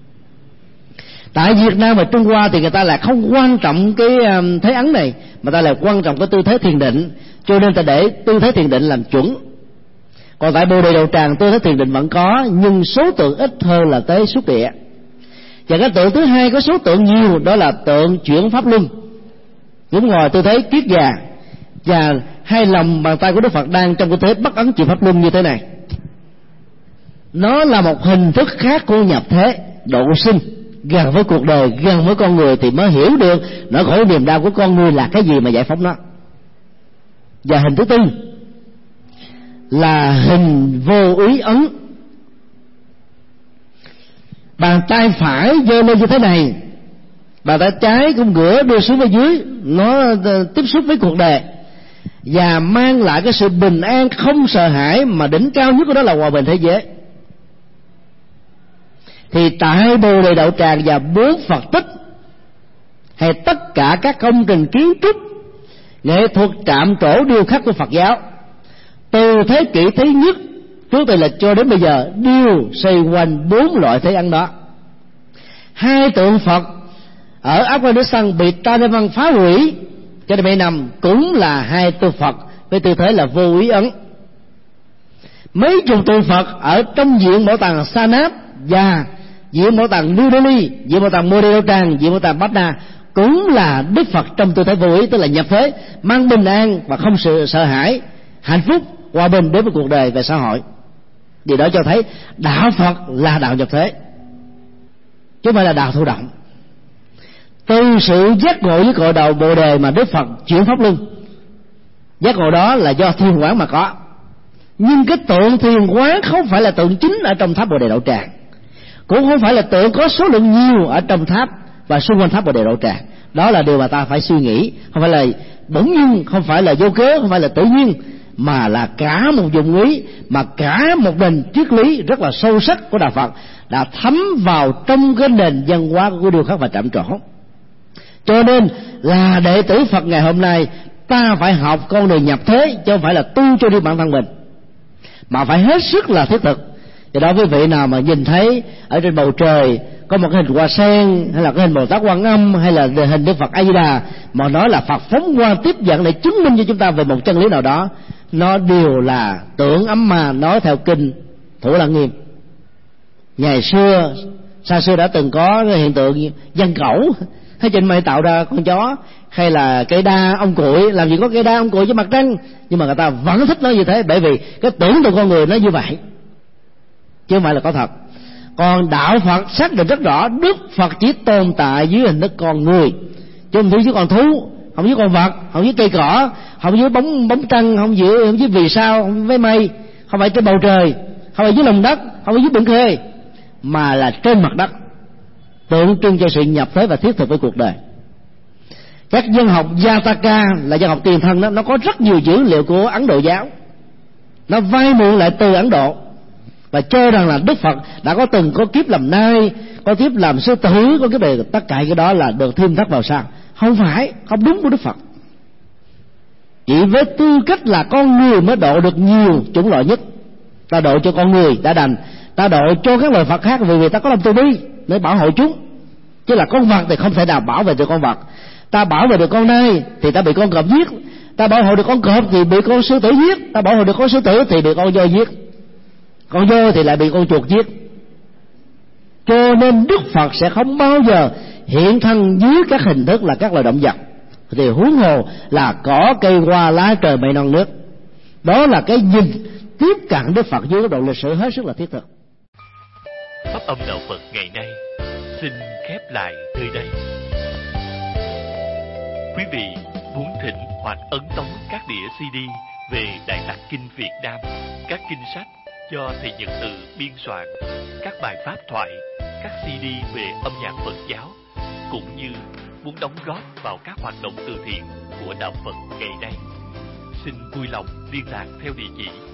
Tại Việt Nam và Trung Hoa thì người ta là không quan trọng cái thế ấn này, mà ta là quan trọng cái tư thế thiền định, cho nên ta để tư thế thiền định làm chuẩn. Còn tại Bồ Đề Đậu Tràng tư thế thiền định vẫn có, nhưng số tượng ít hơn là tới xúc địa. Và cái tượng thứ hai có số tượng nhiều, đó là tượng chuyển pháp luân, cũng ngồi tư thế kiết già, và hai lòng bàn tay của Đức Phật đang trong cái thế bắt ấn chuyển pháp luân như thế này. Nó là một hình thức khác của nhập thế độ sinh, gần với cuộc đời, gần với con người, thì mới hiểu được nỗi khổ niềm đau của con người là cái gì mà giải phóng nó. Và hình thứ tư là hình vô úy ấn. Bàn tay phải giơ lên như thế này, bàn tay trái cũng ngửa đưa xuống phía dưới, nó tiếp xúc với cuộc đời và mang lại cái sự bình an không sợ hãi, mà đỉnh cao nhất của đó là hòa bình thế giới. Thì tại Bồ Đề Đậu Tràng và bốn Phật tích, hay tất cả các công trình kiến trúc, nghệ thuật trạm trổ điêu khắc của Phật giáo từ thế kỷ thứ nhất trước Tây Lịch cho đến bây giờ đều xoay quanh bốn loại thế ấn đó. Hai tượng Phật ở Afghanistan bị Taliban phá hủy cho đến mấy năm cũng là hai tượng Phật với tư thế là vô úy ấn. Mấy chục tượng Phật ở trong viện bảo tàng Sarnath và viện bảo tàng New Delhi, viện bảo tàng Bồ Đề Đậu Tràng, viện bảo tàng Patna cũng là Đức Phật trong tư thế vô úy, tức là nhập thế, mang bình an và không sự sợ hãi, hạnh phúc, hòa bình đến với cuộc đời và xã hội. Điều đó cho thấy đạo Phật là đạo nhập thế, chứ không phải là đạo thụ động. Từ sự giác ngộ với cội đầu Bồ Đề mà Đức Phật chuyển pháp luân, giác ngộ đó là do thiền quán mà có. Nhưng cái tượng thiền quán không phải là tượng chính ở trong tháp Bồ Đề Đậu Tràng, cũng không phải là tượng có số lượng nhiều ở trong tháp và xung quanh tháp Bồ Đề Đậu Tràng. Đó là điều mà ta phải suy nghĩ, không phải là bỗng nhiên, không phải là vô cớ, không phải là tự nhiên, mà là cả một dụng ý, mà cả một nền triết lý rất là sâu sắc của đạo Phật đã thấm vào trong cái nền văn hóa của điêu khắc và trạm trổ. Cho nên là đệ tử Phật ngày hôm nay, ta phải học con đường nhập thế, chứ không phải là tu cho riêng bản thân mình, mà phải hết sức là thiết thực Do đó quý vị nào mà nhìn thấy ở trên bầu trời có một cái hình hoa sen, hay là cái hình Bồ Tát Quan Âm, hay là hình Đức Phật A Di Đà, mà nói là Phật phóng quang tiếp dẫn để chứng minh cho chúng ta về một chân lý nào đó, nó đều là tưởng ấm ma, nói theo kinh Thủ Lăng Nghiêm. Ngày xưa xa xưa đã từng có cái hiện tượng dân cẩu hay trên mây tạo ra con chó, hay là cây đa ông cuội, làm gì có cây đa ông cuội trên mặt trăng, nhưng mà người ta vẫn thích nói như thế, bởi vì cái tưởng tượng con người nó như vậy, chứ không phải là có thật. Còn đạo Phật xác định rất rõ Đức Phật chỉ tồn tại dưới hình thức con người, chứ không thấy dưới con thú, không dưới con vật, không dưới cây cỏ, không dưới bóng bóng trăng, không dưới không dưới vì sao, không với mây, không phải trên bầu trời, không phải dưới lòng đất, không phải dưới biển khơi, mà là trên mặt đất, tượng trưng cho sự nhập thế và thiết thực với cuộc đời. Các dân học Jataka là dân học tiền thân đó, nó có rất nhiều dữ liệu của Ấn Độ giáo, nó vay mượn lại từ Ấn Độ và cho rằng là Đức Phật đã có từng có kiếp làm nai, có kiếp làm sư tử, có kiếp này, tất cả cái đó là được thêm thắt vào sau. Không phải, không đúng của Đức Phật. Chỉ với tư cách là con người mới độ được nhiều chủng loại nhất. Ta độ cho con người đã đành, ta độ cho các loài Phật khác vì vì ta có lòng từ bi để bảo hộ chúng. Chứ là con vật thì không thể nào bảo vệ được con vật. Ta bảo vệ được con nai thì ta bị con cọp giết, ta bảo hộ được con cọp thì bị con sư tử giết, ta bảo hộ được con sư tử thì bị con voi giết, con voi thì lại bị con chuột giết. Cho nên Đức Phật sẽ không bao giờ hiện thân dưới các hình thức là các loài động vật, thì huống hồ là cỏ cây hoa lá trời mây non nước. Đó là cái nhìn tiếp cận Đức Phật dưới góc độ lịch sử hết sức là thiết thực. Pháp âm đạo Phật ngày nay xin khép lại nơi đây. Quý vị muốn thỉnh hoặc ấn tống các đĩa xê đê về Đại Tạng Kinh Việt Nam, các kinh sách do thầy Nhật Từ biên soạn, các bài pháp thoại, các xê đê về âm nhạc Phật giáo, cũng như muốn đóng góp vào các hoạt động từ thiện của đạo Phật ngày nay, xin vui lòng liên lạc theo địa chỉ